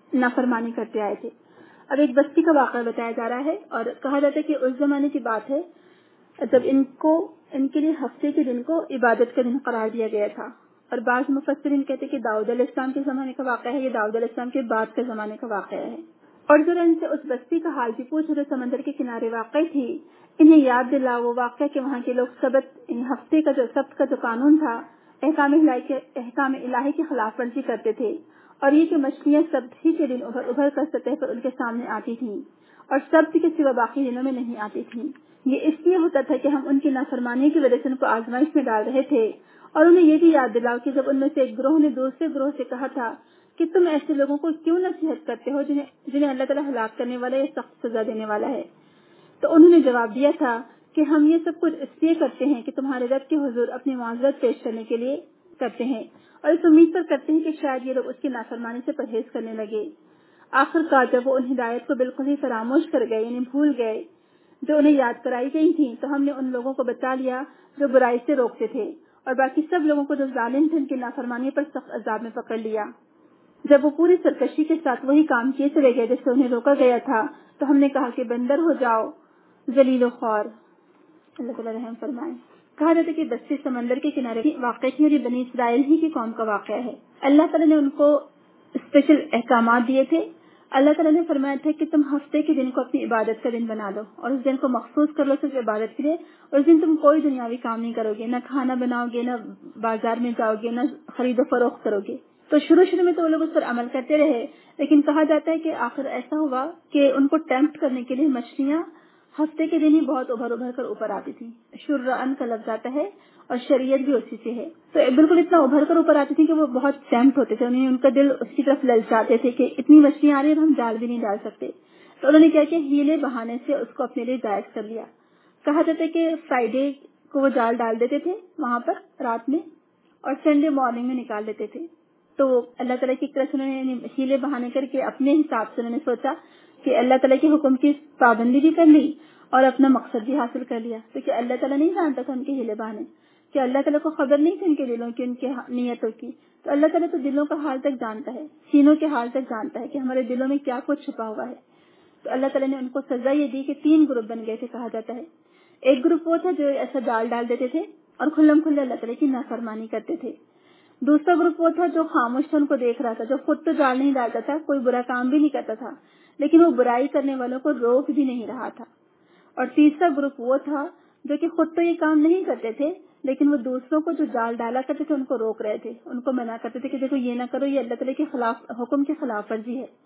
[SPEAKER 1] نافرمانی کرتے آئے تھے۔ اب ایک بستی کا واقعہ بتایا جا رہا ہے اور کہا جاتا ہے کہ اس زمانے کی بات ہے جب ان کو ان کے لیے ہفتے کے دن کو عبادت کا دن قرار دیا گیا تھا، اور بعض مفسرین کہتے ہیں کہ داؤد علیہ السلام کے زمانے کا واقعہ ہے، یہ داؤد علیہ السلام کے بعد کے زمانے کا واقعہ ہے۔ اور ذرا ان سے اس بستی کا حال بھی پوچھ جو سمندر کے کنارے واقع تھی، انہیں یاد دلا وہ واقعہ کہ وہاں کے لوگ سبت ہفتے کا جو سبت کا جو قانون تھا احکام الہی کے احکام الہی کی خلاف ورزی کرتے تھے، اور یہ کہ مچھلیاں سبت ہی کے دن ابھر ابھر کر سطح پر ان کے سامنے آتی تھیں اور سبت کے سوا باقی دنوں میں نہیں آتی تھیں۔ یہ اس لیے ہوتا تھا کہ ہم ان کی نافرمانی کی وجہ سے ان کو آزمائش میں ڈال رہے تھے، اور انہیں یہ بھی یاد دلاؤ کہ جب ان میں سے ایک گروہ نے دوسرے گروہ سے کہا تھا کہ تم ایسے لوگوں کو کیوں نصیحت کرتے ہو جنہیں جنہیں اللہ تعالیٰ ہلاک کرنے والا یا سخت سزا دینے والا ہے، تو انہوں نے جواب دیا تھا کہ ہم یہ سب کچھ اس لیے کرتے ہیں کہ تمہارے رب کے حضور اپنی معذرت پیش کرنے کے لیے کرتے ہیں، اور اس امید پر کرتے ہیں کہ شاید یہ لوگ اس کی نافرمانی سے پرہیز کرنے لگے۔ آخر کار جب وہ ان ہدایت کو بالکل ہی فراموش کر گئے، یعنی بھول گئے جو انہیں یاد کرائی گئی تھی، تو ہم نے ان لوگوں کو بچا لیا جو برائی سے روکتے تھے، اور باقی سب لوگوں کو جو ظالم تھے ان کی نافرمانی پر سخت عذاب میں پکڑ لیا۔ جب وہ پوری سرکشی کے ساتھ وہی کام کیے چلے گئے جس سے انہیں روکا گیا تھا، تو ہم نے کہا کہ بندر ہو جاؤ ذلیل و خوار۔ اللہ تعالیٰ رحم فرمائے۔ کہا جاتا ہے کہ بستی سمندر کے کنارے واقع تھی اور یہ بنی اسرائیل ہی کی قوم کا واقعہ ہے۔ اللہ تعالیٰ نے ان کو اسپیشل احکامات دیے تھے۔ اللہ تعالیٰ نے فرمایا تھا کہ تم ہفتے کے دن کو اپنی عبادت کا دن بنا لو اور اس دن کو مخصوص کر لو صرف عبادت کے لیے، اور اس دن تم کوئی دنیاوی کام نہیں کرو گے، نہ کھانا بناؤ گے، نہ بازار میں جاؤ گے، نہ خرید و فروخت کرو گے۔ تو شروع شروع میں تو وہ لوگ اس پر عمل کرتے رہے، لیکن کہا جاتا ہے کہ آخر ایسا ہوا کہ ان کو ٹیمپٹ کرنے کے لیے مچھلیاں ہفتے کے دن ہی بہت ابھر ابھر کر اوپر آتی تھی۔ شرعن کا لفظ آتا ہے اور شریعت بھی اسی سے ہے، تو بالکل اتنا ابھر کر اوپر آتی تھی کہ وہ بہت ٹیمپٹ ہوتے تھے، انہیں ان کا دل اس کی طرف للچاتے تھے کہ اتنی مچھلیاں آ رہی ہیں ہم جال بھی نہیں ڈال سکتے۔ تو انہوں نے کیا کہ ہیلے بہانے سے اس کو اپنے لیے جائز کر لیا۔ کہا جاتا ہے کہ فرائیڈے کو وہ جال ڈال دیتے تھے وہاں پر رات میں، اور سنڈے مارننگ میں نکال دیتے تھے۔ تو اللہ تعالیٰ کی طرف سے انہوں نے ہیلے بہانے کر کے اپنے حساب سے انہوں نے سوچا کہ اللہ تعالیٰ کے حکم کی پابندی بھی کر لی اور اپنا مقصد بھی حاصل کر لیا، کیونکہ اللہ تعالیٰ نہیں جانتا تھا ان کے ہیلے بہانے، کہ اللہ تعالیٰ کو خبر نہیں تھی ان کے دلوں کی، ان کے نیتوں کی۔ تو اللہ تعالیٰ تو دلوں کا حال تک جانتا ہے، سینوں کے حال تک جانتا ہے کہ ہمارے دلوں میں کیا کچھ چھپا ہوا ہے۔ تو اللہ تعالیٰ نے ان کو سزا یہ دی کہ تین گروپ بن گئے تھے۔ کہا جاتا ہے ایک گروپ وہ تھا جو ایسا جال ڈال دیتے تھے اور کھلم کھلے اللہ تعالیٰ کی نافرمانی کرتے تھے۔ دوسرا گروپ وہ تھا جو خاموش تھا، ان کو دیکھ رہا تھا، جو خود تو جال نہیں ڈالتا تھا، کوئی برا کام بھی نہیں کرتا تھا، لیکن وہ برائی کرنے والوں کو روک بھی نہیں رہا تھا۔ اور تیسرا گروپ وہ تھا جو کہ خود تو یہ کام نہیں کرتے تھے، لیکن وہ دوسروں کو جو جال ڈالا کرتے تھے ان کو روک رہے تھے، ان کو منع کرتے تھے کہ دیکھو یہ نہ کرو، یہ اللہ تعالیٰ کے خلاف حکم کے خلاف ورزی ہے۔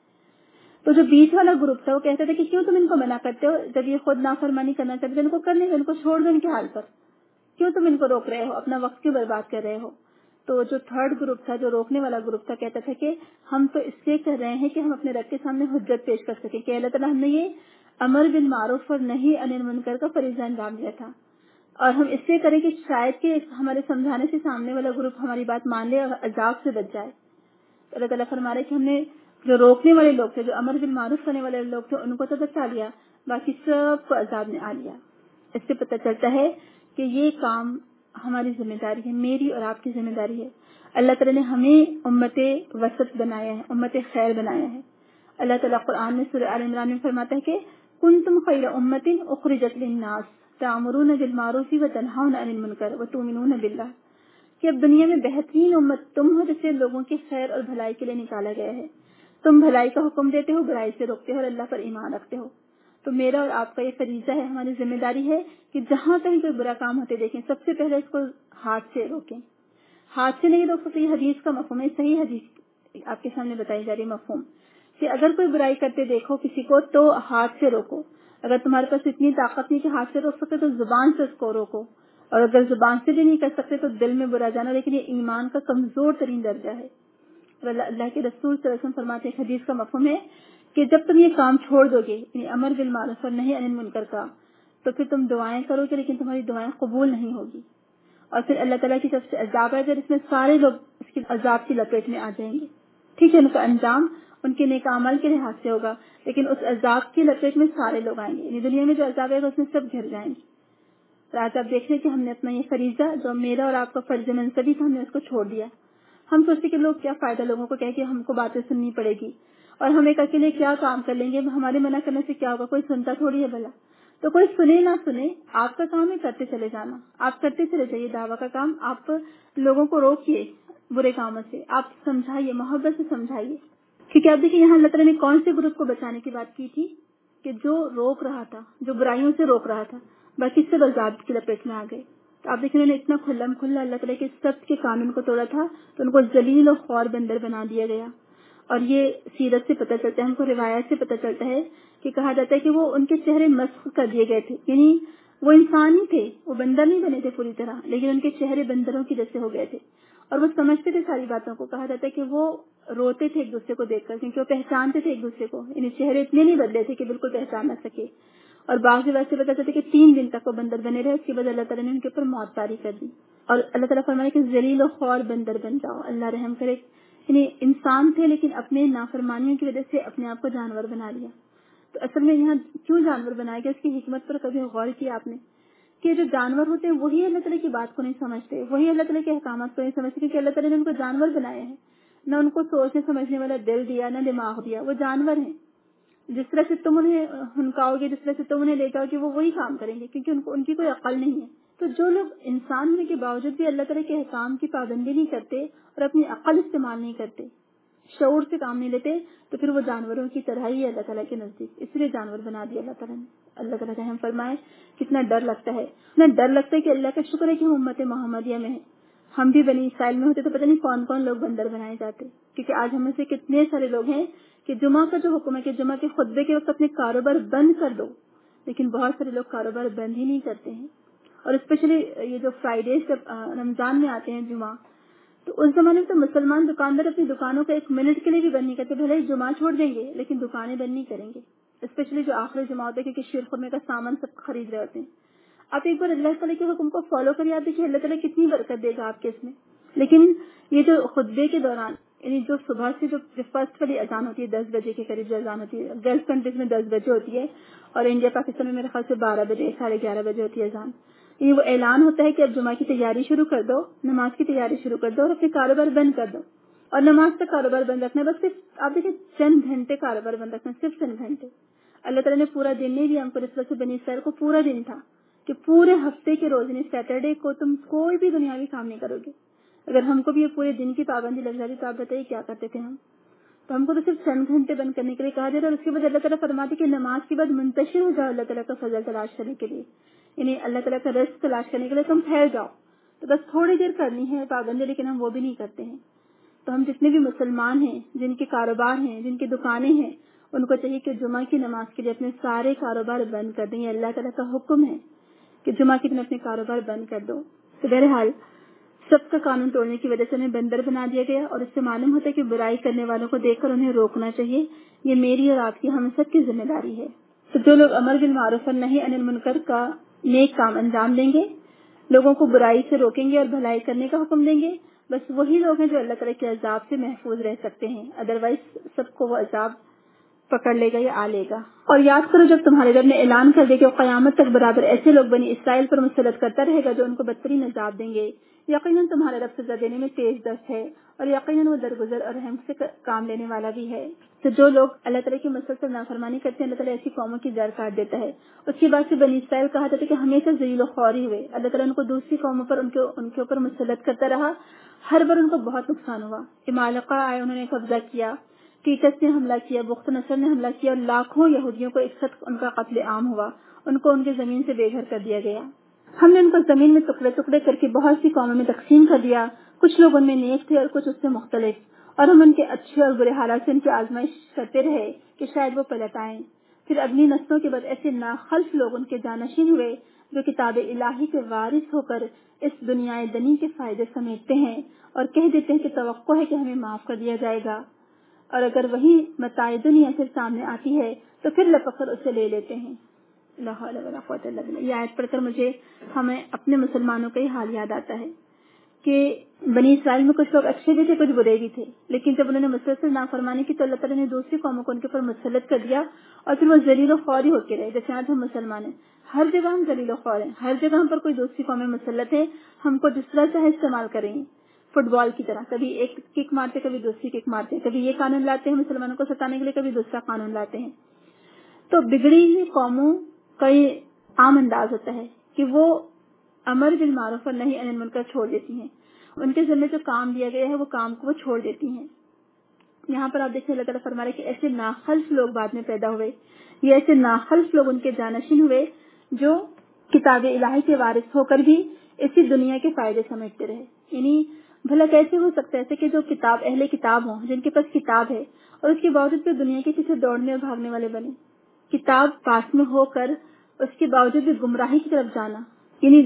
[SPEAKER 1] تو جو بیچ والا گروپ تھا وہ کہتے تھے کہ کیوں تم ان کو منع کرتے ہو، جب یہ خود نافرمانی کرنا چاہتے تھے ان کو کرنے دو، ان کو چھوڑ دو ان کے حال پر، کیوں تم ان کو روک رہے ہو، اپنا وقت کیوں برباد کر رہے ہو۔ تو جو تھرڈ گروپ تھا، جو روکنے والا گروپ تھا، کہتا تھا کہ ہم تو اس لیے کر رہے ہیں کہ ہم اپنے رب کے سامنے حجت پیش کر سکیں کہ اللہ تعالیٰ ہم نے یہ امر بالمعروف اور نہی عن المنکر کا فریضہ انجام دیا تھا، اور ہم اس لیے کریں کہ شاید کہ ہمارے سمجھانے سے سامنے والا گروپ ہماری بات مان لے اور عذاب سے بچ جائے۔ تو اللہ تعالیٰ فرما رہے کہ ہم نے جو روکنے والے لوگ تھے، جو امر بالمعروف کرنے والے لوگ تھے، ان کو تو بچا لیا، باقی سب کو عذاب میں آ لیا۔ اس سے پتہ چلتا ہے کہ یہ کام ہماری ذمہ داری ہے، میری اور آپ کی ذمہ داری ہے۔ اللہ تعالیٰ نے ہمیں امت وسط بنایا ہے، امت خیر بنایا ہے۔ اللہ تعالیٰ قرآن میں سورہ آل عمران میں فرماتا ہے کہ کنتم خیر امت اخرجت للناس تأمرون بالمعروف وتنہون عن المنکر وتؤمنون باللہ، کہ اب دنیا میں بہترین امت تم ہو جسے لوگوں کی خیر اور بھلائی کے لیے نکالا گیا ہے۔ تم بھلائی کا حکم دیتے ہو، برائی سے روکتے ہو اور اللہ پر ایمان رکھتے ہو۔ تو میرا اور آپ کا یہ فریضہ ہے، ہماری ذمہ داری ہے کہ جہاں کہیں کوئی برا کام ہوتے دیکھیں سب سے پہلے اس کو ہاتھ سے روکیں۔ ہاتھ سے نہیں روک سکتے، یہ حدیث کا مفہوم ہے، صحیح حدیث آپ کے سامنے بتائی جا رہی مفہوم کہ اگر کوئی برائی کرتے دیکھو کسی کو تو ہاتھ سے روکو۔ اگر تمہارے پاس اتنی طاقت نہیں کہ ہاتھ سے روک سکتے تو زبان سے اس کو روکو، اور اگر زبان سے بھی نہیں کر سکتے تو دل میں برا جانا، لیکن یہ ایمان کا کمزور ترین درجہ ہے۔ اللہ کے رسول صلی اللہ علیہ وسلم فرماتے ہیں، حدیث کا مفہوم ہے کہ جب تم یہ کام چھوڑ دو گے، یعنی امر بالمعروف اور نہی عن المنکر کا، تو پھر تم دعائیں کرو گے لیکن تمہاری دعائیں قبول نہیں ہوگی، اور پھر اللہ تعالیٰ کی طرف سے عذاب ہے جس میں سارے لوگ اس کی عذاب کی لپیٹ میں آ جائیں گے۔ ٹھیک ہے، ان کا انجام ان کے نیک عمل کے لحاظ سے ہوگا، لیکن اس عذاب کی لپیٹ میں سارے لوگ آئیں گے، یعنی دنیا میں جو عذاب ہے اس میں سب گھر جائیں گے۔ اور آج آپ دیکھ رہے کہ ہم نے اپنا یہ فریضہ جو میرا اور آپ کا فرض منصبی تھا، ہم نے اس کو چھوڑ دیا۔ ہم سوچتے کہ لوگ کیا فائدہ، لوگوں کو کہہ کے ہم کو باتیں سننی پڑے گی، اور ہم ایک اکیلے کیا کام کر لیں گے, ہمارے منع کرنے سے کیا ہوگا, کوئی سنتا تھوڑی ہے بھلا. تو کوئی سنے نہ سنے, آپ کا کام ہے کرتے چلے جانا, آپ کرتے چلے جائیے دعویٰ کا کام. آپ لوگوں کو روکیے برے کاموں سے, آپ سمجھائیے, محبت سے سمجھائیے. کیونکہ آپ دیکھیے یہاں اللہ تعالیٰ نے کون سے گروپ کو بچانے کی بات کی تھی, کہ جو روک رہا تھا, جو برائیوں سے روک رہا تھا, باقی سب عذاب کی لپیٹ میں آ گئے. تو آپ دیکھیں انہوں نے اتنا کھلم کھلا اللہ تعالیٰ کے سب کے قانون کو توڑا تھا, تو ان کو ذلیل و خوار بندر بنا دیا گیا. اور یہ سیرت سے پتہ چلتا ہے, ہم کو روایت سے پتہ چلتا ہے کہ کہا جاتا ہے کہ وہ ان کے چہرے مسخ کر دیے گئے تھے. یعنی وہ انسان ہی تھے, وہ بندر نہیں بنے تھے پوری طرح, لیکن ان کے چہرے بندروں کی جیسے ہو گئے تھے. اور وہ سمجھتے تھے ساری باتوں کو. کہا جاتا ہے کہ وہ روتے تھے ایک دوسرے کو دیکھ کر, کیونکہ وہ پہچانتے تھے ایک دوسرے کو. یعنی چہرے اتنے نہیں بدلے تھے کہ بالکل پہچان نہ سکے. اور بعض ویسے پتا چلتا کہ تین دن تک وہ بندر بنے رہے, اس کے بعد اللہ تعالیٰ نے ان کے اوپر موت طاری کر دی. اور اللہ تعالیٰ فرمایا کہ ذلیل و خوار بندر بن جاؤ, اللہ رحم کرے. یعنی انسان تھے لیکن اپنے نافرمانیوں کی وجہ سے اپنے آپ کو جانور بنا لیا. تو اصل میں یہاں کیوں جانور بنایا گیا, اس کی حکمت پر کبھی غور کیا آپ نے, کہ جو جانور ہوتے ہیں وہی اللہ تعالیٰ کی بات کو نہیں سمجھتے, وہی اللہ تعالیٰ کے احکامات کو نہیں سمجھتے, کیونکہ اللہ تعالیٰ نے ان کو جانور بنایا ہے. نہ ان کو سوچنے سمجھنے والا دل دیا, نہ دماغ دیا, وہ جانور ہیں. جس طرح سے تم انہیں ہنکاؤ گے, جس طرح سے تم انہیں لے جاؤ گے, وہ وہی کام کریں گے, کیونکہ ان کو ان کی کوئی عقل نہیں ہے. تو جو لوگ انسان ہونے کے باوجود بھی اللہ تعالیٰ کے احکام کی پابندی نہیں کرتے اور اپنی عقل استعمال نہیں کرتے, شعور سے کام نہیں لیتے, تو پھر وہ جانوروں کی طرح ہی اللہ تعالیٰ کے نزدیک. اس لیے جانور بنا دیا اللہ تعالیٰ نے. اللہ تعالیٰ کا ہم فرمائے کتنا ڈر لگتا ہے, اتنا ڈر لگتا ہے کہ اللہ کا شکر ہے کہ ہم امت محمدیہ میں ہیں. ہم بھی بنی اسرائیل میں ہوتے تو پتہ نہیں کون کون لوگ بندر بنائے جاتے, کیونکہ آج ہم میں سے کتنے سارے لوگ ہیں کہ جمعہ کا جو حکم ہے کہ جمعہ کے خطبے کے وقت اپنے کاروبار بند کر دو, لیکن بہت سارے لوگ کاروبار بند ہی نہیں کرتے ہیں. اور اسپیشلی یہ جو فرائیڈے جب رمضان میں آتے ہیں جمعہ, تو اس زمانے میں تو مسلمان دکاندار اپنی دکانوں کو ایک منٹ کے لیے بھی بند نہیں کرتے. بھلے جمعہ چھوڑ دیں گے لیکن دکانیں بند نہیں کریں گے, اسپیشلی جو آخری جمعہ ہوتا ہے, کیونکہ شیر خورمے کا سامان سب خرید رہے ہوتے ہیں. آپ ایک بار اللہ تعالیٰ کے حکم کو فالو کریے, آپ دیکھیے اللہ تعالیٰ کتنی برکت دے گا آپ کے اس میں. لیکن یہ جو خطبے کے دوران, یعنی جو صبح سے جو فرسٹ والی اذان ہوتی ہے دس بجے کے قریب جو اذان ہوتی ہے, گلف کنٹریز میں دس بجے ہوتی ہے, اور انڈیا پاکستان میں میرے خیال سے بارہ بجے ساڑھے گیارہ بجے ہوتی ہے اذان. یہ وہ اعلان ہوتا ہے کہ اب جمعہ کی تیاری شروع کر دو, نماز کی تیاری شروع کر دو, اور اپنے کاروبار بند کر دو. اور نماز تک کاروبار بند رکھنا, بس صرف آپ دیکھیں چند گھنٹے کاروبار بند رکھنا, صرف چند گھنٹے. اللہ تعالیٰ نے پورا دن نہیں دیا ہم کو, اس وجہ سے بنی اسرائیل کو پورا دن تھا کہ پورے ہفتے کے روز یعنی سیٹرڈے کو تم کوئی بھی دنیاوی کام نہیں کرو گے. اگر ہم کو بھی یہ پورے دن کی پابندی لگ جاتی تو آپ بتائیے کیا کرتے تھے ہم. تو ہم کو تو صرف چند گھنٹے بند کرنے کے لیے کہا جاتا ہے, اور اس کے بعد اللہ تعالیٰ فرماتے کہ نماز کے بعد منتشر ہو جاؤ اللہ تعالیٰ کا فضل تلاش کرنے کے لیے, یعنی اللہ تعالیٰ کا رزق تلاش کرنے کے لیے تم پھیل جاؤ. تو بس تھوڑی دیر کرنی ہے پابندی, لیکن ہم وہ بھی نہیں کرتے ہیں. تو ہم جتنے بھی مسلمان ہیں, جن کے کاروبار ہیں, جن کی دکانیں ہیں, ان کو چاہیے کہ جمعہ کی نماز کے لیے اپنے سارے کاروبار بند کر دیں. اللہ تعالیٰ کا حکم ہے کہ جمعہ کے دن اپنے کاروبار بند کر دو. تو بہرحال سب کا قانون توڑنے کی وجہ سے انہیں بندر بنا دیا گیا, اور اس سے معلوم ہوتا ہے کہ برائی کرنے والوں کو دیکھ کر انہیں روکنا چاہیے. یہ میری اور آپ کی, ہم سب کی ذمہ داری ہے. تو جو لوگ امر بالمعروف اور نہی عن المنکر کا نیک کام انجام دیں گے, لوگوں کو برائی سے روکیں گے اور بھلائی کرنے کا حکم دیں گے, بس وہی لوگ ہیں جو اللہ تعالیٰ کے عذاب سے محفوظ رہ سکتے ہیں. ادروائز سب کو وہ عذاب پکڑ لے گا یا آ لے گا. اور یاد کرو جب تمہارے رب نے اعلان کر دیا کہ قیامت تک برابر ایسے لوگ بنی اسرائیل پر مسلط کرتا رہے گا جو ان کو بدترین عذاب دیں گے, یقیناً تمہارا رب سزا دینے میں تیز دست ہے, اور یقیناً وہ درگزر اور رحم سے کام لینے والا بھی ہے. تو جو لوگ اللہ تعالیٰ کی مسلسل نافرمانی کرتے ہیں, اللہ تعالیٰ ایسی قوموں کی جڑ کاٹ دیتا ہے. اس کے بعد سے بنی اسرائیل کہا جاتا ہے کہ ہمیشہ ذلیل و خواری ہوئے, اللہ تعالیٰ ان کو دوسری قوموں پر ان کے ان کے اوپر مسلط کرتا رہا. ہر بار ان کو بہت نقصان ہوا. عمالقہ آئے, انہوں نے قبضہ کیا, کیکس نے حملہ کیا, بخت نصر نے حملہ کیا, اور لاکھوں یہودیوں کو ایک ساتھ ان کا قتل عام ہوا. ان کو ان کی زمین سے بے گھر کر دیا گیا. ہم نے ان کو زمین میں ٹکڑے ٹکڑے کر کے بہت سی قوموں میں تقسیم کر دیا. کچھ لوگ ان میں نیک تھے اور کچھ اس سے مختلف, اور ہم ان کے اچھے اور برے حالات سے ان کی آزمائش کرتے رہے کہ شاید وہ پلٹ آئیں. پھر اگلی نسلوں کے بعد ایسے ناخلف لوگ ان کے جانشین ہوئے جو کتاب الہی کے وارث ہو کر اس دنیا دنی کے فائدے سمیٹتے ہیں اور کہہ دیتے ہیں کہ توقع ہے کہ ہمیں معاف کر دیا جائے گا, اور اگر وہی متاع دنیا پھر سامنے آتی ہے تو پھر لپک کر اسے لے لیتے ہیں. لا حول ولا قوت الا باللہ. یہ آیت پڑھ کر مجھے ہمیں اپنے مسلمانوں کا ہی حال یاد آتا ہے کہ بنی اسرائیل میں کچھ لوگ اچھے بھی تھے, کچھ برے بھی تھے, لیکن جب انہوں نے مسلسل نافرمانی کی تو اللہ تعالیٰ نے دوسری قوموں کو ان کے اوپر مسلط کر دیا, اور پھر وہ ذلیل و خواری ہو کے رہے. جیسے آج ہم مسلمان ہیں, ہر جگہ ہم ذلیل و خوار ہیں, ہر جگہ ہم پر کوئی دوسری قومیں مسلط ہے, ہم کو جس طرح چاہے استعمال کریں گے. فٹ بال کی طرح، کبھی ایک کک مارتے کبھی دوسری کک مارتے، کبھی یہ قانون لاتے ہیں مسلمانوں کو ستانے کے لیے، کبھی دوسرا قانون لاتے ہیں. تو بگڑی ہوئی قوموں کا یہ عام انداز ہوتا ہے کہ وہ امر بالمعروف اور نہی عن المنکر چھوڑ دیتی ہیں. ان کے ذمہ جو کام دیا گیا ہے وہ کام کو وہ چھوڑ دیتی ہیں. یہاں پر آپ دیکھیں اللہ تعالیٰ فرما رہے کہ ایسے ناخلف لوگ بعد میں پیدا ہوئے، یہ ایسے ناخلف لوگ ان کے جانشین ہوئے جو کتاب الہی کے وارث ہو کر بھی اسی دنیا کے فائدے سمجھتے رہے. یعنی بھلا کیسے ہو سکتا ہے ایسے کہ جو کتاب اہل کتاب ہوں، جن کے پاس کتاب ہے، اور اس کے باوجود بھی دنیا کے پیچھے دوڑنے اور بھاگنے والے بنے. کتاب پاس میں ہو کر اس کے باوجود بھی گمراہی کی طرف جانا، یعنی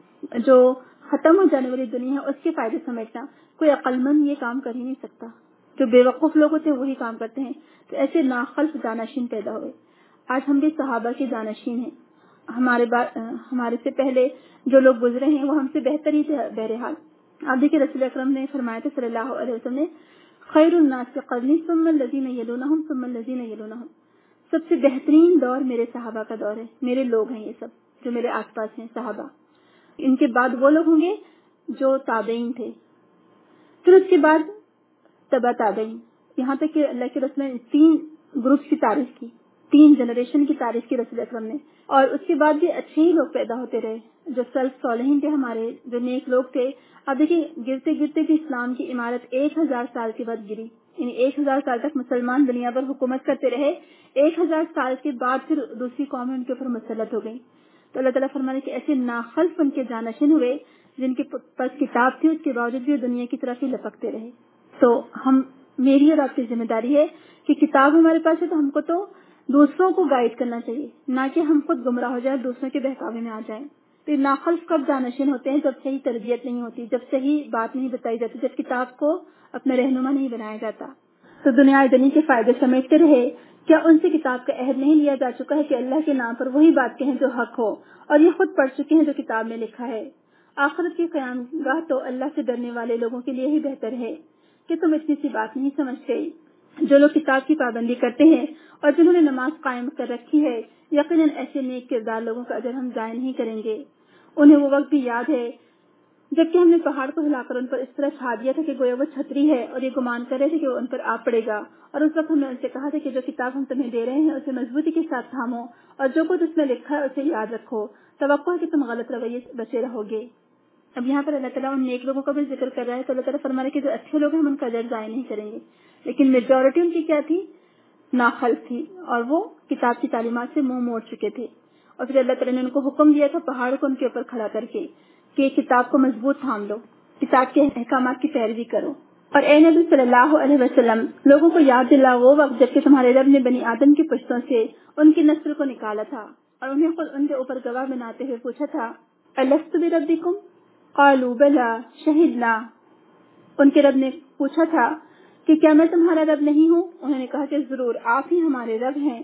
[SPEAKER 1] جو ختم ہو جانے والی دنیا ہے اس کے فائدے سمجھنا. کوئی عقل مند یہ کام کر ہی نہیں سکتا. جو بے وقوف لوگ ہوتے ہیں وہی کام کرتے ہیں. تو ایسے ناخلف جانشین پیدا ہوئے. آج ہم بھی صحابہ کے جانشین ہیں. ہمارے ہمارے سے پہلے جو لوگ گزرے ہیں وہ ہم سے بہتر ہی تھے بہرحال. آپ دیکھیں رسول اکرم نے فرمایا تھا صلی اللہ علیہ وسلم نے، خیر الناس قرنی ثم الذین یلونہم ثم الذین یلونہم. سب سے بہترین دور میرے صحابہ کا دور ہے. میرے لوگ ہیں یہ سب جو میرے آس پاس ہیں صحابہ. ان کے بعد وہ لوگ ہوں گے جو تابعین تھے، پھر اس کے بعد تبع تابعین، یہاں تک کہ اللہ کے رسول نے تین گروپس کی تعریف کی، تین جنریشن کی تعریف کی رسول اکرم نے. اور اس کے بعد بھی اچھے ہی لوگ پیدا ہوتے رہے جو سلف صالحین تھے، ہمارے جو نیک لوگ تھے. اب دیکھیے گرتے گرتے بھی اسلام کی عمارت ایک ہزار سال کے بعد گری. یعنی ایک ہزار سال تک مسلمان دنیا پر حکومت کرتے رہے، ایک ہزار سال کے بعد پھر دوسری قومیں ان کے اوپر مسلط ہو گئی. تو اللہ تعالیٰ فرمانے کہ ایسے ناخلف ان کے جانشین ہوئے جن کے پاس کتاب تھی، اس کے باوجود بھی دنیا کی طرف ہی لپکتے رہے. تو ہم میری اور آپ کی ذمہ داری ہے کہ کتاب ہمارے پاس ہے تو ہم کو تو دوسروں کو گائیڈ کرنا چاہیے، نہ کہ ہم خود گمراہ ہو جائیں دوسروں کے بہکاوے میں آ جائیں. تو ناخلف کب جانشین ہوتے ہیں؟ جب صحیح تربیت نہیں ہوتی، جب صحیح بات نہیں بتائی جاتی، جب کتاب کو اپنا رہنما نہیں بنایا جاتا. تو دنیا دنی کے فائدے سمجھتے رہے. کیا ان سے کتاب کا عہد نہیں لیا جا چکا ہے کہ اللہ کے نام پر وہی بات کہیں جو حق ہو، اور یہ خود پڑھ چکے ہیں جو کتاب میں لکھا ہے. آخرت کی قیام گاہ تو اللہ سے ڈرنے والے لوگوں کے لیے ہی بہتر ہے. کہ تم اتنی سی بات نہیں سمجھتے؟ جو لوگ کتاب کی پابندی کرتے ہیں اور جنہوں نے نماز قائم کر رکھی ہے، یقیناً ایسے نیک کردار لوگوں کا اجر ہم ضائع نہیں کریں گے. انہیں وہ وقت بھی یاد ہے جبکہ ہم نے پہاڑ کو ہلا کر ان پر اس طرح چھا دیا تھا کہ گویا وہ چھتری ہے، اور یہ گمان کر رہے تھے کہ وہ ان پر آ پڑے گا. اور اس وقت ہم نے ان سے کہا تھا کہ جو کتاب ہم تمہیں دے رہے ہیں اسے مضبوطی کے ساتھ تھامو، اور جو کچھ اس میں لکھا ہے اسے یاد رکھو. توقع ہے کہ تم غلط رویے سے بچے رہو گے. اب یہاں پر اللہ تعالیٰ ان نیک لوگوں کا بھی ذکر کر رہا ہے. تو اللہ تعالیٰ فرما رہے کہ جو اچھے لوگ ہیں ہم ان کا اجر ضائع نہیں کریں گے، لیکن میجورٹی ان کی کیا تھی؟ ناخلف تھی، اور وہ کتاب کی تعلیمات سے منہ موڑ چکے تھے. اور پھر اللہ تعالیٰ نے ان کو حکم دیا تھا پہاڑ کو ان کے اوپر کھڑا کر کے کہ کتاب کو مضبوط تھام لو، کتاب کے احکامات کی پیروی کرو. اور اے نبی صلی اللہ علیہ وسلم، لوگوں کو یاد دلا وہ وقت جبکہ تمہارے رب نے بنی آدم کی پشتوں سے ان کی نسل کو نکالا تھا اور انہیں خود ان کے اوپر گواہ بناتے ہوئے پوچھا تھا، الست بربکم قالوا بلا شہدنا. ان کے رب نے پوچھا تھا کہ کیا میں تمہارا رب نہیں ہوں؟ انہوں نے کہا کہ ضرور آپ ہی ہمارے رب ہیں،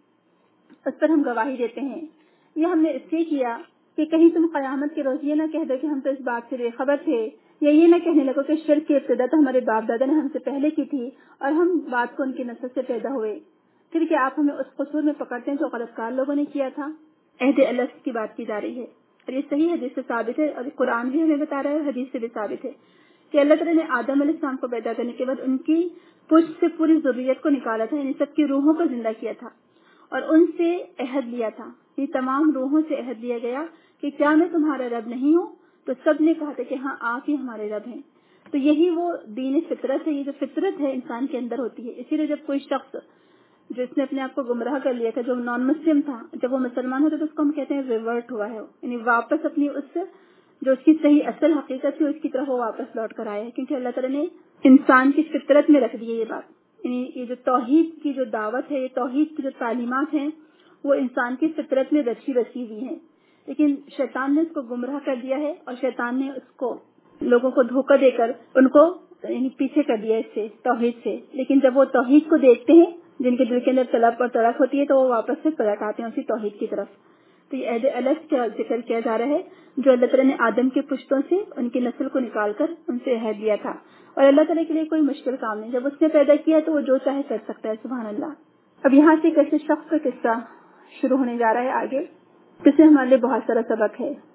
[SPEAKER 1] اس پر ہم گواہی دیتے ہیں. یہ ہم نے اس لیے کیا کہ کہیں تم قیامت کے روز یہ نہ کہہ دو کہ ہم تو اس بات سے بے خبر تھے، یا یہ نہ کہنے لگو کہ شرک کی ابتدا تو ہمارے باپ دادا نے ہم سے پہلے کی تھی اور ہم بات کو ان کی نسل سے پیدا ہوئے. پھر کیا آپ ہمیں اس قصور میں پکڑتے ہیں جو غلط کار لوگوں نے کیا تھا؟ عہد الست کی بات کی جا رہی ہے، اور یہ صحیح حدیث سے ثابت ہے، اور قرآن بھی ہمیں بتا رہا ہے، حدیث سے بھی ثابت ہے کہ اللہ تعالیٰ نے آدم علیہ السلام کو پیدا کرنے کے بعد ان کی پشت سے پوری ضروریت کو نکالا تھا، یعنی سب کی روحوں کو زندہ کیا تھا اور ان سے عہد لیا تھا. یہ تمام روحوں سے عہد لیا گیا کہ کیا میں تمہارا رب نہیں ہوں؟ تو سب نے کہا تھا کہ ہاں آپ ہی ہمارے رب ہیں. تو یہی وہ دین فطرت ہے، یہ جو فطرت ہے انسان کے اندر ہوتی ہے. اسی لیے جب کوئی شخص جس نے اپنے آپ کو گمراہ کر لیا تھا، جو نان مسلم تھا، جب وہ مسلمان ہوتا تو اس کو ہم کہتے ہیں ریورٹ ہوا ہے، یعنی واپس اپنی اس جو اس کی صحیح اصل حقیقت تھی اس کی طرف وہ واپس لوٹ کر آیا ہے. کیونکہ اللہ تعالیٰ نے انسان کی فطرت میں رکھ دی ہے یہ بات. یعنی یہ جو توحید کی جو دعوت ہے، یہ توحید کی جو تعلیمات ہیں، وہ انسان کی فطرت میں رچی رچی ہوئی ہیں. لیکن شیطان نے اس کو گمراہ کر دیا ہے، اور شیطان نے اس کو لوگوں کو دھوکہ دے کر ان کو یعنی پیچھے کر دیا اس سے، توحید سے. لیکن جب وہ توحید کو دیکھتے ہیں، جن کے دل کے اندر طلب اور تڑپ ہوتی ہے، تو وہ واپس سے پلٹ آتے ہیں اسی توحید کی طرف. تو یہ عہد الست کا ذکر کیا جا رہا ہے جو اللہ تعالیٰ نے آدم کے پشتوں سے ان کی نسل کو نکال کر ان سے عہد لیا تھا. اور اللہ تعالیٰ کے لیے کوئی مشکل کام نہیں، جب اس نے پیدا کیا تو وہ جو چاہے کر سکتا ہے. سبحان اللہ. اب یہاں سے ایک ایسے شخص کا قصہ شروع ہونے جا رہا ہے آگے، جس سے ہمارے لیے بہت سارا سبق ہے.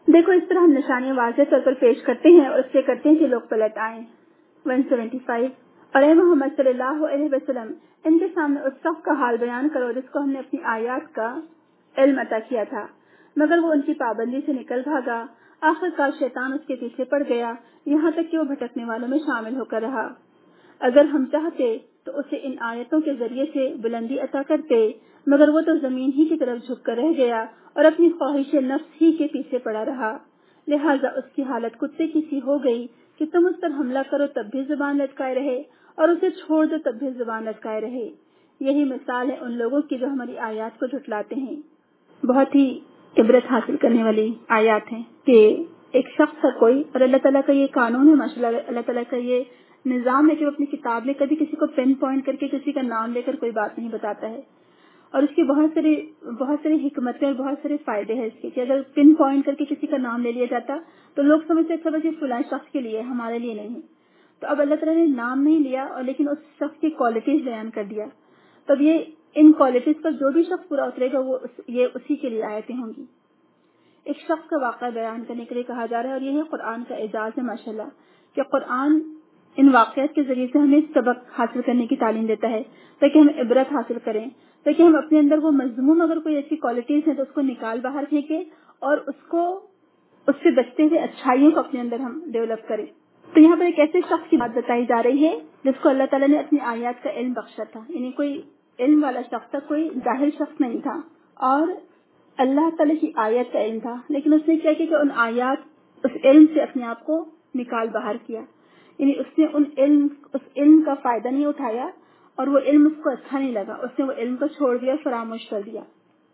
[SPEAKER 1] دیکھو اس طرح ہم نشانیاں واضح طور پر پیش کرتے ہیں اور اس سے کرتے ہیں کہ لوگ پلٹ آئیں. ایک سو پچہتر اور اے محمد صلی اللہ علیہ وسلم ان کے سامنے اس شخص کا حال بیان کرو جس کو ہم نے اپنی آیات کا علم عطا کیا تھا مگر وہ ان کی پابندی سے نکل بھاگا. آخر کار شیطان اس کے پیچھے پڑ گیا یہاں تک کہ وہ بھٹکنے والوں میں شامل ہو کر رہا. اگر ہم چاہتے تو اسے ان آیتوں کے ذریعے سے بلندی عطا کرتے مگر وہ تو زمین ہی کی طرف جھک کر رہ گیا اور اپنی خواہش نفس ہی کے پیچھے پڑا رہا. لہٰذا اس کی حالت کتے کی سی ہو گئی کہ تم اس پر حملہ کرو تب بھی زبان لٹکائے رہے اور اسے چھوڑ دو تب بھی زبان لٹکائے رہے. یہی مثال ہے ان لوگوں کی جو ہماری آیات کو جھٹلاتے ہیں. بہت ہی عبرت حاصل کرنے والی آیات ہیں کہ ایک شخص کا کوئی اور اللہ تعالیٰ کا یہ قانون ہے ماشاءاللہ اللہ تعالیٰ کا یہ نظام ہے کہ وہ اپنی کتاب میں کبھی کسی کو پن پوائنٹ کر کے کسی کا نام لے کر کوئی بات نہیں بتاتا ہے اور اس کی بہت ساری بہت ساری حکمتیں اور بہت سارے فائدے ہیں اس کے کہ اگر پن پوائنٹ کر کے کسی کا نام لے لیا جاتا تو لوگ سمجھتے اچھا بس یہ فلاں شخص کے لیے ہمارے لیے نہیں. تو اب اللہ تعالیٰ نے نام نہیں لیا اور لیکن اس شخص کی کوالٹیز بیان کر دیا. تب یہ ان کوالٹیز پر جو بھی شخص پورا اترے گا وہ یہ اسی کے لیے آیتیں ہوں گی. ایک شخص کا واقعہ بیان کرنے کے لیے کہا جا رہا ہے اور یہ ہے قرآن کا اعجاز ہے ماشاءاللہ کہ قرآن ان واقعات کے ذریعے سے ہمیں سبق حاصل کرنے کی تعلیم دیتا ہے تاکہ ہم عبرت حاصل کریں تاکہ ہم اپنے اندر وہ مضمون اگر کوئی ایسی کوالٹیز ہیں تو اس کو نکال باہر پھینکیں اور اس کو اس سے بچتے ہوئے اچھائیوں کو اپنے اندر ہم ڈیولپ کریں. تو یہاں پر ایک ایسے شخص کی بات بتائی جا رہی ہے جس کو اللہ تعالیٰ نے اپنی آیات کا علم بخشا تھا. یعنی کوئی علم والا شخص تھا کوئی جاہل شخص نہیں تھا اور اللہ تعالیٰ کی آیات کا علم تھا لیکن اس نے کیا کیا کہ ان آیات اس علم سے اپنے آپ کو نکال باہر کیا. یعنی اس نے ان علم اس علم کا فائدہ نہیں اٹھایا اور وہ علم اس کو اچھا نہیں لگا اس نے وہ علم کو چھوڑ دیا فراموش کر دیا.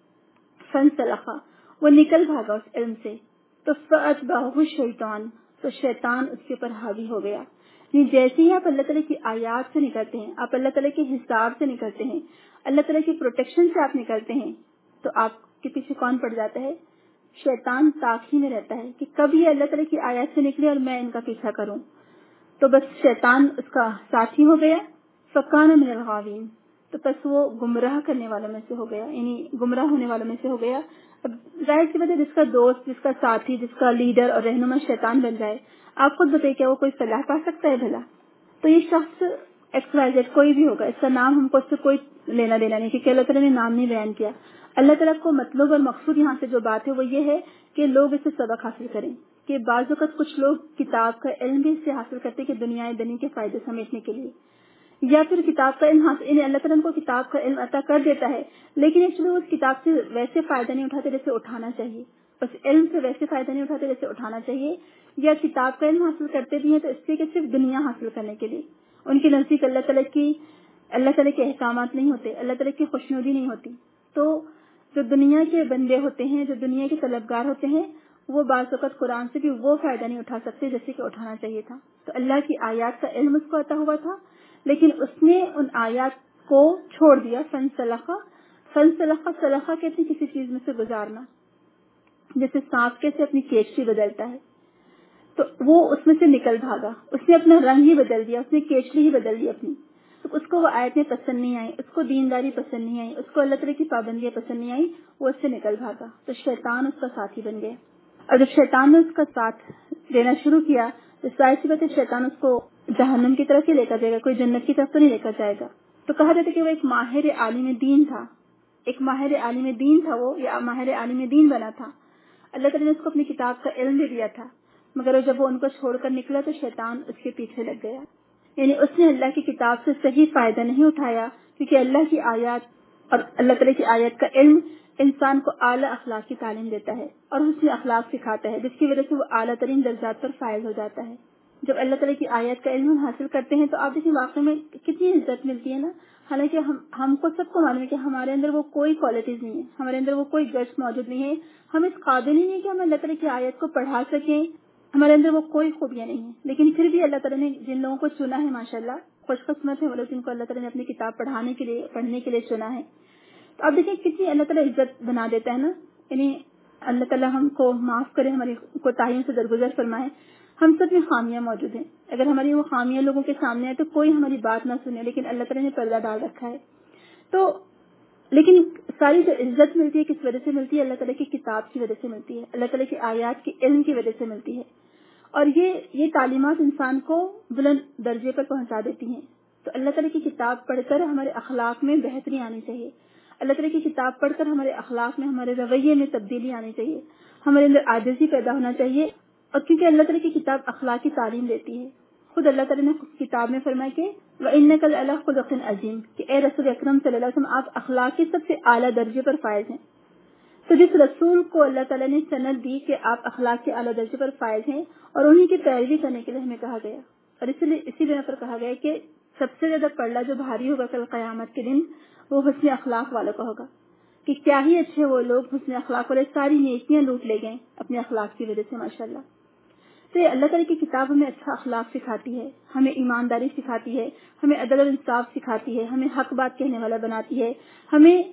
[SPEAKER 1] فانسلخا وہ نکل بھاگا اس علم سے تو فاتبعہ شیطان تو شیطان اس کے اوپر حاوی ہو گیا. یعنی جیسے ہی آپ اللہ تعالیٰ کی آیات سے نکلتے ہیں آپ اللہ تعالیٰ کے حساب سے نکلتے ہیں اللہ تعالیٰ کی پروٹیکشن سے آپ نکلتے ہیں تو آپ کے پیچھے کون پڑ جاتا ہے؟ شیطان تاک ہی میں رہتا ہے کہ کب یہ اللہ تعالیٰ کی آیات سے نکلے اور میں ان کا پیچھا کروں. تو بس شیطان اس کا ساتھی ہو گیا. فکان من الغاوین تو بس وہ گمراہ کرنے والوں میں سے ہو گیا یعنی گمراہ ہونے والوں میں سے ہو گیا. اب ظاہر سی بات ہے جس کا دوست جس کا ساتھی جس کا لیڈر اور رہنما شیطان بن جائے آپ خود بتائیے کیا وہ کوئی صلاح پا سکتا ہے بھلا؟ تو یہ شخص ایکس وائی زیڈ کوئی بھی ہوگا اس کا نام ہم کو اس سے کوئی لینا دینا نہیں کیونکہ اللہ تعالیٰ نے نام نہیں بیان کیا. اللہ تعالیٰ کو مطلوب اور مقصود یہاں سے جو بات ہے وہ یہ ہے کہ لوگ اس سے سبق حاصل کریں کہ بعض اوقات کچھ لوگ کتاب کا علم بھی اس سے حاصل کرتے کہ دنیا دنیا کے فائدے سمیٹنے کے لیے یا پھر کتاب کا علم حاصل انہیں اللہ تعالیٰ کو کتاب کا علم عطا کر دیتا ہے لیکن ایکچولی اس کتاب سے ویسے فائدہ نہیں اٹھاتے جیسے اٹھانا چاہیے. بس علم سے ویسے فائدہ نہیں اٹھاتے جیسے اٹھانا چاہیے یا کتاب کا علم حاصل کرتے بھی ہیں تو اس لیے کہ صرف دنیا حاصل کرنے کے لیے ان کے نزدیک اللہ تعالیٰ کی اللہ تعالیٰ کے احکامات نہیں ہوتے اللہ تعالیٰ کی خوشنودی نہیں ہوتی. تو جو دنیا کے بندے ہوتے ہیں جو دنیا کے طلبگار ہوتے ہیں وہ بعض اوقات قرآن سے بھی وہ فائدہ نہیں اٹھا سکتے جیسے کہ اٹھانا چاہیے تھا. تو اللہ کی آیات کا علم اس کو عطا ہوا تھا لیکن اس نے ان آیات کو چھوڑ دیا. فنسلخا فنسلخا سلخا کہتے ہیں کسی چیز میں سے گزارنا جیسے سانپ کیسے اپنی کیچڑی بدلتا ہے تو وہ اس میں سے نکل بھاگا اس نے اپنا رنگ ہی بدل دیا اس نے کیچڑی ہی بدل دی اپنی. تو اس کو وہ آیتیں پسند نہیں آئی اس کو دینداری پسند نہیں آئی اس کو اللہ تعالیٰ کی پابندیاں پسند نہیں آئی وہ اس سے نکل بھاگا. تو شیطان اس کا ساتھی بن گیا اور جب شیطان نے اس کا ساتھ دینا شروع کیا تو ظاہر سی بات ہے شیطان اس کو جہنم کی طرف ہی لے کر جائے گا کوئی جنت کی طرف تو نہیں لے کر جائے گا. تو کہا جاتا ہے کہ وہ ایک ماہر عالم دین تھا ایک ماہر عالم دین تھا وہ یا ماہر عالم دین بنا تھا. اللہ تعالیٰ نے اس کو اپنی کتاب کا علم بھی دیا تھا مگر جب وہ ان کو چھوڑ کر نکلا تو شیطان اس کے پیچھے لگ گیا. یعنی اس نے اللہ کی کتاب سے صحیح فائدہ نہیں اٹھایا کیونکہ اللہ کی آیات اور اللہ تعالیٰ کی آیات کا علم انسان کو اعلیٰ اخلاق کی تعلیم دیتا ہے اور حسن اخلاق سکھاتا ہے جس کی وجہ سے وہ اعلیٰ ترین درجات پر فائز ہو جاتا ہے. جب اللہ تعالیٰ کی آیات کا علم حاصل کرتے ہیں تو آپ دیکھیں واقعی میں کتنی عزت ملتی ہے نا. حالانکہ ہم ہم کو سب کو معلوم ہے کہ ہمارے اندر وہ کوئی کوالٹیز نہیں ہے ہمارے اندر وہ کوئی گٹس موجود نہیں ہے ہم اس قابل ہی نہیں کہ ہم اللہ تعالیٰ کی آیات کو پڑھا سکیں ہمارے اندر وہ کوئی خوبیاں نہیں ہیں. لیکن پھر بھی اللہ تعالیٰ نے جن لوگوں کو چنا ہے ماشاءاللہ خوش قسمت ہے وہ لوگ جن کو اللہ تعالیٰ نے اپنی کتاب پڑھانے کے لیے پڑھنے کے لیے چنا ہے. تو اب دیکھیں کتنی اللہ تعالیٰ عزت بنا دیتا ہے نا. یعنی اللہ تعالیٰ ہم کو معاف کرے ہماری کوتاہیوں سے درگزر فرمائے. ہم سب میں خامیاں موجود ہیں اگر ہماری وہ خامیاں لوگوں کے سامنے آئے تو کوئی ہماری بات نہ سنے لیکن اللہ تعالیٰ نے پردہ ڈال رکھا ہے. تو لیکن ساری جو عزت ملتی ہے کس وجہ سے ملتی ہے؟ اللہ تعالیٰ کی کتاب کی وجہ سے ملتی ہے، اللہ تعالیٰ کی آیات کے علم کی وجہ سے ملتی ہے، اور یہ یہ تعلیمات انسان کو بلند درجے پر پہنچا دیتی ہیں۔ تو اللہ تعالیٰ کی کتاب پڑھ کر ہمارے اخلاق میں بہتری آنی چاہیے، اللہ تعالیٰ کی کتاب پڑھ کر ہمارے اخلاق میں، ہمارے رویے میں تبدیلی آنی چاہیے، ہمارے اندر عاجزی پیدا ہونا چاہیے، اور کیونکہ اللہ تعالیٰ کی کتاب اخلاق کی تعلیم دیتی ہے۔ خود اللہ تعالیٰ نے کتاب میں فرمایا کہ وَإِنَّكَ لَعَلَىٰ خُلُقٍ عَظِيمٍ، کہ اے رسول اکرم صلی اللہ علیہ وسلم آپ اخلاق کے سب سے اعلیٰ درجے پر فائز ہیں۔ تو جس رسول کو اللہ تعالیٰ نے سند دی کہ آپ اخلاق کے اعلیٰ درجے پر فائز ہیں، اور انہیں کی پیروی کرنے کے لیے ہمیں کہا گیا، اور اسی لیے اسی بنا پر کہا گیا کہ سب سے زیادہ پلڑا جو بھاری ہوگا کل قیامت کے دن وہ حسن اخلاق والوں کا ہوگا، کہ کیا ہی اچھے وہ لوگ حسن اخلاق والے، ساری نیکیاں لوٹ لے گئے اپنے اخلاق کی وجہ سے، ماشاءاللہ۔ تو یہ اللہ تعالیٰ کی کتاب ہمیں اچھا اخلاق سکھاتی ہے، ہمیں ایمانداری سکھاتی ہے، ہمیں عدل و انصاف سکھاتی ہے، ہمیں حق بات کہنے والا بناتی ہے، ہمیں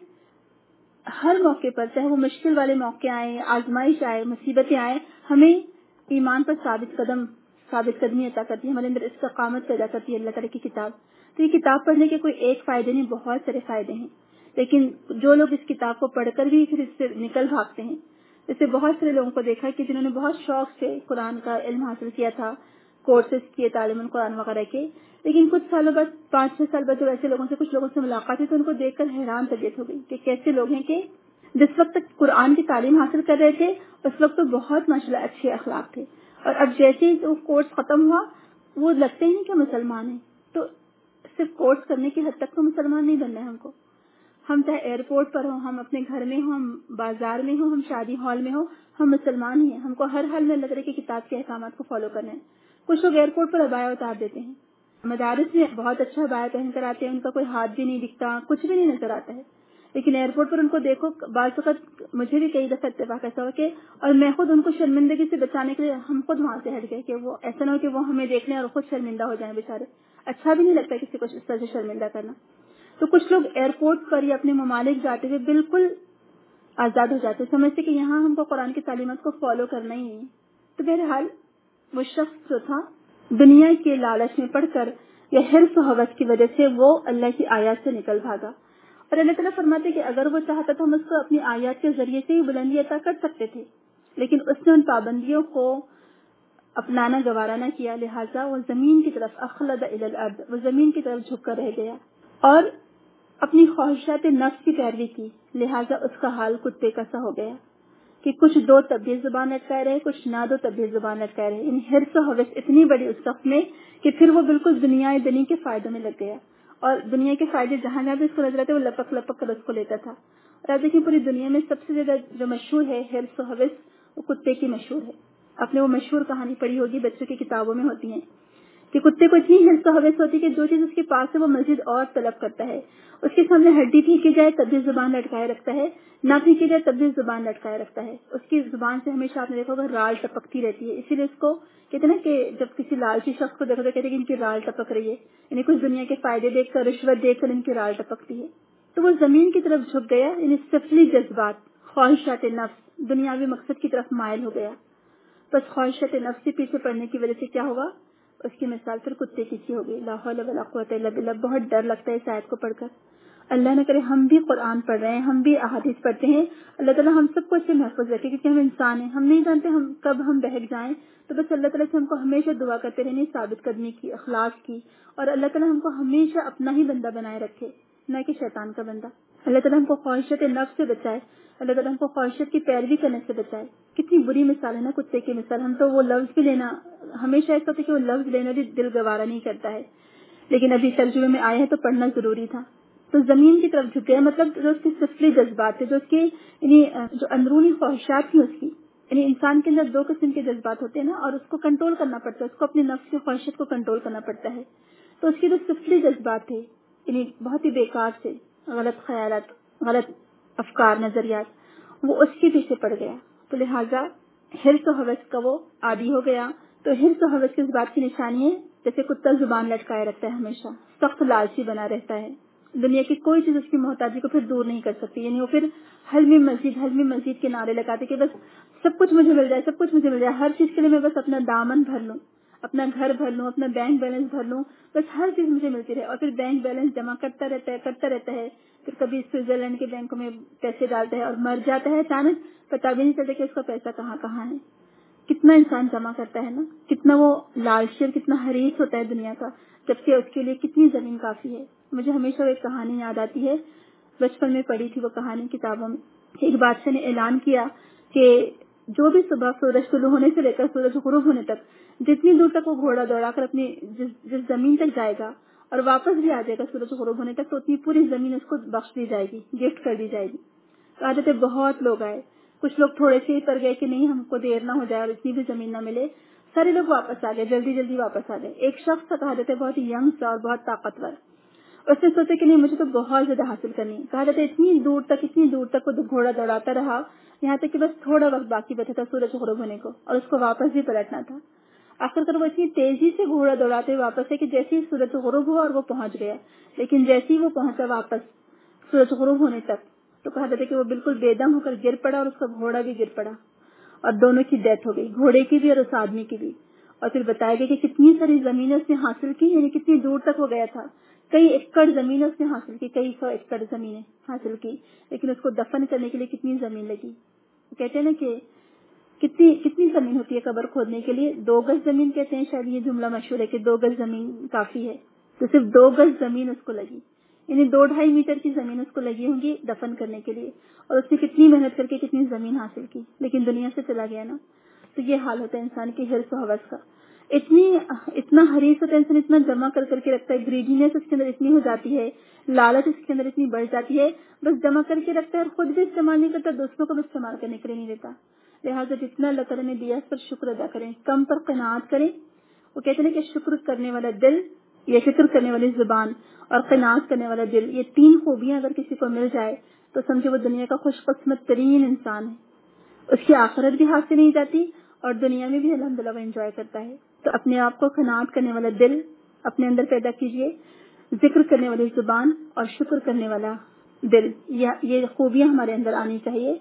[SPEAKER 1] ہر موقع پر، چاہے وہ مشکل والے موقع آئیں، آزمائش آئے، مصیبتیں آئیں، ہمیں ایمان پر ثابت قدم ثابت قدمی عطا کرتی ہے، ہمارے اندر استقامت پیدا کرتی ہے اللہ تعالیٰ کی کتاب۔ تو یہ کتاب پڑھنے کے کوئی ایک فائدے نہیں، بہت سارے فائدے ہیں، لیکن جو لوگ اس کتاب کو پڑھ کر بھی پھر اس سے نکل بھاگتے ہیں، جیسے بہت سارے لوگوں کو دیکھا کہ جنہوں نے بہت شوق سے قرآن کا علم حاصل کیا تھا، کورسز کیے تعلیم القرآن وغیرہ کے، لیکن کچھ سالوں بعد، پانچ چھ سال بعد جب ایسے لوگوں سے کچھ لوگوں سے ملاقات ہوئی تو ان کو دیکھ کر حیران طبیعت ہو گئی کہ کیسے لوگ ہیں کہ جس وقت تک قرآن کی تعلیم حاصل کر رہے تھے اس وقت تو بہت ماشاءاللہ اچھے اخلاق تھے، اور اب جیسے ہی وہ کورس ختم ہوا وہ لگتے ہی نہیں کہ مسلمان ہیں۔ تو صرف کورس کرنے کی حد تک تو مسلمان نہیں بننا ہے ہم کو، ہم چاہے ایئرپورٹ پر ہوں، ہم اپنے گھر میں ہوں، ہم بازار میں ہوں، ہم شادی ہال میں ہوں، ہم مسلمان ہی ہیں، ہم کو ہر حال میں اللہ تعالیٰ کی کتاب کے احکامات کو فالو کرنا ہے۔ کچھ لوگ ایئرپورٹ پر عبایا اتار دیتے ہیں، مدارس میں بہت اچھا عبایا پہن کر آتے ہیں، ان کا کوئی ہاتھ بھی نہیں دکھتا، کچھ بھی نہیں نظر آتا ہے، لیکن ایئرپورٹ پر ان کو دیکھو، بعض وقت مجھے بھی کئی دفعہ اتفاق ایسا ہوا کہ، اور میں خود ان کو شرمندگی سے بچانے کے لیے ہم خود وہاں سے ہٹ گئے کہ وہ ایسا نہ ہو کہ وہ ہمیں دیکھ لیں اور خود شرمندہ ہو جائیں بیچارے، اچھا بھی نہیں لگتا کسی کو اس طرح سے شرمندہ کرنا۔ تو کچھ لوگ ایئرپورٹ پر یا اپنے ممالک جاتے ہوئے بالکل آزاد ہو جاتے، سمجھتے کہ یہاں ہم کو قرآن کی تعلیمات کو فالو کرنا ہی نہیں۔ تو بہرحال وہ شخص جو تھا دنیا کے لالچ میں پڑھ کر یا حرص و ہوس کی وجہ سے وہ اللہ کی آیات سے نکل بھاگا، اور اللہ تعالیٰ فرماتے کہ اگر وہ چاہتا تو ہم اس کو اپنی آیات کے ذریعے سے ہی بلندی عطا کر سکتے تھے، لیکن اس نے ان پابندیوں کو اپنانا گوارا نہ کیا، لہٰذا وہ زمین کی طرف اخلد الی الارض، وہ زمین کی طرف جھک کر رہ گیا اور اپنی خواہشات نفس کی پیروی کی، لہٰذا اس کا حال کتے کا سا ہو گیا کہ کچھ دو تب بھی زبان لٹکائے رہے، کچھ نہ دو تب بھی زبان لٹکائے رہے، یعنی حرص و ہوس اتنی بڑی اس وقت میں کہ پھر وہ بالکل دنیا دنی کے فائدوں میں لگ گیا، اور دنیا کے فائدے جہاں جہاں بھی اس کو نظر آتے وہ لپک لپک کر اس کو لیتا تھا۔ اور آپ دیکھیں پوری دنیا میں سب سے زیادہ جو مشہور ہے حرص و ہوس وہ کتے کی مشہور ہے، آپ نے وہ مشہور کہانی پڑھی ہوگی، بچوں کی کتابوں میں ہوتی ہیں کہ کتے کو اتنی حرص و ہوس ہوتی کہ جو چیز اس کے پاس ہے وہ مزید اور طلب کرتا ہے، اس کے سامنے ہڈی پھینکی جائے تب بھی زبان لٹکائے رکھتا ہے، نہ پھینکی جائے تب بھی زبان لٹکائے رکھتا ہے، اس کی زبان سے ہمیشہ آپ نے دیکھا ہوگا رال ٹپکتی رہتی ہے، اسی لیے اس کو کہتے ہیں نا کہ جب کسی لالچی شخص کو دیکھو تو کہتے ہیں کہ ان کی رال ٹپک رہی ہے، یعنی کچھ دنیا کے فائدے دیکھ کر، رشوت دیکھ کر ان کی رال ٹپکتی ہے۔ تو وہ زمین کی طرف جھک گیا، یعنی سفلی جذبات، خواہشات نفس، دنیاوی مقصد کی طرف مائل ہو گیا، بس خواہشات نفس کے پیچھے پڑنے کی وجہ سے کیا ہوگا، اس کی مثال پھر کتے کی سی ہو گئی۔ لا حول ولا قوت الا باللہ، بہت ڈر لگتا ہے اس آیت کو پڑھ کر۔ اللہ نہ کرے ہم بھی قرآن پڑھ رہے ہیں، ہم بھی احادیث پڑھتے ہیں، اللہ تعالیٰ ہم سب کو اس سے محفوظ رکھے، کیونکہ ہم انسان ہیں، ہم نہیں جانتے ہم کب ہم بہک جائیں، تو بس اللہ تعالیٰ سے ہم کو ہمیشہ دعا کرتے رہنے ثابت قدمی کی، اخلاص کی، اور اللہ تعالیٰ ہم کو ہمیشہ اپنا ہی بندہ بنائے رکھے، نہ کہ شیطان کا بندہ۔ اللہ تعالیٰ ہم کو خواہشات نفس سے بچائے، اللہ تعالیٰ ہم کو خواہشات کی پیروی کرنے سے بچائے۔ کتنی بری مثال ہے نا کتے کی مثال، ہم تو وہ لفظ بھی لینا ہمیشہ ایسا ہوتا ہے کہ وہ لفظ لینا بھی دل گوارا نہیں کرتا ہے، لیکن ابھی ترجمے میں آیا ہے تو پڑھنا ضروری تھا۔ تو زمین کی طرف جھک گیا، مطلب جو اس کے سفلی جذبات تھے، جو اس کے یعنی جو اندرونی خواہشات تھیں اس کی، یعنی انسان کے اندر دو قسم کے جذبات ہوتے ہیں نا، اور اس کو کنٹرول کرنا پڑتا ہے، اس کو اپنے نفس کی خواہشات کو کنٹرول کرنا پڑتا ہے۔ تو اس کے جو سفلی جذبات تھے، یعنی بہت ہی بیکار سے غلط خیالات، غلط افکار، نظریات، وہ اس کے پیچھے پڑ گیا، تو لہٰذا حرص و ہوس کا وہ عادی ہو گیا۔ تو حرص و ہوس کی اس بات کی نشانی ہے جیسے کتا زبان لٹکائے رکھتا ہے، ہمیشہ سخت لالچی بنا رہتا ہے، دنیا کی کوئی چیز اس کی محتاجی کو پھر دور نہیں کر سکتی، یعنی وہ پھر حل میں مزید حل میں مزید کے نعرے لگاتے کہ بس سب کچھ مجھے مل جائے، سب کچھ مجھے مل جائے، ہر چیز کے لیے میں بس اپنا دامن بھر لوں، اپنا گھر بھر لوں، اپنا بینک بیلنس بھر لوں، بس ہر چیز مجھے ملتی رہے. اور پھر بینک بیلنس جمع کرتا رہتا ہے کرتا رہتا ہے پھر کبھی سوئٹزرلینڈ کے بینکوں میں پیسے ڈالتا ہے اور مر جاتا ہے اچانک، پتا بھی نہیں چلتا کہ اس کا پیسہ کہاں کہاں ہے. کتنا انسان جمع کرتا ہے نا، کتنا وہ لالچی اور کتنا حریص ہوتا ہے دنیا کا، جبکہ اس کے لیے کتنی زمین کافی ہے. مجھے ہمیشہ ایک کہانی یاد آتی ہے، بچپن میں پڑھی تھی وہ کہانی کتابوں میں. ایک بادشاہ نے اعلان کیا کہ جو بھی صبح سورج طلوع ہونے سے لے کر سورج غروب ہونے تک جتنی دور تک وہ گھوڑا دوڑا کر اپنی جس, جس زمین تک جائے گا اور واپس بھی آ جائے گا سورج غروب ہونے تک، تو اتنی پوری زمین اس کو بخش دی جائے گی، گفٹ کر دی جائے گی. کہا جاتے بہت لوگ آئے، کچھ لوگ تھوڑے سے ہی پر گئے کہ نہیں ہم کو دیر نہ ہو جائے اور اتنی بھی زمین نہ ملے. سارے لوگ واپس آ گئے، جلدی جلدی واپس آ گئے. ایک شخص تھا، کہا جاتے بہت ینگ تھا اور بہت طاقتور. اس نے سوچا کہ نہیں مجھے تو بہت زیادہ حاصل کرنی ہے. کہا جاتا ہے اتنی دور تک اتنی دور تک وہ گھوڑا دوڑاتا رہا یہاں تک کہ بس تھوڑا وقت باقی بچا تھا سورج غروب ہونے کو اور اس کو واپس بھی پلٹنا تھا. آخر کر وہ اتنی تیزی سے گھوڑا دوڑاتے واپس ہے کہ جیسے ہی سورج غروب ہوا اور وہ پہنچ گیا، لیکن جیسے ہی وہ پہنچا واپس سورج غروب ہونے تک تو کہا جاتا ہے کہ وہ بالکل بے دم ہو کر گر پڑا اور اس کا گھوڑا بھی گر پڑا اور دونوں کی ڈیتھ ہو گئی، گھوڑے کی بھی اور اس آدمی کی بھی. اور پھر بتایا گیا کہ کتنی ساری زمینیں اس نے حاصل کی، یعنی کتنی دور تک وہ گیا تھا. کئی ایکڑ زمین اس نے حاصل کی، کئی سو ایکڑ زمینیں حاصل کی، لیکن اس کو دفن کرنے کے لیے کتنی زمین لگی. کہتے ہیں نا کہ کتنی کتنی زمین ہوتی ہے قبر کھودنے کے لیے؟ دو گز زمین کہتے ہیں، شاید یہ جملہ مشہور ہے کہ دو گز زمین کافی ہے. تو صرف دو گز زمین اس کو لگی، یعنی دو ڈھائی میٹر کی زمین اس کو لگی ہوں گی دفن کرنے کے لیے. اور اس نے کتنی محنت کر کے کتنی زمین حاصل کی، لیکن دنیا سے چلا گیا نا. تو یہ حال ہوتا ہے انسان کی حرص و ہوس کا. اتنی اتنا حریص ہوتا ہے انسان، اتنا جمع کر کر کے رکھتا ہے، گریڈینس اس کے اندر اتنی ہو جاتی ہے، لالچ اس کے اندر اتنی بڑھ جاتی ہے، بس جمع کر کے رکھتا ہے اور خود بھی استعمال نہیں کرتا، دوسروں کو بھی استعمال کرنے کے لیے نہیں دیتا. لہٰذا جتنا اللہ تعالیٰ نے دیا اس پر شکر ادا کریں، کم پر قناعت کریں. وہ کہتے ہیں کہ شکر کرنے والا دل، یہ شکر کرنے والی زبان اور قناعت کرنے والا دل، یہ تین خوبیاں اگر کسی کو مل جائے تو سمجھے وہ دنیا کا خوش قسمت ترین انسان ہے. اس کی آخرت بھی ہاتھ سے نہیں جاتی اور دنیا میں بھی الحمدللہ وہ انجوائے کرتا ہے. تو اپنے آپ کو قناعت کرنے والا دل اپنے اندر پیدا کیجیے، ذکر کرنے والی زبان اور شکر کرنے والا دل، یہ خوبیاں ہمارے اندر آنی چاہیے.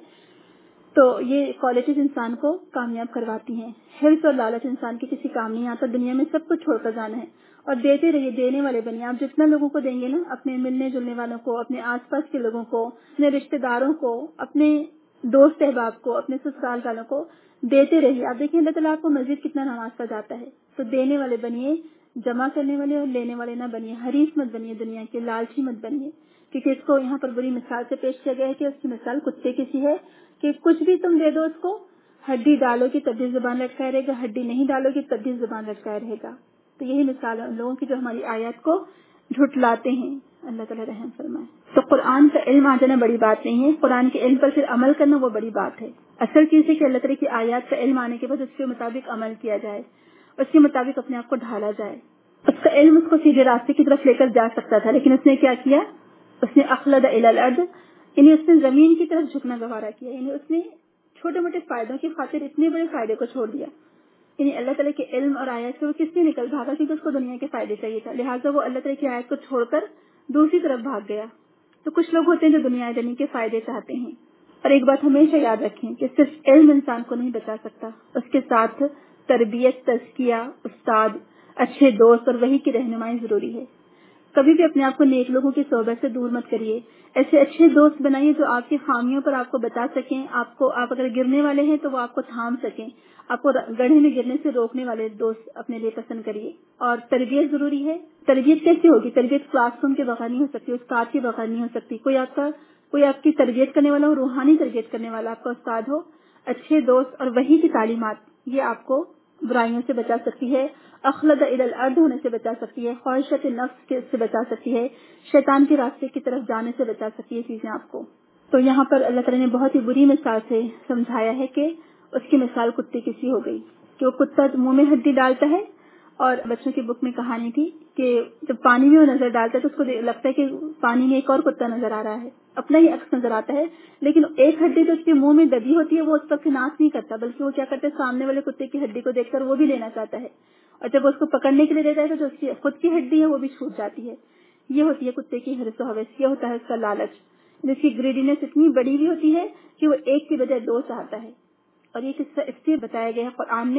[SPEAKER 1] تو یہ کوالٹیز انسان کو کامیاب کرواتی ہیں. حرص اور لالچ انسان کے کسی کام نہیں آتا، دنیا میں سب کچھ چھوڑ کر جانا ہے اور دیتے رہیے، دینے والے بنیے. آپ جتنا لوگوں کو دیں گے نا، اپنے ملنے جلنے والوں کو، اپنے آس پاس کے لوگوں کو، اپنے رشتہ داروں کو، اپنے دوست احباب کو، اپنے سسرال والوں کو دیتے رہیے. آپ دیکھیں اللہ تعالیٰ آپ کو مزید کتنا نوازتا جاتا ہے. تو دینے والے بنیے، جمع کرنے والے اور لینے والے نہ بنیے. حریص مت بنیے، دنیا کے لالچی مت بنیے، کیونکہ اس کو یہاں پر بری مثال سے پیش کیا گیا ہے کہ اس کی مثال کتے کی سی ہے کہ کچھ بھی تم دے دو اس کو، ہڈی ڈالو گی تب بھی زبان لٹکائے رہے گا، ہڈی نہیں ڈالو گی تب بھی زبان لٹکائے رہے گا. تو یہی مثال ہے ان لوگوں کی جو ہماری آیات کو جھٹلاتے ہیں. اللہ تعالیٰ رحم فرمائے. تو قرآن کا علم آ جانا بڑی بات نہیں ہے، قرآن کے علم پر پھر عمل کرنا وہ بڑی بات ہے. اصل چیز ہے کہ اللہ تعالیٰ کی آیات کا علم آنے کے بعد اس کے مطابق عمل کیا جائے، اس کے مطابق اپنے آپ کو ڈھالا جائے. اس کا علم اس کو سیدھے راستے کی طرف لے کر جا سکتا تھا، لیکن اس نے کیا کیا؟ اس نے اخلد الی الارض، یعنی اس نے زمین کی طرف جھکنا گوارا کیا، یعنی اس نے چھوٹے موٹے فائدوں کی خاطر اتنے بڑے فائدے کو چھوڑ دیا. یعنی اللہ تعالیٰ کے علم اور آیات سے وہ کس لیے نکل بھاگا؟ کیونکہ اس کو دنیا کے فائدے چاہیے تھا، لہٰذا وہ اللہ تعالیٰ کی آیات کو چھوڑ کر دوسری طرف بھاگ گیا. تو کچھ لوگ ہوتے ہیں جو دنیا دنیا کے فائدے چاہتے ہیں. اور ایک بات ہمیشہ یاد رکھیں کہ صرف علم انسان کو نہیں بچا سکتا، اس کے ساتھ تربیت، تزکیہ، استاد، اچھے دوست اور وحی کی رہنمائی ضروری ہے. کبھی بھی اپنے آپ کو نیک لوگوں کی صحبت سے دور مت کریے. ایسے اچھے دوست بنائیے جو آپ کی خامیوں پر آپ کو بتا سکیں، آپ کو آپ اگر گرنے والے ہیں تو وہ آپ کو تھام سکیں، آپ کو گڑھے میں گرنے سے روکنے والے دوست اپنے لیے پسند کریے. اور تربیت ضروری ہے. تربیت کیسے ہوگی؟ تربیت کلاس روم کے بغیر نہیں ہو سکتی، استاد کے بغیر نہیں ہو سکتی. کوئی آپ کا کوئی آپ کی تربیت کرنے والا ہو، روحانی تربیت کرنے والا آپ کا استاد ہو. اچھے دوست اور وحی کی تعلیمات یہ آپ کو برائیوں سے بچا سکتی ہے، اخلد الی الارض ہونے سے بچا سکتی ہے، خواہشات نفس سے بچا سکتی ہے، شیطان کے راستے کی طرف جانے سے بچا سکتی ہے چیزیں آپ کو. تو یہاں پر اللہ تعالیٰ نے بہت ہی بری مثال سے سمجھایا ہے کہ اس کی مثال کتے کی سی ہو گئی کہ وہ کتا منہ میں ہڈی ڈالتا ہے. اور بچوں کی بک میں کہانی تھی کہ جب پانی میں وہ نظر ڈالتا ہے تو اس کو لگتا ہے کہ پانی میں ایک اور کتا نظر آ رہا ہے، اپنا ہی عکس نظر آتا ہے، لیکن ایک ہڈی جو اس کے منہ میں دبی ہوتی ہے وہ اس پر کناس نہیں کرتا، بلکہ وہ کیا کرتا ہے سامنے والے کتے کی ہڈی کو دیکھ کر وہ بھی لینا چاہتا ہے، اور جب وہ اس کو پکڑنے کے لیے دیتا ہے تو جو اس کی خود کی ہڈی ہے وہ بھی چھوٹ جاتی ہے. یہ ہوتی ہے کتے کی حرص و ہوس، یہ ہوتا ہے اس کا لالچ. اس کی گریڈینس اتنی بڑی بھی ہوتی ہے کہ وہ ایک کی بجائے دو چاہتا ہے. اور یہ قصہ اس لیے بتایا گیا ہے قرآن میں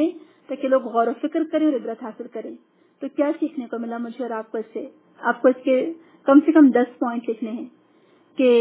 [SPEAKER 1] تاکہ لوگ غور و فکر کریں اور عبرت حاصل کریں. تو کیا سیکھنے کو ملا مجھے اور آپ کو اس سے؟ آپ کو اس کے کم سے کم دس پوائنٹ لکھنے ہیں کہ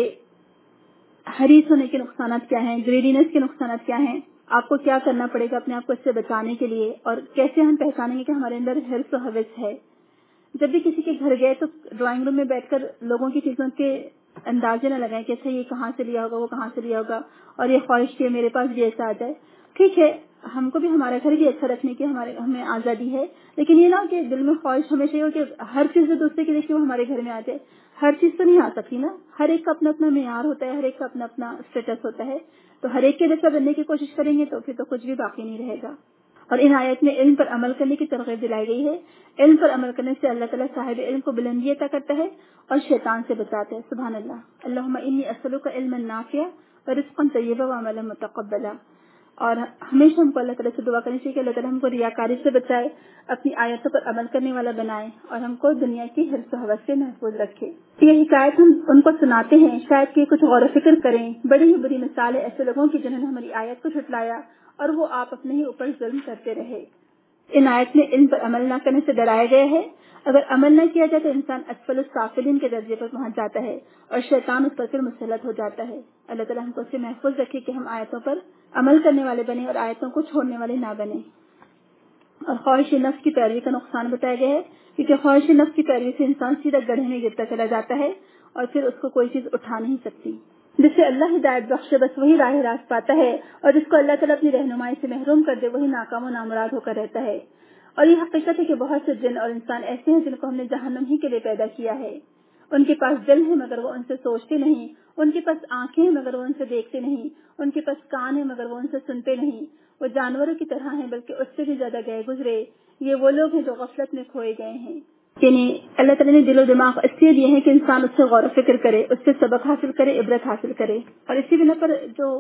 [SPEAKER 1] حریص ہونے کے نقصانات کیا ہیں, گریڈینس کے نقصانات کیا ہیں, آپ کو کیا کرنا پڑے گا اپنے آپ کو اس سے بچانے کے لیے, اور کیسے ہم پہچانیں گے کہ ہمارے اندر حرص و حوث ہے. جب بھی کسی کے گھر گئے تو ڈرائنگ روم میں بیٹھ کر لوگوں کی چیزوں کے اندازے نہ لگائیں کہ اچھا یہ کہاں سے لیا ہوگا, وہ کہاں سے لیا ہوگا, اور یہ خواہش کی میرے پاس بھی ایسا آ جائے. ٹھیک ہے, ہم کو بھی ہمارا گھر بھی اچھا رکھنے کی ہمارے ہمیں آزادی ہے, لیکن یہ نہ کہ دل میں خواہش ہمیشہ یہ ہو کہ ہر چیز دوسرے کی دیکھ کے وہ ہمارے گھر میں آ جائے. ہر چیز تو نہیں آ سکتی نا, ہر ایک کا اپنا اپنا معیار ہوتا ہے, ہر ایک کا اپنا اپنا اسٹیٹس ہوتا ہے. تو ہر ایک کے جیسا بننے کی کوشش کریں گے تو پھر تو کچھ بھی باقی نہیں رہے گا. اور ان آیت میں علم پر عمل کرنے کی ترغیب دلائی گئی ہے. علم پر عمل کرنے سے اللہ تعالیٰ صاحب علم کو بلندی عطا کرتا ہے اور شیطان سے بچاتا ہے. سبحان اللہ. اللہم انی اسألک علما نافعا ورزقا طیبا وعملا متقبلا. اور ہمیشہ ہم کو اللہ تعالیٰ سے دعا کرنی چاہیے کہ اللہ تعالیٰ ہم کو ریاکاری سے بچائے, اپنی آیتوں پر عمل کرنے والا بنائے, اور ہم کو دنیا کی حرص و حوث سے محفوظ رکھے. یہ حکایت ہم ان کو سناتے ہیں شاید کہ کچھ غور و فکر کریں. بڑی ہی بری مثالیں ایسے لوگوں کی جنہوں نے ہماری آیت کو جھٹلایا اور وہ آپ اپنے ہی اوپر ظلم کرتے رہے. ان آیت میں علم پر عمل نہ کرنے سے ڈرایا گیا ہے. اگر عمل نہ کیا جائے تو انسان اسفل السافلین کے درجے پر پہنچ جاتا ہے اور شیطان اس پر پھر مسلط ہو جاتا ہے. اللہ تعالیٰ ہم کو اس سے محفوظ رکھے کہ ہم آیتوں پر عمل کرنے والے بنے اور آیتوں کو چھوڑنے والے نہ بنے. اور خواہش نفس کی پیروی کا نقصان بتایا گیا ہے, کیونکہ خواہش نفس کی پیروی سے انسان سیدھا گڑھے میں گرتا چلا جاتا ہے اور پھر اس کو کوئی چیز اٹھا نہیں سکتی. جس سے اللہ ہدایت بخشے بس وہی راہ راست پاتا ہے, اور جس کو اللہ تعالیٰ اپنی رہنمائی سے محروم کر دے وہی ناکام و نامراد ہو کر رہتا ہے. اور یہ حقیقت ہے کہ بہت سے جن اور انسان ایسے ہیں جن کو ہم نے جہنم ہی کے لیے پیدا کیا ہے. ان کے پاس دل ہے مگر وہ ان سے سوچتے نہیں, ان کے پاس آنکھیں ہیں مگر وہ ان سے دیکھتے نہیں, ان کے پاس کان ہے مگر وہ ان سے سنتے نہیں. وہ جانوروں کی طرح ہیں بلکہ اس سے بھی زیادہ گئے گزرے. یہ وہ لوگ ہیں جو غفلت میں کھوئے گئے ہیں. یعنی اللہ تعالیٰ نے دل و دماغ اس لیے دیے ہیں کہ انسان اس سے غور و فکر کرے, اس سے سبق حاصل کرے, عبرت حاصل کرے. اور اسی بنا پر جو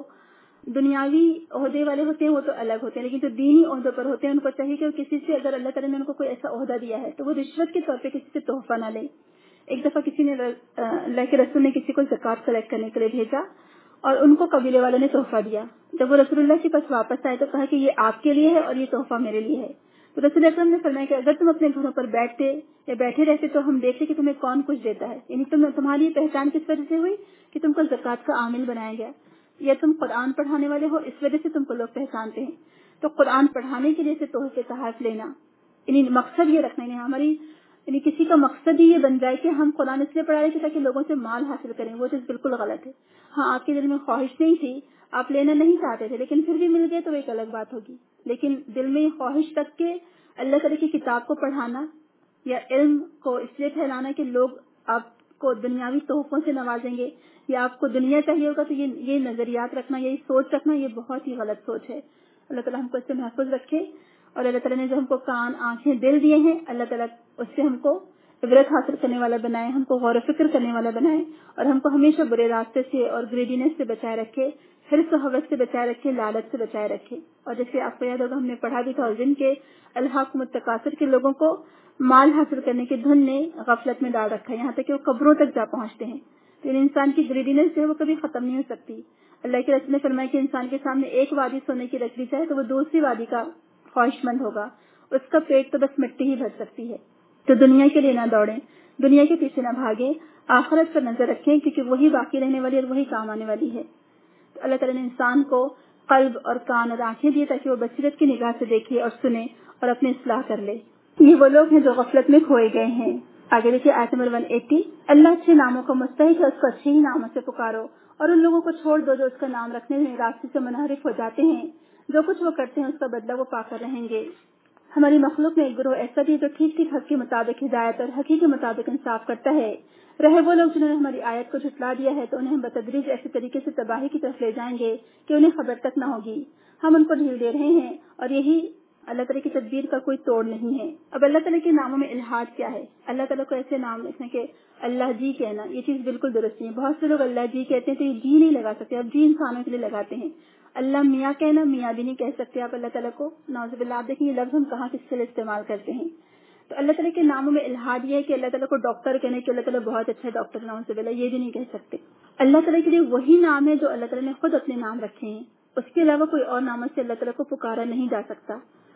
[SPEAKER 1] دنیاوی عہدے والے ہوتے ہیں وہ تو الگ ہوتے ہیں, لیکن جو دینی عہدوں پر ہوتے ہیں ان کو چاہیے کہ کسی سے اگر اللہ تعالیٰ نے ان کو کوئی ایسا عہدہ دیا ہے تو وہ رشوت کے طور پہ کسی سے تحفہ نہ لے. ایک دفعہ کسی نے اللہ کے رسول نے کسی کو زکوٰۃ کلیکٹ کرنے کے لیے بھیجا اور ان کو قبیلے والوں نے تحفہ دیا. جب وہ رسول اللہ کے پاس واپس آئے تو کہا کہ یہ آپ کے لیے ہے اور یہ تحفہ میرے لیے ہے. تو رسول اکرم نے فرمایا کہ اگر تم اپنے گھروں پر بیٹھتے یا بیٹھے رہتے تو ہم دیکھتے کہ تمہیں کون کچھ دیتا ہے. یعنی تم تمہاری پہچان کس وجہ سے ہوئی کہ تم کو زکوٰۃ کا عامل بنایا گیا, یا تم قرآن پڑھانے والے ہو اس وجہ سے تم کو لوگ پہچانتے ہیں. تو قرآن پڑھانے کے لیے سے تحفے تحائف لینا, یعنی مقصد یہ رکھنا ہے ہماری, یعنی کسی کا مقصد ہی یہ بن جائے کہ ہم قرآن اس لیے پڑھا رہے تھے تاکہ لوگوں سے مال حاصل کریں, وہ چیز بالکل غلط ہے. ہاں آپ کے دل میں خواہش نہیں تھی, آپ لینا نہیں چاہتے تھے, لیکن پھر بھی مل گئے تو ایک الگ بات ہوگی. لیکن دل میں یہ خواہش تک کہ اللہ تعالیٰ کی کتاب کو پڑھانا یا علم کو اس لیے پھیلانا کہ لوگ آپ کو دنیاوی تحفوں سے نوازیں گے یا آپ کو دنیا چاہیے ہوگا, تو یہ یہ نظریات رکھنا, یہی سوچ رکھنا, یہ بہت ہی غلط سوچ ہے. اللہ تعالیٰ ہم کو اس سے محفوظ رکھے. اور اللہ تعالیٰ نے جو ہم کو کان, آنکھیں, دل دیے ہیں, اللہ تعالیٰ اس سے ہم کو عبرت حاصل کرنے والا بنائے, ہم کو غور و فکر کرنے والا بنائے, اور ہم کو ہمیشہ برے راستے سے اور گریڈینس سے بچائے رکھے, حرص و حوث سے بچائے رکھے, لالچ سے بچائے رکھے. اور جیسے آپ کو یاد ہوگا ہم نے پڑھا بھی تھا اس دن کے الہاکم التکاثر کے لوگوں کو مال حاصل کرنے کی دھن نے غفلت میں ڈال رکھا ہے, یہاں تک کہ وہ قبروں تک جا پہنچتے ہیں. تو انسان کی گریڈینس جو ہے وہ کبھی ختم نہیں ہو سکتی. اللہ کے رسول نے فرمایا کہ انسان کے سامنے ایک وادی سونے کی رکھ دی جائے تو وہ دوسری وادی کا خواہش مند ہوگا, اس کا پیٹ تو بس مٹی ہی بھر سکتی ہے. تو دنیا کے لیے نہ دوڑیں, دنیا کے پیچھے نہ بھاگیں, آخرت پر نظر رکھیں کیونکہ وہی باقی رہنے والی اور وہی کام آنے والی ہے. تو اللہ تعالیٰ نے انسان کو قلب اور کان اور آنکھیں دیے تاکہ وہ بصیرت کی نگاہ سے دیکھے اور سنے اور اپنی اصلاح کر لے. یہ وہ لوگ ہیں جو غفلت میں کھوئے گئے ہیں. آگے دیکھیے آیت نمبر ایک سو اسی. اللہ اچھے ناموں کو مستحق ہے, اس کو اچھے ہی ناموں سے پکارو, اور ان لوگوں کو چھوڑ دو جو اس کا نام رکھنے میں راستے سے منحرف ہو جاتے ہیں. جو کچھ وہ کرتے ہیں اس کا بدلہ وہ پا کر رہیں گے. ہماری مخلوق میں ایک گروہ ایسا بھی ہے جو ٹھیک ٹھیک حق کے مطابق ہدایت اور حقیقی کے مطابق انصاف کرتا ہے. رہے وہ لوگ جنہوں نے ہماری آیت کو جھٹلا دیا ہے تو انہیں ہم بتدریج ایسے طریقے سے تباہی کی طرف لے جائیں گے کہ انہیں خبر تک نہ ہوگی. ہم ان کو ڈھیل دے رہے ہیں, اور یہی اللہ تعالیٰ کی تدبیر کا کوئی توڑ نہیں ہے. اب اللہ تعالیٰ کے ناموں میں الہاد کیا ہے؟ اللہ تعالیٰ کو ایسے نام لکھنے کہ اللہ جی کہنا, یہ چیز بالکل درست نہیں ہے. بہت سے لوگ اللہ جی کہتے ہیں تو یہ جی نہیں لگا سکتے, اب جی انسانوں کے لیے لگاتے ہیں. اللہ میاں کہنا, میاں بھی نہیں کہہ سکتے آپ اللہ تعالیٰ کو. نعوذ باللہ. آپ دیکھیں یہ لفظ ہم کہاں کس کے لیے استعمال کرتے ہیں. تو اللہ تعالیٰ کے ناموں میں الہاد یہ ہے کہ اللہ تعالیٰ کو ڈاکٹر کہنے کہ اللہ تعالیٰ بہت اچھا ڈاکٹر, نعوذ باللہ, یہ بھی نہیں کہہ سکتے. اللہ تعالیٰ کے لیے وہی نام ہے جو اللہ تعالیٰ نے خود اپنے نام رکھے ہیں, اس کے علاوہ کوئی اور ناموں سے اللہ تعالیٰ کو پکارا نہیں جا سکتا.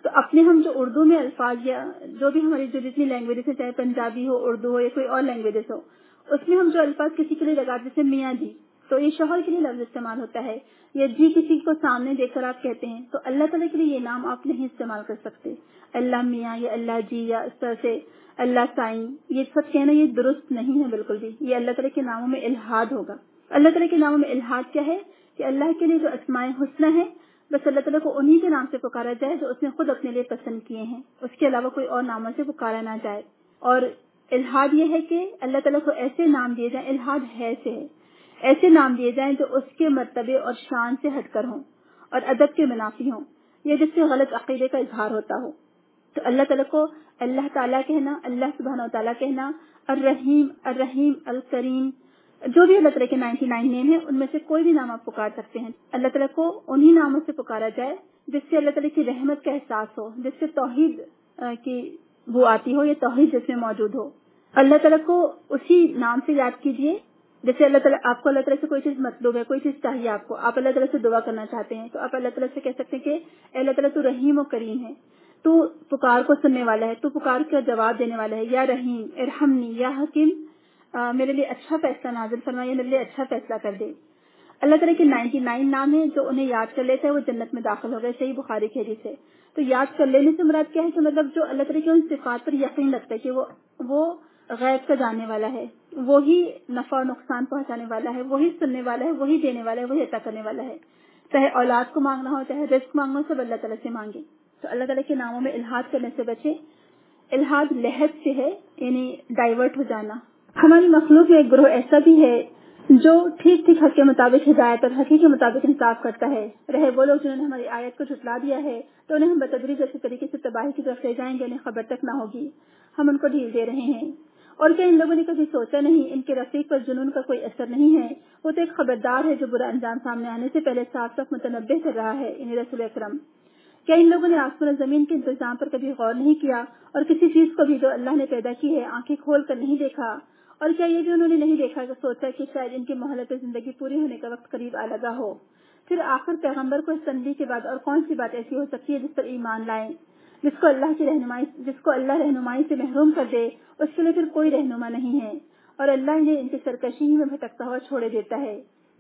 [SPEAKER 1] تو اپنے ہم جو اردو میں الفاظ یا جو بھی ہماری جو جتنی لینگویجز ہے، چاہے پنجابی ہو، اردو ہو یا کوئی اور لینگویجز ہو، اس میں ہم جو الفاظ کسی کے لیے لگاتے جیسے میاں جی، تو یہ شوہر کے لیے لفظ استعمال ہوتا ہے، یا جی کسی کو سامنے دیکھ کر آپ کہتے ہیں، تو اللہ تعالیٰ کے لیے یہ نام آپ نہیں استعمال کر سکتے، اللہ میاں یا اللہ جی یا اس طرح سے اللہ سائیں، یہ سب کہنا یہ درست نہیں ہے بالکل بھی، یہ اللہ تعالیٰ کے ناموں میں الحاد ہوگا۔ اللہ تعالیٰ کے ناموں میں الحاد کیا ہے کہ اللہ کے لیے جو اسماء حسنی ہے بس اللہ تعالیٰ کو انہی کے نام سے پکارا جائے جو اس نے خود اپنے لیے پسند کیے ہیں، اس کے علاوہ کوئی اور ناموں سے پکارا نہ جائے۔ اور الحاد یہ ہے کہ اللہ تعالیٰ کو ایسے نام دیے جائیں، الحاد ہے سے ہے، ایسے نام دیے جائیں جو اس کے مرتبے اور شان سے ہٹ کر ہوں اور ادب کے منافی ہوں، یا جس سے غلط عقیدے کا اظہار ہوتا ہو۔ تو اللہ تعالیٰ کو اللہ تعالیٰ کہنا، اللہ سبحانہ و تعالیٰ کہنا، الرحیم، الرحیم، الکریم، جو بھی اللہ تعالیٰ کے نائنٹی نائن نیم ہیں ان میں سے کوئی بھی نام آپ پکار سکتے ہیں۔ اللہ تعالیٰ کو انہی ناموں سے پکارا جائے جس سے اللہ تعالیٰ کی رحمت کا احساس ہو، جس سے توحید کی بو آتی ہو یا توحید جس میں موجود ہو۔ اللہ تعالیٰ کو اسی نام سے یاد کیجیے، جیسے اللہ تعالیٰ آپ کو اللہ تعالیٰ سے کوئی چیز مطلوب ہے، کوئی چیز چاہیے آپ کو، آپ اللہ تعالیٰ سے دعا کرنا چاہتے ہیں، تو آپ اللہ تعالیٰ سے کہہ سکتے ہیں کہ اے اللہ تعالیٰ تو رحیم و کریم ہے، تو پکار کو سننے والا ہے، تو پکار کا جواب دینے والا ہے، یا رحیم ارحمنی، یا حکیم میرے لیے اچھا فیصلہ نازل فرما، یا میرے لیے اچھا فیصلہ کر دے۔ اللہ تعالیٰ کے نائنٹی نائن نام ہیں جو انہیں یاد کر لیتا ہے وہ جنت میں داخل ہو گئے، صحیح بخاری کی حدیث ہے۔ تو یاد کر لینے سے مراد کیا ہے کہ مطلب جو اللہ تعالیٰ کی ان صفات پر یقین رکھتا ہے کہ وہ وہ غیب کا جاننے والا ہے، وہی نفع اور نقصان پہنچانے والا ہے، وہی سننے والا ہے، وہی دینے والا ہے، وہی عطا کرنے والا ہے، چاہے اولاد کو مانگنا ہو، چاہے رزق مانگنا ہو، سب اللہ تعالیٰ سے مانگے۔ تو اللہ تعالیٰ کے ناموں میں الحاد کرنے سے بچے۔ الحاد لحد سے ہے، یعنی ڈائیورٹ ہو جانا۔ ہماری مخلوق میں ایک گروہ ایسا بھی ہے جو ٹھیک ٹھیک حق کے مطابق ہدایت اور حقیقت کے مطابق انصاف کرتا ہے، رہے وہ لوگ جنہوں نے ہماری آیت کو جھٹلا دیا ہے تو انہیں ہم بتدریج جیسے طریقے سے تباہی کی طرف لے جائیں گے، انہیں خبر تک نہ ہوگی، ہم ان کو ڈھیل دے رہے ہیں۔ اور کیا ان لوگوں نے کبھی سوچا نہیں ان کے رفیق پر جنون کا کوئی اثر نہیں ہے؟ وہ تو ایک خبردار ہے جو برا انجام سامنے آنے سے پہلے صاف صاف متنبہ کر رہا ہے، انہیں رسول اکرم۔ کیا ان لوگوں نے آسمان و زمین کے انتظام پر کبھی غور نہیں کیا اور کسی چیز کو بھی جو اللہ نے پیدا کی ہے آنکھیں کھول کر نہیں دیکھا؟ اور کیا یہ بھی انہوں نے نہیں دیکھا کہ سوچا کہ شاید ان کی مہلت زندگی پوری ہونے کا وقت قریب آ لگا ہو؟ پھر آخر پیغمبر کو اس تنبیہ کے بعد اور کون سی بات ایسی ہو سکتی ہے جس پر ایمان لائیں؟ جس کو اللہ کی رہنمائی جس کو اللہ رہنمائی سے محروم کر دے اس کے لیے پھر کوئی رہنما نہیں ہے، اور اللہ انہیں ان کی سرکشی ہی میں بھٹکتا ہوا چھوڑے دیتا ہے۔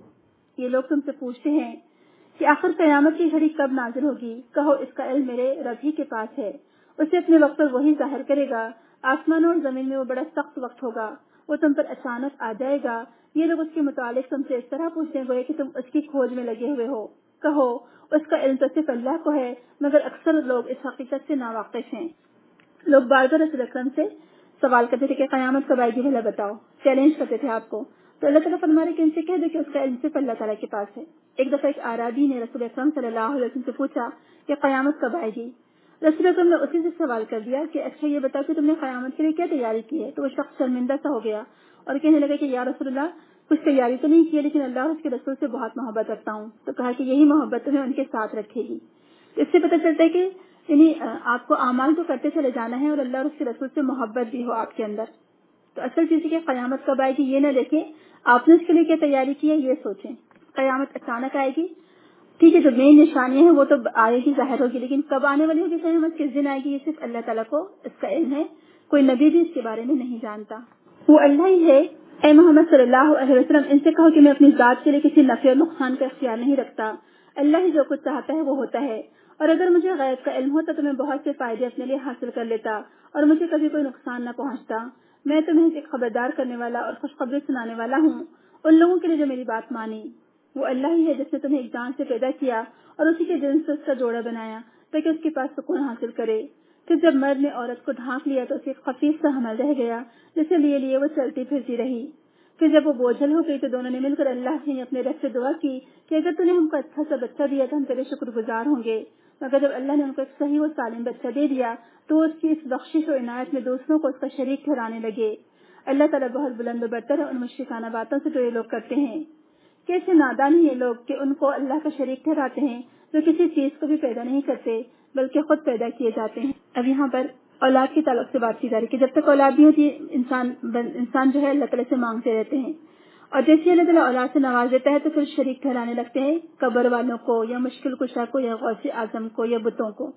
[SPEAKER 1] یہ لوگ تم سے پوچھتے ہیں کہ آخر قیامت کی گھڑی کب نازل ہوگی؟ کہو اس کا علم میرے رب ہی کے پاس ہے، اسے اپنے وقت پر وہی ظاہر کرے گا۔ آسمانوں اور زمین میں وہ بڑا سخت وقت ہوگا، وہ تم پر اچانک آ جائے گا۔ یہ لوگ اس کے متعلق تم سے اس طرح پوچھتے ہیں کہ تم اس کی کھوج میں لگے ہوئے ہو۔ کہو اس کا علم تو صرف اللہ کو ہے، مگر اکثر لوگ اس حقیقت سے ناواقف ہیں۔ لوگ بار بار رسول اکرم سے سوال کرتے تھے کہ قیامت کب آئے گی، بھلا بتاؤ، چیلنج کرتے تھے آپ کو۔ تو اللہ تعالیٰ فرما رہے کہ ان سے کہہ دے کہ اس کا علم صرف اللہ تعالیٰ کے پاس ہے۔ ایک دفعہ ایک آرابی نے رسول اکرم صلی اللہ علیہ وسلم سے پوچھا کہ قیامت کب آئے گی؟ رسول اکرم نے اسی سے سوال کر دیا کہ اچھا یہ بتاؤ کہ تم نے قیامت کے لیے کیا تیاری کی ہے؟ تو وہ شخص شرمندہ سا ہو گیا اور کہنے لگا کہ یا رسول اللہ کچھ تیاری تو نہیں کی ہے، لیکن اللہ اور اس کے رسول سے بہت محبت رکھتا ہوں۔ تو کہا کہ یہی محبت تمہیں ان کے ساتھ رکھے گی۔ اس سے پتہ چلتا ہے کہ یعنی آپ کو اعمال تو کرتے چلے جانا ہے اور اللہ اور اس کے رسول سے محبت بھی ہو آپ کے اندر۔ تو اصل چیز ہے کہ قیامت کب آئے گی یہ نہ دیکھیں آپ نے اس کے لیے کیا تیاری کی ہے، یہ سوچیں۔ قیامت اچانک آئے گی، ٹھیک ہے، جو مین نشانیاں ہیں وہ تو آئے گی، ظاہر ہوگی، لیکن کب آنے والی ہوگی قیامت، کس دن آئے گی، یہ صرف اللہ تعالیٰ کو اس کا علم ہے، کوئی نبی بھی اس کے بارے میں نہیں جانتا، وہ اللہ ہی ہے۔ اے محمد صلی اللہ علیہ وسلم ان سے کہو کہ میں اپنی ذات کے لیے کسی نفع اور نقصان کا اختیار نہیں رکھتا، اللہ ہی جو کچھ چاہتا ہے وہ ہوتا ہے، اور اگر مجھے غیب کا علم ہوتا تو میں بہت سے فائدے اپنے لیے حاصل کر لیتا اور مجھے کبھی کوئی نقصان نہ پہنچتا۔ میں تمہیں ایک خبردار کرنے والا اور خوشخبری سنانے والا ہوں ان لوگوں کے لیے جو میری بات مانی۔ وہ اللہ ہی ہے جس نے تمہیں ایک جان سے پیدا کیا اور اسی کے جن سے اس کا جوڑا بنایا تاکہ اس کے پاس سکون حاصل کرے۔ پھر جب مرد نے عورت کو ڈھانک لیا تو اسے ایک خفیف سا حمل رہ گیا جسے لیے لیے وہ چلتی پھرتی رہی۔ پھر جب وہ بوجھل ہو گئی تو دونوں نے مل کر اللہ سے اپنے رب سے دعا کی کہ اگر تو نے ہم کو اچھا سا بچہ دیا تو ہم تیرے شکر گزار ہوں گے، مگر جب اللہ نے ان کو ایک صحیح و سالم بچہ دے دیا تو اس کی اس بخشش و عنایت میں دوسروں کو اس کا شریک ٹھہرانے لگے۔ اللہ تعالیٰ بہت بلند و برتر ہے ان مشرکانہ باتوں سے جو یہ لوگ کرتے ہیں۔ کیسے نادان ہیں یہ لوگ کہ ان کو اللہ کا شریک ٹھہراتے ہیں جو کسی چیز کو بھی پیدا نہیں کرتے بلکہ خود پیدا کیے جاتے ہیں۔ اب یہاں پر اولاد کے تعلق سے بات کی جا رہی ہے کہ جب تک اولاد نہیں ہوتی انسان انسان جو ہے اللہ تعالیٰ سے مانگتے رہتے ہیں، اور جیسے اللہ تعالیٰ اولاد سے نواز دیتا ہے تو پھر شریک ٹھہرانے لگتے ہیں قبر والوں کو یا مشکل کشا کو یا غوث اعظم کو یا بتوں کو۔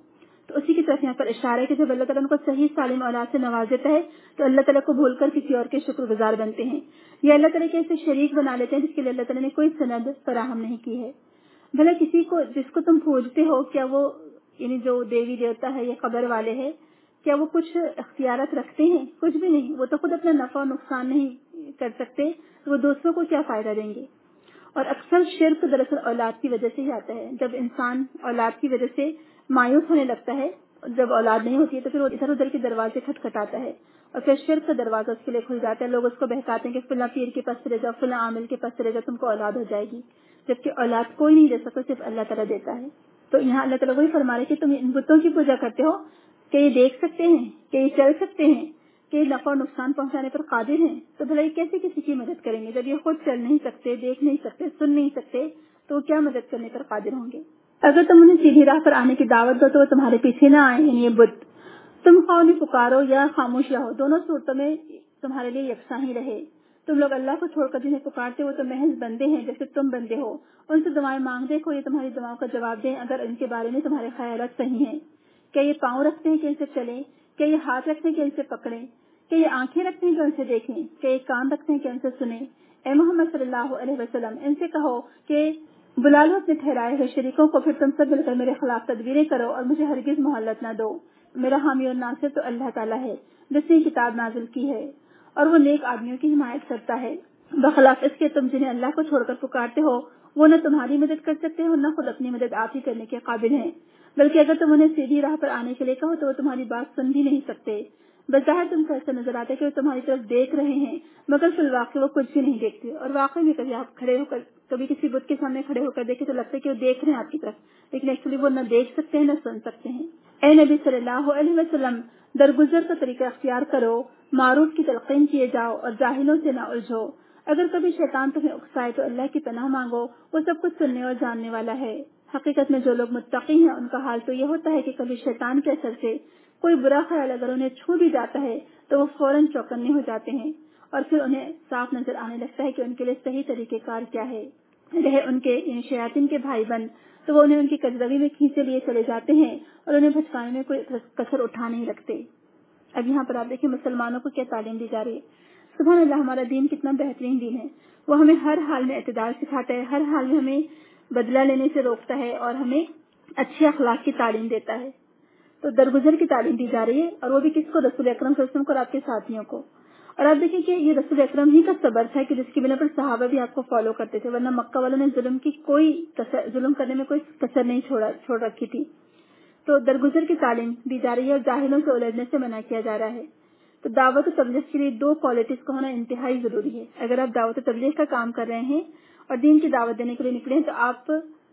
[SPEAKER 1] تو اسی کی طرف یہاں پر اشارہ ہے کہ جب اللہ تعالیٰ ان کو صحیح سالم اولاد سے نواز دیتا ہے تو اللہ تعالیٰ کو بھول کر کسی اور کے شکر گزار بنتے ہیں، یا اللہ تعالیٰ کے ایسے شریک بنا لیتے ہیں جس کے لیے اللہ تعالیٰ نے کوئی سند فراہم نہیں کی ہے۔ بھلا کسی کو جس کو تم پوجتے ہو، کیا وہ یعنی جو دیوی دیوتا ہے یا قبر والے ہیں، کیا وہ کچھ اختیارات رکھتے ہیں؟ کچھ بھی نہیں، وہ تو خود اپنا نفع و نقصان نہیں کر سکتے، تو وہ دوسروں کو کیا فائدہ دیں گے؟ اور اکثر شرک دراصل اولاد کی وجہ سے ہی آتا ہے۔ جب انسان اولاد کی وجہ سے مایوس ہونے لگتا ہے، جب اولاد نہیں ہوتی ہے تو پھر وہ ادھر ادھر کے دروازے کھٹکھٹاتا ہے اور پھر شرک کا دروازہ اس کے لیے کھل جاتا ہے۔ لوگ اس کو بہکاتے ہیں کہ فلاں پیر کے پاس چلے جاؤ، فلاں عامل کے پاس چلے جاؤ، تم کو اولاد ہو جائے گی، جبکہ اولاد کوئی نہیں دے سکتا، صرف اللہ تعالیٰ دیتا ہے۔ تو یہاں اللہ تعالیٰ وہی فرما رہے کہ تم ان بتوں کی پوجا کرتے ہو کہ یہ دیکھ سکتے ہیں، کہ یہ چل سکتے ہیں، کہ یہ نفع و نقصان پہنچانے پر قادر ہیں، تو بھلا یہ کیسے کسی کی مدد کریں گے؟ جب یہ خود چل نہیں سکتے، دیکھ نہیں سکتے، سن نہیں سکتے، تو وہ کیا مدد کرنے پر قادر ہوں گے؟ اگر تم انہیں سیدھی راہ پر آنے کی دعوت دو تو وہ تمہارے پیچھے نہ آئے، یعنی یہ بت، تم خواہ انہیں پکارو یا خاموش رہو، دونوں صورتوں میں تمہارے لیے یکساں ہی رہے۔ تم لوگ اللہ کو چھوڑ کر جنہیں پکارتے وہ تو محض بندے ہیں جیسے تم بندے ہو، ان سے دعائیں مانگ دیکھو، یہ تمہاری دعاؤں کا جواب دیں اگر ان کے بارے میں تمہارے خیالات صحیح ہیں۔ کیا یہ پاؤں رکھتے ہیں کہ ان سے چلیں؟ کیا یہ ہاتھ رکھتے ہیں کہ ان سے پکڑیں؟ کیا یہ آنکھیں رکھتے ہیں کہ ان سے دیکھیں؟ کیا یہ کان رکھتے ہیں کہ ان سے سنیں؟ اے محمد صلی اللہ علیہ وسلم، ان سے کہو کہ بلا لو اپنے ٹھہرائے ہوئے شریکوں کو، پھر تم سب مل کر میرے خلاف تدبیریں کرو اور مجھے ہرگز مہلت نہ دو۔ میرا حامی اور ناصر تو اللہ تعالیٰ ہے جس نے کتاب نازل کی ہے اور وہ نیک آدمیوں کی حمایت کرتا ہے۔ بخلاف اس کے تم جنہیں اللہ کو چھوڑ کر پکارتے ہو وہ نہ تمہاری مدد کر سکتے ہو، نہ خود اپنی مدد آپ ہی کرنے کے قابل ہیں، بلکہ اگر تم انہیں سیدھی راہ پر آنے کے لیے کہو تو وہ تمہاری بات سن بھی نہیں سکتے۔ بظاہر تم کو ایسا نظر آتا ہے کہ وہ تمہاری طرف دیکھ رہے ہیں، مگر فی الواقع وہ کچھ بھی نہیں دیکھتے، اور واقعی میں کبھی آپ کھڑے ہو کر کبھی کسی بت کے سامنے کھڑے ہو کر دیکھے تو لگتا ہے کہ وہ دیکھ رہے ہیں آپ کی طرف، لیکن ایکچولی وہ نہ دیکھ سکتے ہیں نہ سن سکتے ہیں۔ اے نبی صلی اللہ علیہ وسلم، درگزر کا طریقہ اختیار کرو، معروف کی تلقین کیے جاؤ اور جاہلوں سے نہ الجھو۔ اگر کبھی شیطان تمہیں اکسائے تو اللہ کی پناہ مانگو، وہ سب کچھ سننے اور جاننے والا ہے۔ حقیقت میں جو لوگ متقی ہیں ان کا حال تو یہ ہوتا ہے کہ کبھی شیطان کے اثر سے کوئی برا خیال اگر انہیں چھو بھی جاتا ہے تو وہ فوراً چوکنے ہو جاتے ہیں اور پھر انہیں صاف نظر آنے لگتا ہے کہ ان کے لیے صحیح طریقہ کار کیا ہے۔ رہے ان کے یعنی شیاطین کے بھائی بن تو وہ انہیں ان کی کجروی میں کھینچے لیے چلے جاتے ہیں اور انہیں بھٹکانے میں کوئی کسر اٹھا نہیں رکھتے۔ اب یہاں پر آپ دیکھیں مسلمانوں کو کیا تعلیم دی جا رہی ہے۔ سبحان اللہ، ہمارا دین کتنا بہترین دین ہے، وہ ہمیں ہر حال میں اعتدال سکھاتا ہے، ہر حال میں ہمیں بدلہ لینے سے روکتا ہے اور ہمیں اچھے اخلاق کی تعلیم دیتا ہے۔ تو درگزر کی تعلیم دی جا رہی ہے، اور وہ بھی کس کو؟ رسول اکرم صلی اللہ علیہ وسلم کو اور آپ کے ساتھیوں کو۔ اور آپ دیکھیں کہ یہ رسول اکرم ہی کا صبر تھا کہ جس کی بنا پر صحابہ بھی آپ کو فالو کرتے تھے، ورنہ مکہ والوں نے ظلم کی کوئی ظلم کرنے میں کوئی کسر نہیں چھوڑا چھوڑ رکھی تھی۔ تو درگزر کی تعلیم دی جا رہی ہے اور جاہلوں سے الجھنے سے منع کیا جا رہا ہے۔ تو دعوت و تبلیغ کے لیے دو کوالٹیز کا ہونا انتہائی ضروری ہے۔ اگر آپ دعوت و تبلیغ کا کام کر رہے ہیں اور دین کی دعوت دینے کے لیے نکلے ہیں تو آپ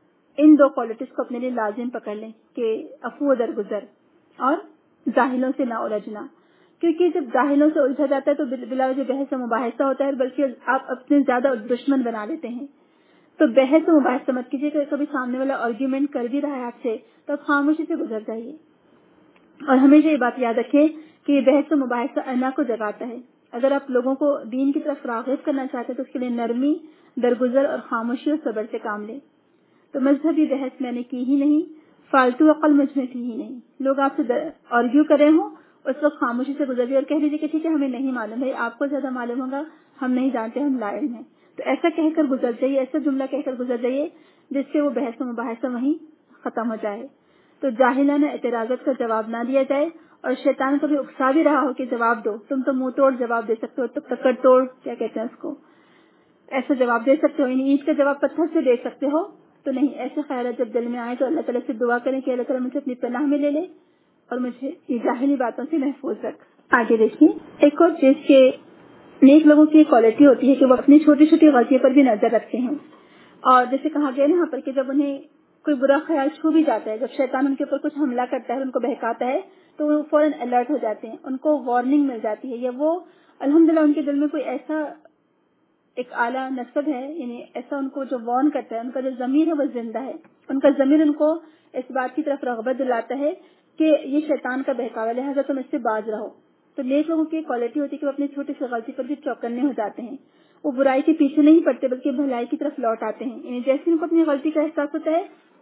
[SPEAKER 1] ان دو کوالٹیز کو اپنے لیے لازم پکڑ لیں کہ عفو و درگزر اور جاہلوں سے نہ الجھنا، کیونکہ جب جاہلوں سے الجھا جاتا ہے تو بلا وجہ بحث و مباحثہ ہوتا ہے، بلکہ آپ اپنے زیادہ دشمن بنا لیتے ہیں۔ تو بحث و مباحثہ مت کیجیے کہ کبھی سامنے والا آرگیومنٹ کر بھی رہا ہے آپ سے تو آپ خاموشی سے گزر جائیے، اور ہمیشہ یہ بات یاد رکھیں کہ یہ بحث و مباحثہ انا کو جگاتا ہے۔ اگر آپ لوگوں کو دین کی طرف راغب کرنا چاہتے ہیں تو اس کے لیے نرمی، درگزر اور خاموشی اور صبر سے کام لیں۔ تو مذہبی بحث میں نے کی ہی نہیں، فالتو عقل مجھ میں تھی ہی نہیں۔ لوگ آپ سے آرگیو کر رہے ہوں اس وقت خاموشی سے گزر جائے اور کہہ دیجیے کہ ٹھیک ہے ہمیں نہیں معلوم ہے، آپ کو زیادہ معلوم ہوگا، ہم نہیں جانتے، ہم لا علم ہیں۔ تو ایسا کہہ کر گزر جائیے، ایسا جملہ کہہ کر گزر جائیے جس سے وہ بحث و مباحثہ وہیں ختم ہو جائے۔ تو جاہلانہ اعتراضات کا جواب نہ دیا جائے، اور شیطان کبھی اکسا بھی رہا ہو کہ جواب دو، تم تو منہ توڑ جواب دے سکتے ہو، تو ککڑ توڑ کیا کہتے ہیں اس کو، ایسا جواب دے سکتے ہو، یعنی اینٹ کا جواب پتھر سے دے سکتے ہو، تو نہیں۔ ایسے خیالات جب دل میں آئے تو اللہ تعالیٰ سے دعا کریں کہ اللہ تعالیٰ مجھے اپنی پناہ میں لے لے اور مجھے یہ جاہلی باتوں سے محفوظ رکھ۔ آگے دیکھیے ایک اور چیز کہ نیک لوگوں کی کوالٹی ہوتی ہے کہ وہ اپنی چھوٹی چھوٹی غلطیوں پر بھی نظر رکھتے ہیں، اور جیسے کہا گیا یہاں پر کہ جب انہیں کوئی برا خیال چھو بھی جاتا ہے، جب شیطان ان کے اوپر کچھ حملہ کرتا ہے، ان کو بہکاتا ہے تو وہ فوراً الرٹ ہو جاتے ہیں، ان کو وارننگ مل جاتی ہے، یا وہ الحمدللہ ان کے دل میں کوئی ایسا ایک اعلیٰ نصب ہے، یعنی ایسا ان کو جو وارن کرتا ہے، ان کا جو ضمیر ہے وہ زندہ ہے، ان کا ضمیر ان کو اس بات کی طرف رغبت دلاتا ہے کہ یہ شیطان کا بہکاوا، لہٰذا تم اس سے باز رہو۔ تو نیک لوگوں کی کوالٹی ہوتی ہے کہ وہ اپنی چھوٹی سی غلطی پر بھی چوکنے ہو جاتے ہیں، وہ برائی کے پیچھے نہیں پڑتے بلکہ بھلائی کی طرف لوٹ آتے ہیں، یعنی جیسے ان کو اپنی غلطی کا احساس ہوتا ہے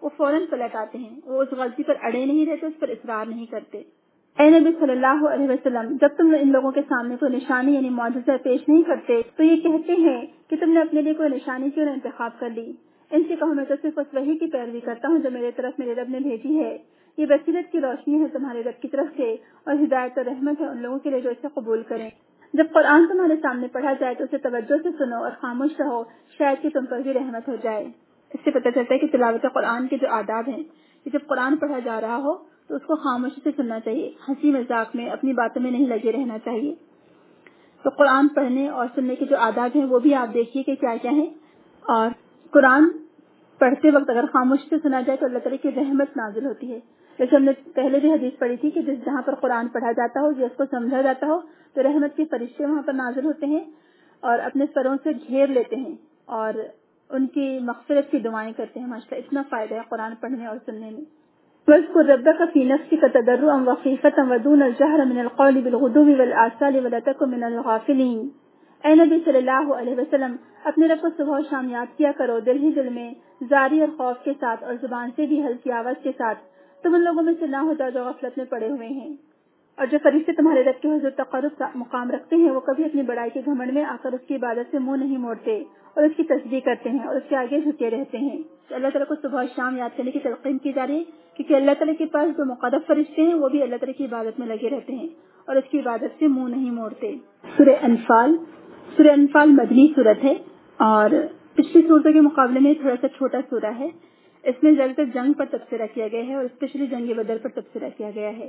[SPEAKER 1] وہ فوراً پلٹ آتے ہیں، وہ اس غلطی پر اڑے نہیں رہتے، اس پر اصرار نہیں کرتے۔ اے نبی صلی اللہ علیہ وسلم، جب تم ان لوگوں کے سامنے کوئی نشانی یعنی معجزہ پیش نہیں کرتے تو یہ کہتے ہیں کہ تم نے اپنے لیے کوئی نشانی کیوں نہ انتخاب کر لی۔ ان سے کہو میں تو صرف اس وحی کی پیروی کرتا ہوں جو میرے طرف میرے رب نے بھیجی ہے، یہ بصیرت کی روشنی ہے تمہارے رب کی طرف سے، اور ہدایت اور رحمت ہے ان لوگوں کے لیے جو اسے قبول کریں۔ جب قرآن تمہارے سامنے پڑھا جائے تو اسے توجہ سے سنو اور خاموش رہو، شاید کہ تم پر بھی رحمت ہو جائے۔ اس سے پتہ چلتا ہے کہ تلاوت قرآن کے جو آداب ہیں کہ جب قرآن پڑھا جا رہا ہو تو اس کو خاموشی سے سننا چاہیے، ہنسی مذاق میں اپنی باتوں میں نہیں لگے رہنا چاہیے۔ تو قرآن پڑھنے اور سننے کے جو آداب ہیں وہ بھی آپ دیکھیے کہ کیا کیا ہیں، اور قرآن پڑھتے وقت اگر خاموشی سے سنا جائے تو اللہ تعالیٰ کی رحمت نازل ہوتی ہے۔ جیسے ہم نے پہلے بھی حدیث پڑھی تھی کہ جس جہاں پر قرآن پڑھا جاتا ہو یا اس کو سمجھا جاتا ہو تو رحمت کے فرشتے وہاں پر نازل ہوتے ہیں اور اپنے سروں سے گھیر لیتے ہیں اور ان کی مغفرت کی دعائیں کرتے ہیں۔ ماشاءاللہ اتنا فائدہ ہے قرآن پڑھنے اور سننے میں۔ وَاذْكُرْ رَبَّكَ فِي نَفْسِكَ تَضَرُّعًا وَخِيفَةً وَدُونَ الْجَهْرِ مِنَ الْقَوْلِ بِالْغُدُوِّ وَالْآصَالِ وَلَا تَكُن مِنَ الْغَافِلِينَ۔ اے نبی صلی اللہ علیہ وسلم، اپنے رب کو صبح و شام یاد کیا کرو، دل ہی دل میں، زاری اور خوف کے ساتھ، اور زبان سے بھی ہلکی آواز کے ساتھ۔ تم ان لوگوں میں سے نہ ہو جاؤ جو غفلت میں پڑے ہوئے ہیں۔ اور جو فرشتے تمہارے رب کے حضور تقرب کا مقام رکھتے ہیں وہ کبھی اپنی بڑائی کے گھمنڈ میں آ کر اس کی عبادت سے منہ نہیں موڑتے اور اس کی تسبیح کرتے ہیں اور اس کے آگے جھکے رہتے ہیں۔ تو اللہ تعالیٰ کو صبح و شام یاد کرنے کی تلقین کی جا رہی ہے کیونکہ اللہ تعالیٰ کے پاس جو مقرب فرشتے ہیں وہ بھی اللہ تعالیٰ کی عبادت میں لگے رہتے ہیں اور اس کی عبادت سے منہ نہیں موڑتے۔ سورہ انفال سورہ انفال مدنی سورت ہے اور پچھلی سورتوں کے مقابلے میں تھوڑا سا چھوٹا سورہ ہے۔ اس میں زیادہ تر جنگ پر تبصرہ کیا گیا ہے اور اسپیشلی جنگ بدر پر تبصرہ کیا گیا ہے۔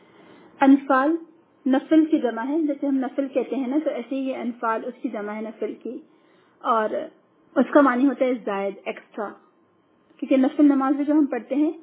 [SPEAKER 1] انفال نفل کی جمع ہے، جیسے ہم نفل کہتے ہیں نا تو ایسے ہی یہ انفال اس کی جمع ہے نفل کی، اور اس کا معنی ہوتا ہے زائد، ایکسٹرا، کیونکہ نفل نماز جو ہم پڑھتے ہیں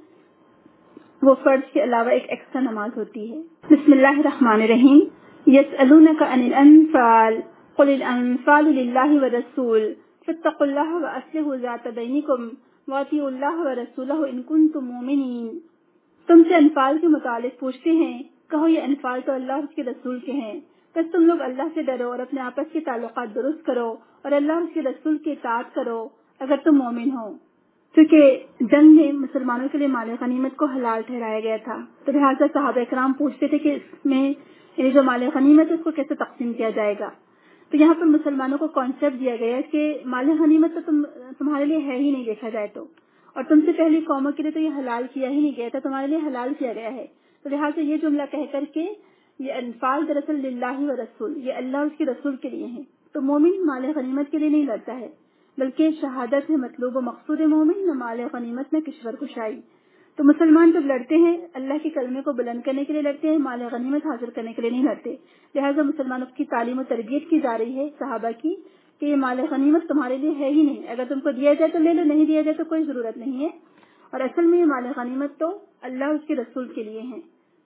[SPEAKER 1] وہ فرض کے علاوہ ایک ایکسٹرا نماز ہوتی ہے۔ بسم اللہ الرحمن الرحیم۔ یسألونک عن الانفال قل الانفال للہ والرسول فاتقوا اللہ واصلحوا ذات بینکم واطیعوا اللہ ورسولہ ان کنتم مؤمنین۔ تم سے انفال کے متعلق پوچھتے ہیں، کہو یہ انفال تو اللہ اور اس کے رسول کے ہیں، بس تم لوگ اللہ سے ڈرو اور اپنے آپس کے تعلقات درست کرو اور اللہ اور اس کے رسول کی اطاعت کرو اگر تم مومن ہو۔ کیونکہ جنگ میں مسلمانوں کے لیے مال غنیمت کو حلال ٹھہرایا گیا تھا، تو لہٰذا صحابہ کرام پوچھتے تھے کہ اس میں یعنی جو مال غنیمت ہے اس کو کیسے تقسیم کیا جائے گا۔ تو یہاں پر مسلمانوں کو کانسیپٹ دیا گیا ہے کہ مال غنیمت تو تم تمہارے لیے ہے ہی نہیں دیکھا جائے تو، اور تم سے پہلی قوموں کے لیے تو یہ حلال کیا ہی نہیں گیا تھا، تمہارے لیے حلال کیا گیا ہے۔ تو لہٰذا یہ جملہ کہہ کر کے یہ انفال دراصل للہ و رسول، یہ اللہ اور اس کے رسول کے لیے ہیں۔ تو مومن مال غنیمت کے لیے نہیں لڑتا ہے بلکہ شہادت ہے مطلوب و مقصود مومن، نہ مال غنیمت نہ کشور کشائی۔ تو مسلمان جب لڑتے ہیں اللہ کے کلمے کو بلند کرنے کے لیے لڑتے ہیں، مال غنیمت حاصل کرنے کے لیے نہیں لڑتے۔ لہٰذا مسلمانوں کی تعلیم و تربیت کی جا رہی ہے صحابہ کی کہ یہ مال غنیمت تمہارے لیے ہے ہی نہیں، اگر تم کو دیا جائے تو لے لو، نہیں دیا جائے تو کوئی ضرورت نہیں ہے، اور اصل میں یہ مال غنیمت تو اللہ اور اس کے رسول کے لیے ہیں۔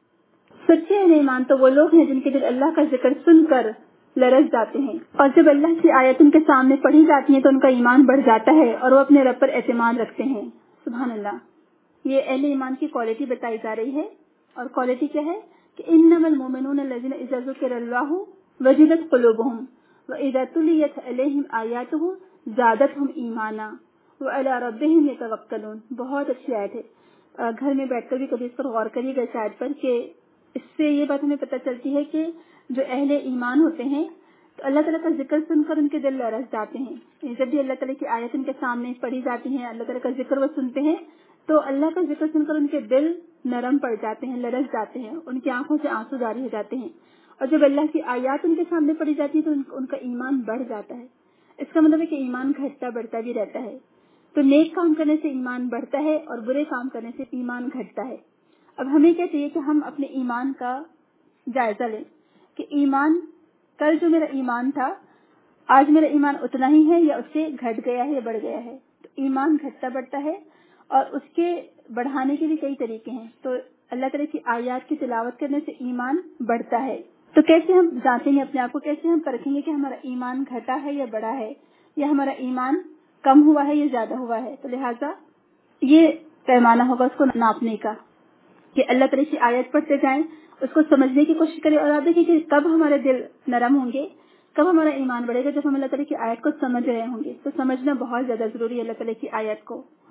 [SPEAKER 1] سچے اہل ایمان تو وہ لوگ ہیں جن کے دل اللہ کا ذکر سن کر لرز جاتے ہیں، اور جب اللہ کی آیت ان کے سامنے پڑھی جاتی ہیں تو ان کا ایمان بڑھ جاتا ہے اور وہ اپنے رب پر اعتماد رکھتے ہیں۔ سبحان اللہ، یہ اہل ایمان کی کوالٹی بتائی جا رہی ہے، اور کوالٹی کیا ہے کہ انما المؤمنون الذین اذا ذکر اللہ وجلت قلوبہم واذا تلیت علیہم آیاتہ زادتہم ایمانا وعلی ربہم یتوکلون۔ بہت اچھی آیت ہے، گھر میں بیٹھ کر بھی کبھی اس پر غور کریے گا اس آیت پر، کہ اس سے یہ بات ہمیں پتہ چلتی ہے کہ جو اہل ایمان ہوتے ہیں تو اللہ تعالیٰ کا ذکر سن کر ان کے دل لرز جاتے ہیں۔ جب بھی اللہ تعالیٰ کی آیت ان کے سامنے پڑھی جاتی ہیں، اللہ تعالیٰ کا ذکر وہ سنتے ہیں تو اللہ کا ذکر سن کر ان کے دل نرم پڑ جاتے ہیں، لرز جاتے ہیں، ان کی آنکھوں سے آنسو جاری ہو جاتے ہیں، اور جب اللہ کی آیات ان کے سامنے پڑھی جاتی ہے تو ان کا ایمان بڑھ جاتا ہے۔ اس کا مطلب ہے کہ ایمان گھٹتا بڑھتا بھی رہتا ہے۔ تو نیک کام کرنے سے ایمان بڑھتا ہے اور برے کام کرنے سے ایمان گھٹتا ہے۔ اب ہمیں کیا چاہیے کہ ہم اپنے ایمان کا جائزہ لیں کہ ایمان، کل جو میرا ایمان تھا آج میرا ایمان اتنا ہی ہے یا اس سے گھٹ گیا ہے یا بڑھ گیا ہے۔ تو ایمان گھٹتا بڑھتا ہے اور اس کے بڑھانے کے بھی کئی طریقے ہیں۔ تو اللہ تعالیٰ کی آیات کی تلاوت کرنے سے ایمان بڑھتا ہے۔ تو کیسے ہم جانچیں گے اپنے آپ کو، کیسے ہم پرکھیں گے کہ ہمارا ایمان گھٹا ہے یا بڑھا ہے، یا ہمارا ایمان کم ہوا ہے یا زیادہ ہوا ہے؟ تو لہٰذا یہ پیمانہ ہوگا اس کو ناپنے کا کہ اللہ تعالیٰ کی آیت پڑھتے جائیں، اس کو سمجھنے کی کوشش کریں، اور آپ دیکھیں کہ کب ہمارے دل نرم ہوں گے، کب ہمارا ایمان بڑھے گا، جب ہم اللہ تعالیٰ کی آیت کو سمجھ رہے ہوں گے۔ تو سمجھنا بہت زیادہ ضروری ہے اللہ تعالیٰ کی آیت کو۔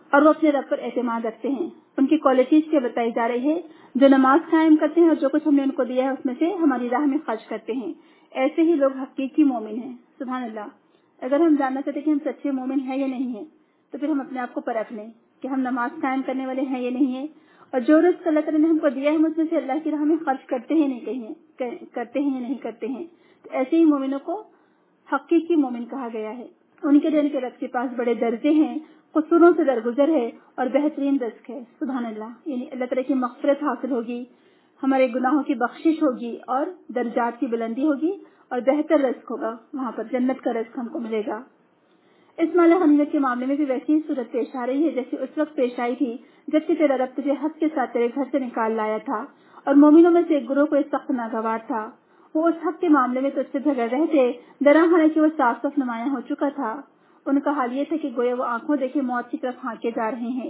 [SPEAKER 1] اور وہ اپنے رب پر اعتماد رکھتے ہیں. ان کی کوالٹیز کیا بتائی جا رہی ہے؟ جو نماز قائم کرتے ہیں اور جو کچھ ہم نے ان کو دیا ہے اس میں سے ہماری راہ میں خرچ کرتے ہیں. ایسے ہی لوگ حقیقی مومن ہیں. سبحان اللہ. اگر ہم جاننا چاہتے کہ ہم سچے مومن ہیں یا نہیں ہیں تو پھر ہم اپنے آپ کو پرکھ لیں کہ ہم نماز قائم کرنے والے ہیں یا نہیں ہیں, اور جو رزق اللہ تعالیٰ نے ہم کو دیا ہے ہم اس میں سے اللہ کی راہ میں خرچ کرتے ہیں نہیں کہیں کرتے ہیں یا نہیں کرتے ہیں. تو ایسے ہی مومنوں کو حقیقی مومن کہا گیا ہے. ان کے دین کے رب کے پاس بڑے درجے ہیں, قصوروں سے درگزر ہے اور بہترین رزق ہے. سبحان اللہ. یعنی اللہ تعالیٰ کی مغفرت حاصل ہوگی, ہمارے گناہوں کی بخشش ہوگی اور درجات کی بلندی ہوگی اور بہتر رزق ہوگا, وہاں پر جنت کا رزق ہم کو ملے گا. اس مال غنیمت کے معاملے میں بھی ویسی ہی صورت پیش آ رہی ہے جیسے اس وقت پیش آئی تھی جب کہ تیرا رب تجھے حق کے ساتھ تیرے گھر سے نکال لایا تھا اور مومنوں میں سے ایک گروہ کو ایک سخت ناگوار تھا. وہ اس حق کے معاملے میں تجھ سے جھگڑ رہے تھے, ڈرا حالانکہ وہ صاف صاف نمایاں ہو چکا تھا. ان کا حال یہ تھا کہ گویا وہ آنکھوں دیکھے موت کی طرف ہانکے جا رہے ہیں.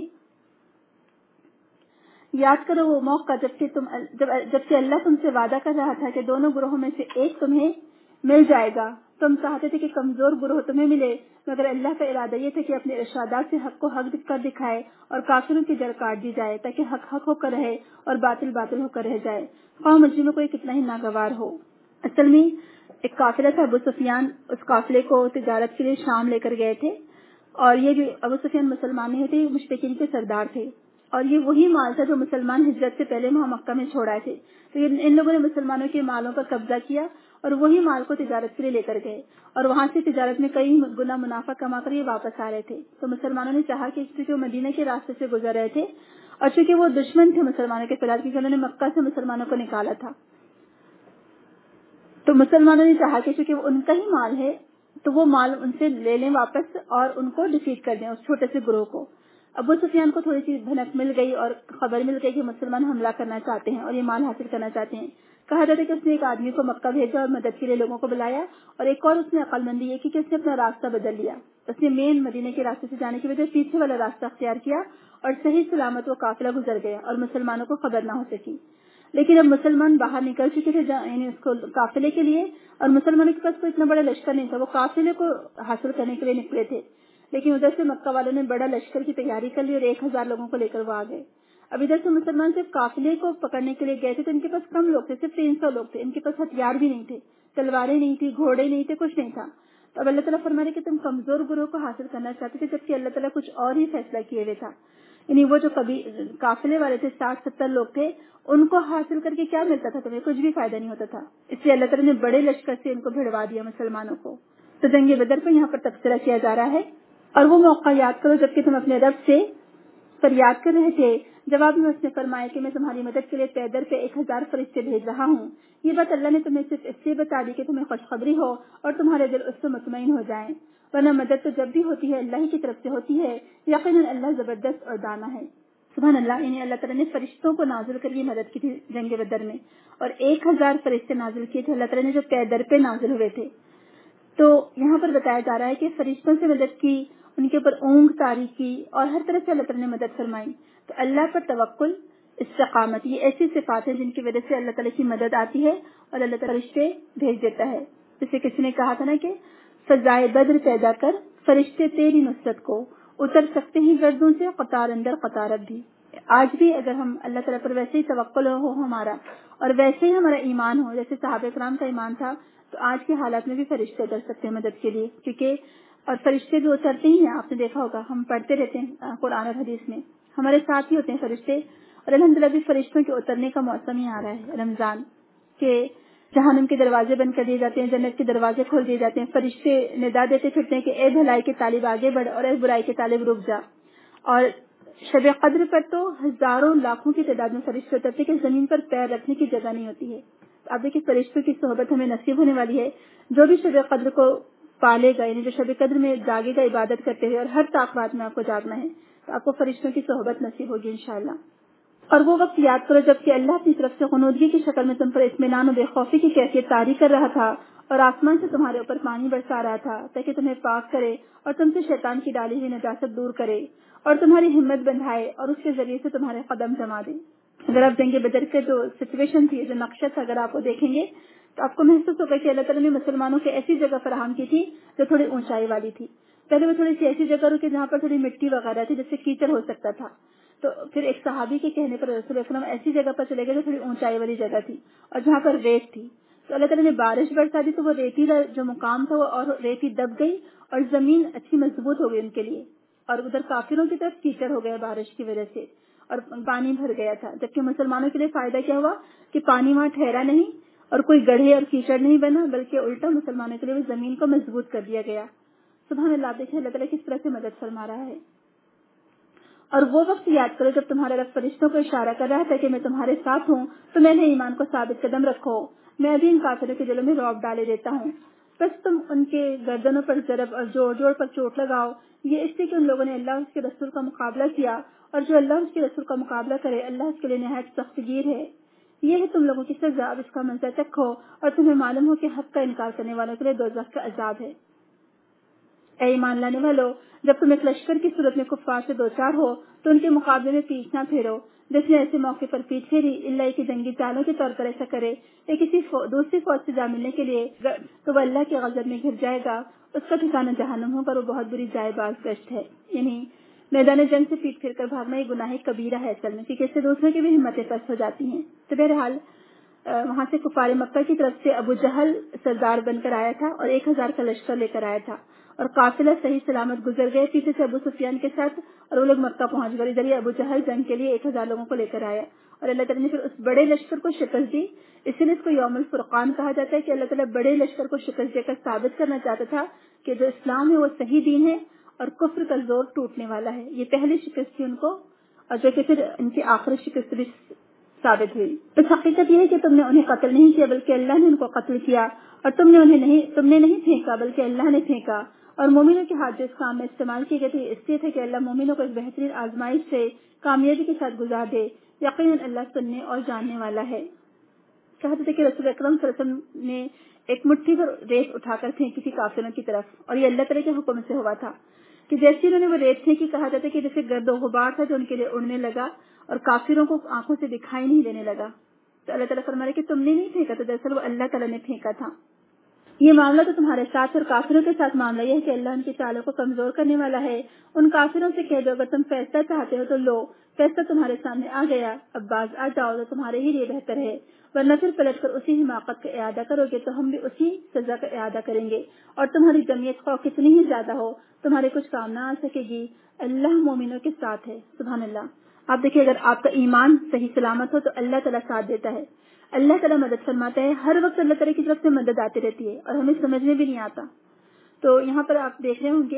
[SPEAKER 1] یاد کرو وہ موقع جب کہ تم جب جبکہ اللہ تم سے وعدہ کر رہا تھا کہ دونوں گروہوں میں سے ایک تمہیں مل جائے گا. تم چاہتے تھے کہ کمزور گروہ تمہیں ملے, مگر اللہ کا ارادہ یہ تھا کہ اپنے ارشادات سے حق کو حق کر دکھائے اور کافروں کی جڑ کاٹ دی جائے تاکہ حق حق ہو کر رہے اور باطل باطل ہو کر رہ جائے, قوم مجرموں کو کتنا ہی ناگوار ہو. اصل میں ایک قافلہ تھا, ابو سفیان اس قافلے کو تجارت کے لیے شام لے کر گئے تھے, اور یہ بھی ابو سفیان مسلمان نہیں تھے, مشرکین کے سردار تھے, اور یہ وہی مال تھا جو مسلمان ہجرت سے پہلے وہاں مکہ میں چھوڑائے تھے. تو ان لوگوں نے مسلمانوں کے مالوں پر قبضہ کیا اور وہی مال کو تجارت کے لیے لے کر گئے, اور وہاں سے تجارت میں کئی گنا منافع کما کر یہ واپس آ رہے تھے. تو مسلمانوں نے چاہا کہ چونکہ وہ مدینہ کے راستے سے گزر رہے تھے اور چونکہ وہ دشمن تھے مسلمانوں کے فلال کیونکہ انہوں نے مکہ سے مسلمانوں کو نکالا تھا, تو مسلمانوں نے چاہا کہ چونکہ وہ ان کا ہی مال ہے تو وہ مال ان سے لے لیں واپس اور ان کو ڈیفیٹ کر دیں, اس چھوٹے سے گروہ کو. ابو سفیان کو تھوڑی سی بھنک مل گئی اور خبر مل گئی کہ مسلمان حملہ کرنا چاہتے ہیں اور یہ مال حاصل کرنا چاہتے ہیں. کہا جاتا ہے کہ اس نے ایک آدمی کو مکہ بھیجا اور مدد کے لیے لوگوں کو بلایا, اور ایک اور اس نے عقل مندی یہ کی کہ اس نے اپنا راستہ بدل لیا. اس نے مین مدینے کے راستے سے جانے کی وجہ پیچھے والا راستہ اختیار کیا اور صحیح سلامت وہ قافلہ گزر گیا اور مسلمانوں کو خبر نہ ہو سکی. لیکن اب مسلمان باہر نکل چکے تھے یعنی اس کو قافلے کے لیے, اور مسلمانوں کے پاس کوئی اتنا بڑا لشکر نہیں تھا, وہ قافلے کو حاصل کرنے کے لیے نکلے تھے. لیکن ادھر سے مکہ والوں نے بڑا لشکر کی تیاری کر لی اور ایک ہزار لوگوں کو لے کر وہ آ گئے. اب ادھر سے مسلمان صرف قافلے کو پکڑنے کے لیے گئے تھے تو ان کے پاس کم لوگ تھے, صرف تین سو لوگ تھے, ان کے پاس ہتھیار بھی نہیں تھے, تلواریں نہیں تھی, گھوڑے نہیں تھے, کچھ نہیں تھا. تو اب اللہ تعالیٰ فرما رہے کہ تم کمزور گروہ کو حاصل کرنا چاہتے تھے جبکہ اللہ تعالیٰ کچھ اور ہی فیصلہ کیے ہوئے تھا. یعنی وہ جو کبھی قافلے والے تھے ساٹھ ستر لوگ تھے, ان کو حاصل کر کے کیا ملتا تھا تمہیں؟ کچھ بھی فائدہ نہیں ہوتا تھا. اس لیے اللہ تعالیٰ نے بڑے لشکر سے ان کو بھڑوا دیا مسلمانوں کو. تو جنگ بدر پر یہاں پر تبصرہ کیا جا رہا ہے, اور وہ موقع یاد کرو جبکہ تم اپنے رب سے فریاد کر رہے تھے. جواب میں اس نے فرمایا کہ میں تمہاری مدد کے لیے پیدر پہ ایک ہزار فرشتے بھیج رہا ہوں. یہ بات اللہ نے تمہیں صرف اس لیے بتا دی کہ تمہیں خوشخبری ہو اور تمہارے دل اس سے مطمئن ہو جائیں, ورنہ مدد تو جب بھی ہوتی ہے اللہ ہی کی طرف سے ہوتی ہے, یقیناً اللہ زبردست اور دانا ہے. سبحان اللہ. یعنی اللہ تعالیٰ نے فرشتوں کو نازل کر کے مدد کی تھی جنگ بدر میں, اور ایک ہزار فرشتے نازل کیے تھے اللہ تعالیٰ نے جو پیدر پہ نازل ہوئے تھے. تو یہاں پر بتایا جا رہا ہے کہ فرشتوں سے مدد کی, ان کے اوپر اونگ طاری کی, اور ہر طرح سے اللہ تعالیٰ نے مدد فرمائی. تو اللہ پر توکل, استقامت, یہ ایسی صفات ہیں جن کی وجہ سے اللہ تعالیٰ کی مدد آتی ہے اور اللہ تعالیٰ فرشتے بھیج دیتا ہے. جیسے کسی نے کہا تھا نا کہ فضائے بدر پیدا کر فرشتے تیری نصرت کو, اتر سکتے ہیں گردوں سے قطار اندر قطارت بھی. آج بھی اگر ہم اللہ تعالیٰ پر ویسے ہی توکل ہو ہمارا اور ویسے ہی ہمارا ایمان ہو جیسے صحابہ کرام کا ایمان تھا, تو آج کے حالات میں بھی فرشتے کر سکتے ہیں مدد کے لیے. کیونکہ اور فرشتے بھی اترتے ہی ہیں, آپ نے دیکھا ہوگا, ہم پڑھتے رہتے ہیں قرآن اور حدیث میں, ہمارے ساتھ ہی ہوتے ہیں فرشتے. اور الحمدللہ بھی فرشتوں کے اترنے کا موسم ہی آ رہا ہے رمضان کے, جہنم کے دروازے بند کر دیے جاتے ہیں, جنت کے دروازے کھول دیے جاتے ہیں, فرشتے ندا دیتے پھرتے ہیں کہ اے بھلائی کے طالب آگے بڑھ اور اے برائی کے طالب رک جا. اور شب قدر پر تو ہزاروں لاکھوں کی تعداد میں فرشتے اترتے کہ زمین پر پیر رکھنے کی جگہ نہیں ہوتی ہے. آپ دیکھیں فرشتوں کی صحبت ہمیں نصیب ہونے والی ہے. جو بھی شب قدر کو پالے گا, یعنی جو شب قدر میں جاگے گا عبادت کرتے ہوئے, اور ہر طاقت میں آپ کو جاگنا ہے, تو آپ کو فرشتوں کی صحبت نصیب ہوگی انشاءاللہ. اور وہ وقت یاد کرو جب کہ اللہ اپنی طرف سے غنودگی کی شکل میں تم پر اطمینان و بے خوفی کی کیفیت طاری کر رہا تھا, اور آسمان سے تمہارے اوپر پانی برسا رہا تھا تاکہ تمہیں پاک کرے اور تم سے شیطان کی ڈالی ہوئی نجاست دور کرے اور تمہاری ہمت بندھائے اور اس کے ذریعے سے تمہارے قدم جما دے. اگر آپ جنگ بدر کے جو سچویشن تھی, جو نقشہ تھا, اگر آپ کو دیکھیں گے تو آپ کو محسوس ہوگا کہ اللہ تعالیٰ نے مسلمانوں کو ایسی جگہ فراہم کی تھی جو تھوڑی اونچائی والی تھی. پہلے وہ تھوڑی سی ایسی جگہ رکے جہاں پر تھوڑی مٹی وغیرہ تھی جس سے کیچڑ ہو سکتا تھا. تو پھر ایک صحابی کے کہنے پر رسول اکرم ایسی جگہ پر چلے گئے جو تھوڑی اونچائی والی جگہ تھی اور جہاں پر ریت تھی. تو اللہ تعالیٰ نے بارش برسا دی تو وہ ریتی جو مقام تھا وہ اور ریتی دب گئی اور زمین اچھی مضبوط ہو گئی ان کے لیے, اور ادھر کافروں کی طرف کیچڑ ہو گیا بارش کی وجہ سے اور پانی بھر گیا تھا. جبکہ مسلمانوں کے لیے فائدہ کیا ہوا کہ پانی وہاں ٹھہرا نہیں اور کوئی گڑھے اور کیچڑ نہیں بنا, بلکہ الٹا مسلمانوں کے لیے زمین کو مضبوط کر دیا گیا. سبحان اللہ, دیکھیں اللہ تعالیٰ کس طرح سے مدد فرما رہا ہے. اور وہ وقت یاد کرو جب تمہارا رب فرشتوں کو اشارہ کر رہا تھا کہ میں تمہارے ساتھ ہوں, تو میں نے ایمان کو ثابت قدم رکھو, میں ابھی ان کافروں کے دلوں میں رعب ڈالے دیتا ہوں. بس تم ان کے گردنوں پر ضرب اور جوڑ جوڑ پر چوٹ لگاؤ, یہ اس لیے کہ ان لوگوں نے اللہ اس کے رسول کا مقابلہ کیا, اور جو اللہ اس کے رسول کا مقابلہ کرے اللہ اس کے لیے نہایت سخت گیر ہے. یہ ہے تم لوگوں کی سزا, اب اس کا منظر چکھو اور تمہیں معلوم ہو کہ حق کا انکار کرنے والوں کے لیے دوزخ کا عذاب ہے. اے ایمان لانے والو, جب تم ایک لشکر کی صورت میں کفار سے دو چار ہو تو ان کے مقابلے میں پیٹ نہ پھیرو. جس نے ایسے موقع پر پیٹ پھیری اللہ کی جنگی چالوں کے طور پر ایسا کرے یا کسی فو, دوسری فوج سے جا ملنے کے لیے, تو وہ اللہ کے غضب میں گر جائے گا, اس کا ٹھکانہ جہنم ہو پر وہ بہت بری جائے باز گشت ہے. یعنی میدان جنگ سے پیٹ پھیر کر بھاگنا یہ گناہ کبیرہ ہے اصل میں, کیونکہ اس سے دوسروں کی بھی ہمتیں پست ہو جاتی ہیں. تو بہرحال وہاں سے کفار مکہ کی طرف سے ابو جہل سردار بن کر آیا تھا اور ایک ہزار کا لشکر لے کر آیا تھا, اور قافلہ صحیح سلامت گزر گئے پیچھے سے ابو سفیان کے ساتھ, اور وہ لوگ مکہ پہنچ گئے. ادھر یہ ابو جہل جنگ کے لیے ایک ہزار لوگوں کو لے کر آیا, اور اللہ تعالیٰ نے پھر اس بڑے لشکر کو شکست دی. اسی لیے اس کو یوم الفرقان کہا جاتا ہے کہ اللہ تعالیٰ بڑے لشکر کو شکست دے کر ثابت کرنا چاہتا تھا کہ جو اسلام ہے وہ صحیح دین ہے اور کفر کا زور ٹوٹنے والا ہے. یہ پہلی شکست تھی ان کو, اور جو کہ پھر ان کی آخری شکست بھی ثابت ہوئی. تو حقیقت یہ ہے کہ تم نے انہیں قتل نہیں کیا بلکہ اللہ نے ان کو قتل کیا, اور تم نے انہیں نہیں تم نے نہیں پھینکا بلکہ اللہ نے پھینکا. اور مومنوں کے ہاتھ جو اس کام میں استعمال کی گئی تھی اس لیے تھے کہ اللہ مومنوں کو ایک بہترین آزمائش سے کامیابی کے ساتھ گزار دے. یقیناً اللہ سننے اور جاننے والا ہے. کہتے تھے کہ رسول اکرم صلی اللہ علیہ وسلم نے ایک مٹھی پر ریت اٹھا کر پھینکی تھی کافروں کی طرف, اور یہ اللہ تعالیٰ کے حکم سے ہوا تھا کہ جیسے انہوں نے وہ ریت پھینکی, کہا جاتا ہے کہ جیسے گرد و غبار تھا جو ان کے لیے اڑنے لگا اور کافروں کو آنکھوں سے دکھائی نہیں دینے لگا. تو اللہ تعالیٰ فرما رہے کہ تم نے نہیں پھینکا, تو دراصل وہ اللہ تعالیٰ نے پھینکا تھا. یہ معاملہ تو تمہارے ساتھ اور کافروں کے ساتھ معاملہ یہ ہے کہ اللہ ان کی چالوں کو کمزور کرنے والا ہے. ان کافروں سے کہہ دو اگر تم فیصلہ چاہتے ہو تو لو, فیصلہ تمہارے سامنے آ گیا, اب باز آ جاؤ تو تمہارے ہی لیے بہتر ہے, ورنہ پھر پلٹ کر اسی حماقت کا اعادہ کرو گے تو ہم بھی اسی سزا کا اعادہ کریں گے, اور تمہاری جمعیت خواہ کتنی ہی زیادہ ہو تمہارے کچھ کام نہ آ سکے گی. اللہ مومنوں کے ساتھ ہے. سبحان اللہ. آپ دیکھیں اگر آپ کا ایمان صحیح سلامت ہو تو اللہ تعالیٰ ساتھ دیتا ہے, اللہ تعالیٰ مدد فرماتا ہے. ہر وقت اللہ تعالیٰ کی طرف سے مدد آتی رہتی ہے اور ہمیں سمجھ میں بھی نہیں آتا. تو یہاں پر آپ دیکھ رہے ہوں گے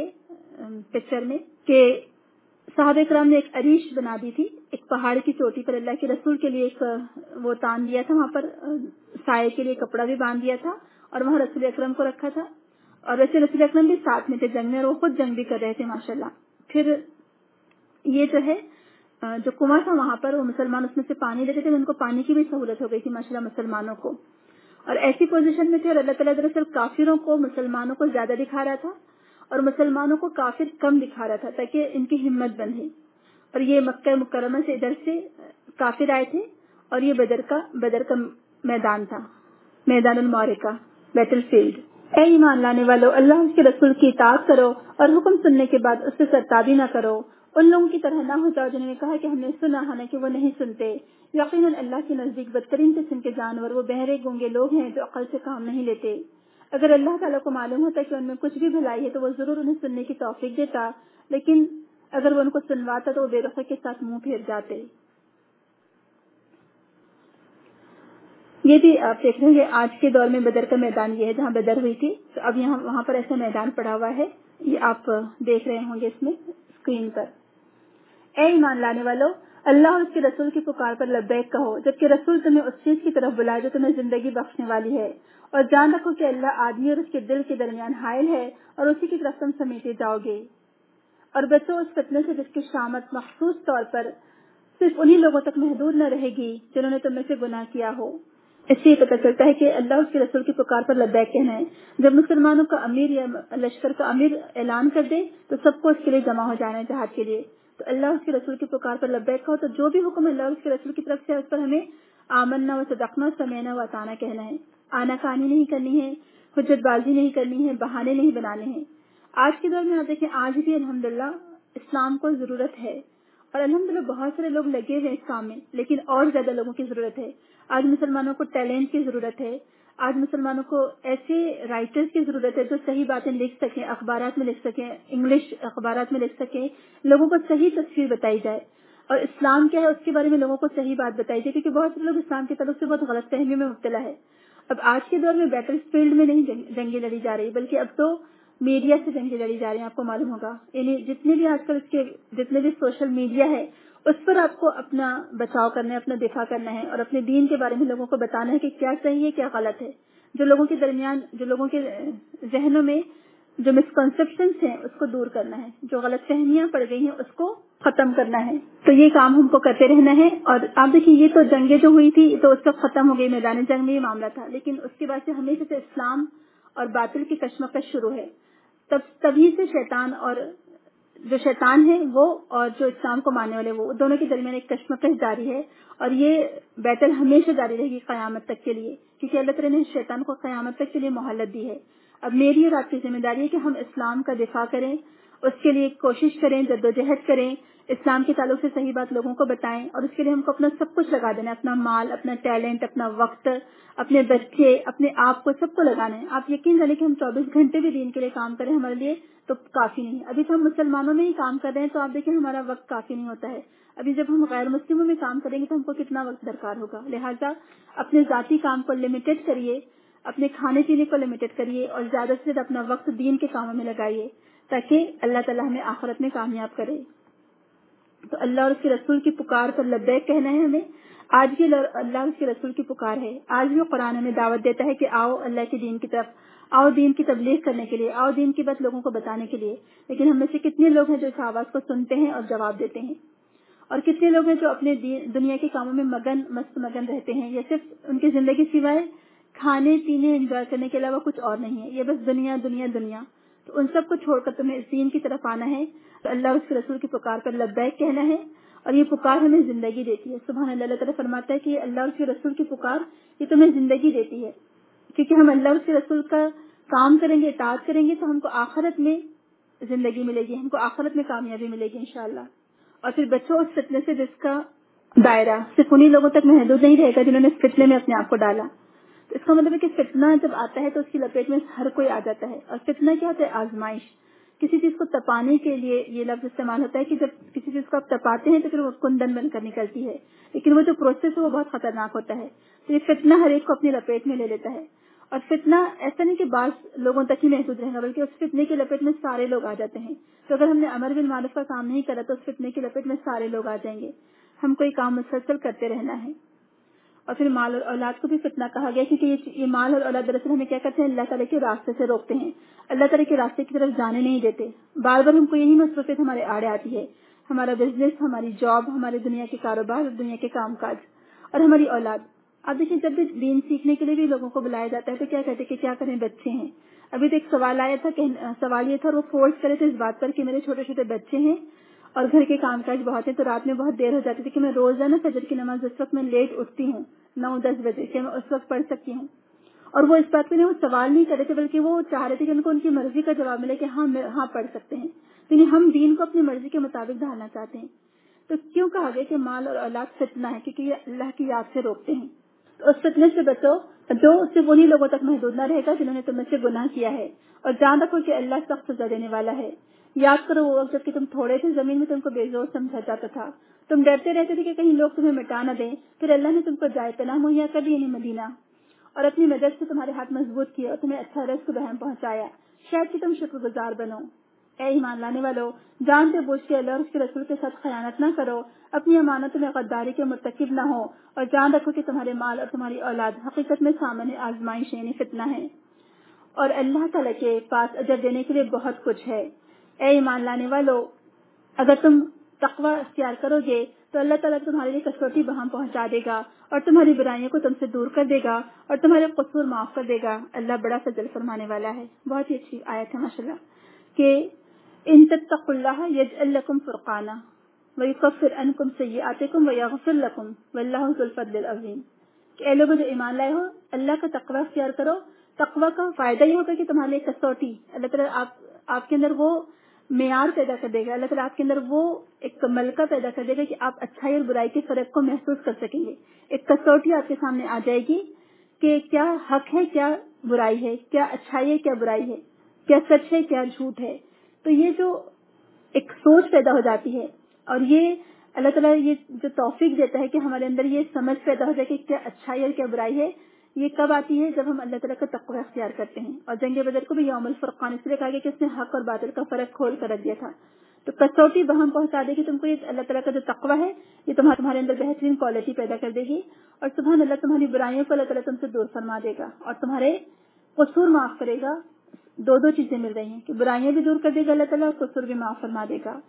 [SPEAKER 1] پکچر میں کہ صحابہ کرام نے ایک عریش بنا دی تھی, ایک پہاڑ کی چوٹی پر اللہ کے رسول کے لیے ایک وہ تان دیا تھا, وہاں پر سائے کے لیے کپڑا بھی باندھ دیا تھا اور وہاں رسول اکرم کو رکھا تھا, اور ویسے رسول اکرم بھی ساتھ میں تھے جنگ میں, اور وہ خود جنگ بھی کر رہے تھے ماشاءاللہ. پھر یہ جو ہے جو کنواں تھا وہاں پر وہ مسلمان اس میں سے پانی لیتے تھے, ان کو پانی کی بھی سہولت ہو گئی تھی ماشاءاللہ مسلمانوں کو, اور ایسی پوزیشن میں تھے. اور اللہ تعالیٰ دراصل کافروں کو مسلمانوں کو زیادہ دکھا رہا تھا اور مسلمانوں کو کافر کم دکھا رہا تھا تاکہ ان کی ہمت بندھے. اور یہ مکہ مکرمہ سے ادھر سے کافر آئے تھے, اور یہ بدر کا بدر کا میدان تھا, میدان المعرکہ, بیٹل فیلڈ. اے ایمان لانے والو, اللہ اس کے رسول کی اطاعت کرو اور حکم سننے کے بعد اس سے سرتابی نہ کرو. ان لوگوں کی طرح نہ ہو جاؤ جنہوں نے کہا کہ ہم نے سنا, حالانکہ وہ نہیں سنتے. یقیناً اللہ کے نزدیک بدترین قسم کے جانور وہ بہرے گونگے لوگ ہیں جو عقل سے کام نہیں لیتے. اگر اللہ تعالیٰ کو معلوم ہوتا کہ ان میں کچھ بھی بھلائی ہے تو وہ ضرور انہیں سننے کی توفیق دیتا, لیکن اگر وہ ان کو سنواتا تو وہ بے رخی کے ساتھ منہ پھیر جاتے. یہ بھی آپ دیکھ رہے ہیں آج کے دور میں بدر کا میدان یہ ہے جہاں بدر ہوئی تھی. تو اب یہاں وہاں پر ایسا میدان پڑا ہوا ہے, یہ آپ دیکھ رہے ہوں گے اس میں اسکرین پر. اے ایمان لانے والو, اللہ اور اس کے رسول کی پکار پر لبیک کہو جبکہ رسول تمہیں اس چیز کی طرف بلائے جو تمہیں زندگی بخشنے والی ہے, اور جان رکھو کہ اللہ آدمی اور اس کے دل کے درمیان حائل ہے اور اسی کی طرف تم سمیٹے جاؤ گے. اور بچو اس فتنے سے جس کی شامت مخصوص طور پر صرف انہی لوگوں تک محدود نہ رہے گی جنہوں نے تم میں سے گناہ کیا ہو. اس سے یہ پتہ چلتا ہے کہ اللہ اس کے رسول کی پکار پر لبیک کہنا ہے. جب مسلمانوں کا امیر یا لشکر کا امیر اعلان کر دے تو سب کو اس کے لیے جمع ہو جانا ہے جہاد کے لیے. تو اللہ اس کے رسول کی پکار پر لبیک کہو, تو جو بھی حکم اللہ اور اس کے رسول کی طرف سے اس پر ہمیں آمنا و صدقنا سمینا و اطاعنا کہنا ہے. آنا کانی نہیں کرنی ہے, حجت بازی نہیں کرنی ہے, بہانے نہیں بنانے ہیں. آج کے دور میں آپ دیکھیں آج بھی الحمدللہ اسلام کو ضرورت ہے اور الحمدللہ بہت سارے لوگ لگے ہوئے اس کام میں، لیکن اور زیادہ لوگوں کی ضرورت ہے. آج مسلمانوں کو ٹیلنٹ کی ضرورت ہے. آج مسلمانوں کو ایسے رائٹرز کی ضرورت ہے جو صحیح باتیں لکھ سکیں، اخبارات میں لکھ سکیں، انگلش اخبارات میں لکھ سکیں، لوگوں کو صحیح تصویر بتائی جائے اور اسلام کیا ہے اس کے بارے میں لوگوں کو صحیح بات بتائی جائے، کیونکہ بہت سے لوگ اسلام کے تعلق سے بہت غلط فہمیوں میں مبتلا ہے. اب آج کے دور میں بیٹل فیلڈ میں نہیں جنگیں لڑی جا رہی، بلکہ اب تو میڈیا سے جنگیں لڑی جا رہی ہیں. آپ کو معلوم ہوگا یعنی جتنے بھی آج کل اس کے جتنے بھی سوشل میڈیا ہے اس پر آپ کو اپنا بچاؤ کرنا ہے، اپنا دفاع کرنا ہے اور اپنے دین کے بارے میں لوگوں کو بتانا ہے کہ کیا صحیح ہے کیا غلط ہے. جو لوگوں کے درمیان جو لوگوں کے ذہنوں میں جو مسکنسپشنس ہیں اس کو دور کرنا ہے، جو غلط فہمیاں پڑ گئی ہیں اس کو ختم کرنا ہے. تو یہ کام ہم کو کرتے رہنا ہے. اور آپ دیکھیے یہ تو جنگیں جو ہوئی تھی تو اس کا ختم ہو گئی، میدان جنگ میں یہ معاملہ تھا، لیکن اس کے بعد سے ہمیشہ سے اسلام اور باطل کی کشمکش شروع ہے. تب تبھی سے شیطان اور جو شیطان ہے وہ اور جو اسلام کو ماننے والے وہ دونوں کے درمیان ایک کشمکش جاری ہے اور یہ بیٹل ہمیشہ جاری رہے گی قیامت تک کے لیے، کیونکہ اللہ تعالیٰ نے شیطان کو قیامت تک کے لیے مہلت دی ہے. اب میری اور آپ کی ذمہ داری ہے کہ ہم اسلام کا دفاع کریں، اس کے لیے کوشش کریں، جدوجہد کریں، اسلام کے تعلق سے صحیح بات لوگوں کو بتائیں اور اس کے لیے ہم کو اپنا سب کچھ لگا دینا ہے، اپنا مال، اپنا ٹیلنٹ، اپنا وقت، اپنے بچے، اپنے آپ کو سب کو لگانا ہے. آپ یقین جانیں کہ ہم چوبیس گھنٹے بھی دین کے لیے کام کریں ہمارے لیے تو کافی نہیں. ابھی تو ہم مسلمانوں میں ہی کام کر رہے ہیں تو آپ دیکھیں ہمارا وقت کافی نہیں ہوتا ہے. ابھی جب ہم غیر مسلموں میں کام کریں گے تو ہم کو کتنا وقت درکار ہوگا. لہٰذا اپنے ذاتی کام کو لمیٹڈ کریے، اپنے کھانے پینے کو لمیٹڈ کریے اور زیادہ سے زیادہ اپنا وقت دین کے کاموں میں لگائیے تاکہ اللہ تعالیٰ ہمیں آخرت میں کامیاب کرے. تو اللہ اور اس کے رسول کی پکار پر لبیک کہنا ہے ہمیں. آج بھی اللہ اور اس کے رسول کی پکار ہے. آج بھی قرآن ہمیں دعوت دیتا ہے کہ آؤ اللہ کے دین کی طرف، آؤ دین کی تبلیغ کرنے کے لیے، آؤ دین کی بات لوگوں کو بتانے کے لیے. لیکن ہم میں سے کتنے لوگ ہیں جو اس آواز کو سنتے ہیں اور جواب دیتے ہیں، اور کتنے لوگ ہیں جو اپنے دنیا کے کاموں میں مگن مست مگن رہتے ہیں. یہ صرف ان کی زندگی سوائے کھانے پینے انجوائے کرنے کے علاوہ کچھ اور نہیں ہے، یہ بس دنیا دنیا دنیا. تو ان سب کو چھوڑ کر تمہیں اس دین کی طرف آنا ہے. تو اللہ اور اس کے رسول کی پکار پر لبیک کہنا ہے اور یہ پکار ہمیں زندگی دیتی ہے. سبحان اللہ. اللہ تعالیٰ فرماتا ہے کہ اللہ اور اس کے رسول کی پکار یہ تمہیں زندگی دیتی ہے، کیونکہ ہم اللہ اور اس کے رسول کا کام کریں گے، اطاعت کریں گے تو ہم کو آخرت میں زندگی ملے گی، ہم کو آخرت میں کامیابی ملے گی انشاءاللہ. اور پھر بچوں اس فتنے سے جس کا دائرہ صرف انہیں لوگوں تک محدود نہیں رہے گا جنہوں نے اس فتنے میں اپنے آپ کو ڈالا. تو اس کا مطلب ہے کہ فتنہ جب آتا ہے تو اس کی لپیٹ میں ہر کوئی آ جاتا ہے. اور فتنہ کیا ہوتا ہے؟ آزمائش. کسی چیز کو تپانے کے لیے یہ لفظ استعمال ہوتا ہے کہ جب کسی چیز کو آپ تپاتے ہیں تو پھر وہ کندن بن کر نکلتی ہے، لیکن وہ جو پروسیس ہے وہ بہت خطرناک ہوتا ہے. تو یہ فتنہ ہر ایک کو اپنی لپیٹ میں لے لیتا ہے. اور فتنہ ایسا نہیں کہ بعض لوگوں تک ہی محدود رہے گا، بلکہ اس فتنے کی لپیٹ میں سارے لوگ آ جاتے ہیں. تو اگر ہم نے امر بالمعروف کا کام نہیں کرا تو اس فتنے کی لپیٹ میں سارے لوگ آ جائیں گے. ہم کو یہ کام مسلسل کرتے رہنا ہے. اور پھر مال اور اولاد کو بھی فتنہ کہا گیا، کیونکہ یہ مال اور اولاد دراصل ہمیں کیا کرتے ہیں؟ اللہ تعالیٰ کے راستے سے روکتے ہیں، اللہ تعالیٰ کے راستے کی طرف جانے نہیں دیتے. بار بار ہم کو یہی مصروفیت ہمارے آڑے آتی ہے، ہمارا بزنس، ہماری جاب، ہمارے دنیا کے کاروبار، دنیا کے کام کاج اور ہماری اولاد. اب دیکھیں جب بھی دین سیکھنے کے لیے بھی لوگوں کو بلایا جاتا ہے تو کیا کہتے ہیں کہ کیا کریں، بچے ہیں. ابھی تو ایک سوال آیا تھا کہ سوال یہ تھا اور وہ فورس کرے تھے اس بات پر کہ میرے چھوٹے چھوٹے بچے ہیں اور گھر کے کام کاج بہت ہیں تو رات میں بہت دیر ہو جاتی تھی کہ میں روزانہ فجر کی نماز اس وقت میں لیٹ اٹھتی ہوں نو دس بجے کہ میں اس وقت پڑھ سکتی ہوں. اور وہ اس بات پہ وہ سوال نہیں کرے تھے بلکہ وہ چاہ رہے تھے کہ ان کو ان کی مرضی کا جواب ملے کہ ہاں ہاں پڑھ سکتے ہیں. یعنی ہم دین کو اپنی مرضی کے مطابق ڈھالنا چاہتے ہیں. تو کیوں کہا گیا کہ مال اور اولاد فتنہ ہے؟ کیونکہ یہ اللہ کی یاد سے روکتے ہیں. تو اس فتنے سے بچو جو صرف انہی لوگوں تک محدود نہ رہے گا جنہوں نے تم سے گناہ کیا ہے. اور جان رکھو کہ اللہ سخت سزا دینے والا ہے. یاد کرو وہ وقت جب کہ تم تھوڑے تھے، زمین میں تم کو بے زور سمجھا جاتا تھا، تم ڈرتے رہتے تھے کہ کہیں لوگ تمہیں مٹا نہ دیں. پھر اللہ نے تم کو جائے پناہ مہیا کر دی، یعنی مدینہ، اور اپنی مدد سے تمہارے ہاتھ مضبوط کیے اور تمہیں اچھا رزق بہم پہنچایا، شاید کہ تم شکر گزار بنو. اے ایمان لانے والو، جانتے بوجھ کے اللہ اور اس کے رسول کے ساتھ خیانت نہ کرو، اپنی امانتوں میں غداری کے مرتکب نہ ہو، اور جان رکھو کہ تمہارے مال اور تمہاری اولاد حقیقت میں سامنے آزمائش یعنی فتنہ ہے، اور اللہ تعالیٰ کے پاس اجر دینے کے لیے بہت کچھ ہے. اے ایمان لانے والو، اگر تم تقوی اختیار کرو گے تو اللہ تعالیٰ تمہارے لیے کسوٹی بہم پہنچا دے گا اور تمہاری برائیوں کو تم سے دور کر دے گا اور تمہارے قصور معاف کر دے گا. اللہ بڑا فضل فرمانے والا ہے. بہت ہی اچھی آیت ہے ماشاءاللہ کہ ان تتقوا اللہ یجعل لکم فرقانا ویکفر عنکم سیئاتکم ویغفر لکم واللہ ذو الفضل العظیم. کہ اے لوگوں جو ایمان لائے ہو، اللہ کا تقوی اختیار کرو. تقوی کا فائدہ یہ ہوگا کہ تمہارے لیے کسوٹی، اللہ تعالیٰ آپ آپ کے اندر وہ معیار پیدا کر دے گا, اللہ تعالیٰ آپ کے اندر وہ ایک ملکہ پیدا کر دے گا کہ آپ اچھائی اور برائی کے فرق کو محسوس کر سکیں گے. ایک کسوٹی آپ کے سامنے آ جائے گی کہ کیا حق ہے, کیا برائی ہے, کیا اچھائی ہے, کیا برائی ہے, کیا سچ ہے, کیا جھوٹ ہے. تو یہ جو ایک سوچ پیدا ہو جاتی ہے, اور یہ اللہ تعالیٰ یہ جو توفیق دیتا ہے کہ ہمارے اندر یہ سمجھ پیدا ہو جائے کہ کیا اچھائی اور کیا برائی ہے, یہ کب آتی ہے؟ جب ہم اللہ تعالیٰ کا تقوی اختیار کرتے ہیں. اور جنگ بدر کو بھی یوم الفرقان اس لیے کہا گیا کہ اس نے حق اور باطل کا فرق کھول کر رکھ دیا تھا. تو کسوٹی بہم پہنچا دے گی تم کو, یہ اللہ تعالیٰ کا جو تقوی ہے یہ تمہارے اندر بہترین کوالٹی پیدا کر دے گی, اور سبحان اللہ تمہاری برائیوں کو اللہ تعالیٰ تم سے دور فرما دے گا اور تمہارے قصور معاف کرے گا. دو دو چیزیں مل رہی ہیں کہ برائیاں بھی دور کر دے گا اللہ تعالیٰ اور قصور بھی معاف فرما دے گا.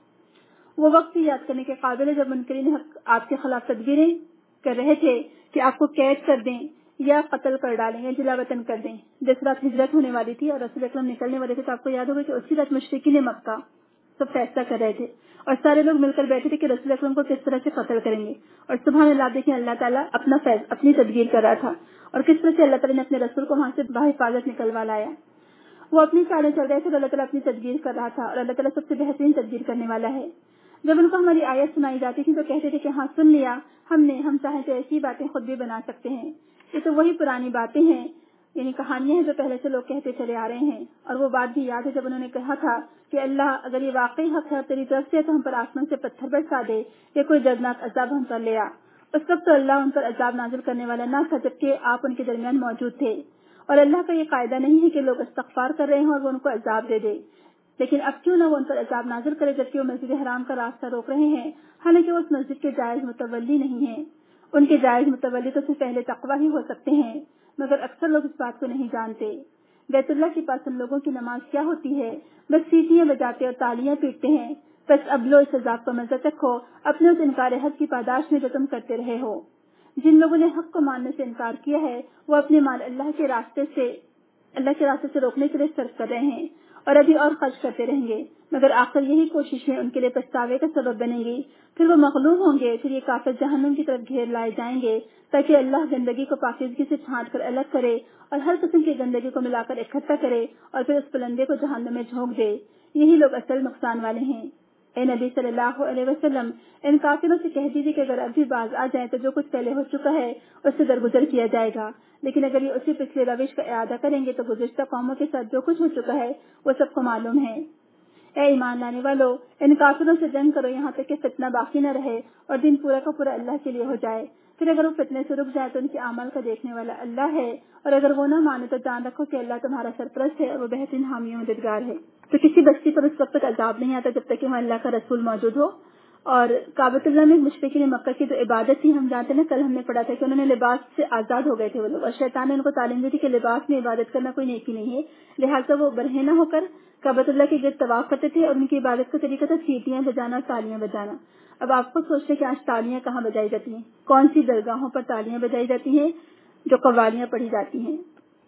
[SPEAKER 1] وہ وقت بھی یاد کرنے کے قابل ہے جب منکرین حق آپ کے خلاف تدبیریں کر رہے تھے کہ آپ کو قید کر دیں یا قتل کر ڈالیں یا جلا وطن کر دیں. جس رات ہجرت ہونے والی تھی اور رسول اکرم نکلنے والے تھے تو آپ کو یاد ہوگا کہ اسی رات مشرکین مکہ سب فیصلہ کر رہے تھے اور سارے لوگ مل کر بیٹھے تھے کہ رسول اکرم کو کس طرح سے قتل کریں گے. اور سبحان اللہ دیکھیں اللہ تعالیٰ اپنا فیض اپنی تدبیر کر رہا تھا اور کس طرح سے اللہ تعالیٰ نے اپنے رسول کو وہاں سے بحفاظت نکلوا لایا. وہ اپنی چالیں چل رہے تھے, اللہ تعالیٰ اپنی تدبیر کر رہا تھا اور اللہ تعالیٰ سب سے بہترین تدبیر کرنے والا ہے. جب ان کو ہماری آیت سنائی جاتی تھی تو کہتے تھے کہ ہاں سن لیا ہم نے, ہم چاہیں تو ایسی باتیں خود بھی بنا سکتے ہیں. یہ تو وہی پرانی باتیں ہیں, یعنی کہانیاں ہیں جو پہلے سے لوگ کہتے چلے آ رہے ہیں. اور وہ بات بھی یاد ہے جب انہوں نے کہا تھا کہ اللہ اگر یہ واقعی حق ہے تیری طرف سے تو ہم پر آسمان سے پتھر برسا دے یا کوئی دردناک عذاب ہم پر لے آ. اس وقت تو اللہ ان پر عذاب نازل کرنے والا نہ تھا جبکہ آپ ان کے درمیان موجود تھے. اور اللہ کا یہ قاعدہ نہیں ہے کہ لوگ استغفار کر رہے ہیں اور وہ ان کو عذاب دے دے, لیکن اب کیوں نہ وہ ان پر عذاب نازل کرے جبکہ وہ مسجد حرام کا راستہ روک رہے ہیں, حالانکہ وہ اس مسجد کے جائز متولی نہیں ہیں. ان کے جائز متولی تو صرف پہلے تقوی ہی ہو سکتے ہیں, مگر اکثر لوگ اس بات کو نہیں جانتے. بیت اللہ کے پاس ان لوگوں کی نماز کیا ہوتی ہے؟ بس سیٹیاں بجاتے اور تالیاں پیٹتے ہیں. بس اب لو اس عذاب کا مزہ چکھو اپنے اس انکار حق کی پاداش میں جو تم کرتے رہے ہو. جن لوگوں نے حق کو ماننے سے انکار کیا ہے وہ اپنے مال اللہ کے راستے سے اللہ کے راستے سے روکنے کے لیے صرف کر رہے ہیں اور ابھی اور خرچ کرتے رہیں گے, مگر آخر یہی کوششیں ان کے لیے پچھتاوے کا سبب بنے گی. پھر وہ مغلوب ہوں گے, پھر یہ کافر جہنم کی طرف گھیر لائے جائیں گے تاکہ اللہ گندگی کو پاکیزگی سے چھانٹ کر الگ کرے اور ہر قسم کی گندگی کو ملا کر اکٹھا کرے اور پھر اس پلندے کو جہنم میں جھونک دے. یہی لوگ اصل نقصان والے ہیں. اے نبی صلی اللہ علیہ وسلم ان کافروں سے کہہ دیجیے کہ اگر ابھی باز آ جائیں تو جو کچھ پہلے ہو چکا ہے اس سے درگزر کیا جائے گا, لیکن اگر یہ اسی پچھلے روش کا اعادہ کریں گے تو گزشتہ قوموں کے ساتھ جو کچھ ہو چکا ہے وہ سب کو معلوم ہے. اے ایمان لانے والو ان کافروں سے جنگ کرو یہاں تک کہ فتنہ باقی نہ رہے اور دین پورا کا پورا اللہ کے لیے ہو جائے. پھر اگر وہ فتنے سے رک جائے تو ان کے اعمال کا دیکھنے والا اللہ ہے, اور اگر وہ نہ مانے تو جان رکھو کہ اللہ تمہارا سرپرست ہے اور وہ بہترین حامی و مددگار ہے. تو کسی بستی پر اس وقت تک عذاب نہیں آتا جب تک کہ وہاں اللہ کا رسول موجود ہو. اور کعبۃ اللہ میں مشرکین مکہ کی جو عبادت تھی ہم جانتے ہیں نا, کل ہم نے پڑھا تھا کہ انہوں نے لباس سے آزاد ہو گئے تھے وہ لوگ, اور شیطان نے ان کو تعلیم دی تھی کہ لباس میں عبادت کرنا کوئی نیکی نہیں ہے, لہٰذا وہ برہنہ ہو کر کعبۃ اللہ کے گرد طواف کرتے تھے اور ان کی عبادت کا طریقہ تھا سیٹیاں بجانا, تالیاں بجانا. اب آپ خود سوچتے کہ آج تالیاں کہاں بجائی جاتی ہیں, کون سی درگاہوں پر تالیاں بجائی جاتی ہیں جو قوالیاں پڑھی جاتی ہیں.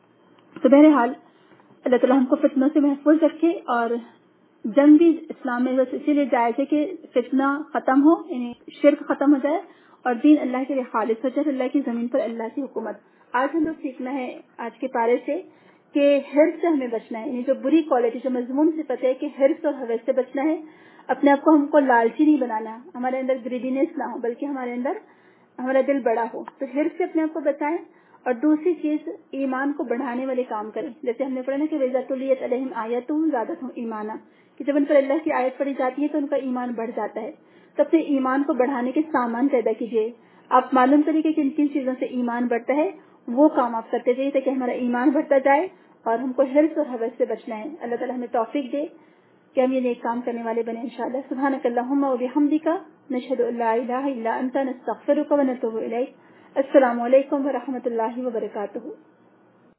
[SPEAKER 1] تو بہرحال اللہ تعالیٰ ہم کو فتنوں سے محفوظ رکھے, اور جنگ بھی اسلام میں بس اسی لیے جائز ہے کہ فتنہ ختم ہو, یعنی شرک ختم ہو جائے اور دین اللہ کے لیے خالص ہو جائے, اللہ کی زمین پر اللہ کی حکومت. آج ہم لوگ سیکھنا ہے آج کے پارے سے کہ حرص سے ہمیں بچنا ہے, یعنی جو بری کوالٹی جو مضمون سے پتہ ہے کہ حرص اور حوث سے بچنا ہے. اپنے آپ کو ہم کو لالچی نہیں بنانا, ہمارے اندر گریڈینس نہ ہو بلکہ ہمارے اندر ہمارا دل بڑا ہو. تو حرص سے اپنے آپ کو بچائیں. اور دوسری چیز ایمان کو بڑھانے والے کام کریں, جیسے ہم نے پڑھا نا کہ وَإِذَا تُلِيَتْ عَلَيْهِمْ آيَاتُهُ زَادَتْهُمْ ایمانا, کہ جب ان پر اللہ کی آیت پڑھی جاتی ہے تو ان کا ایمان بڑھ جاتا ہے. تب سے ایمان کو بڑھانے کے سامان پیدا کیجیے. آپ معلوم کریے کہ کن کن چیزوں سے ایمان بڑھتا ہے, وہ کام آپ کرتے جائیے تاکہ ہمارا ایمان بڑھتا جائے اور ہم کو حرص اور حوث سے بچنا ہے. اللہ تعالیٰ ہمیں توفیق دے کہ ہم یہ نیک کام کرنے والے بنے انشاءاللہ. سبحانک اللہم و بحمدک نشہد ان لا الہ الا انت نستغفرک و نتوب الیک. السلام علیکم و رحمۃ اللہ وبرکاتہ.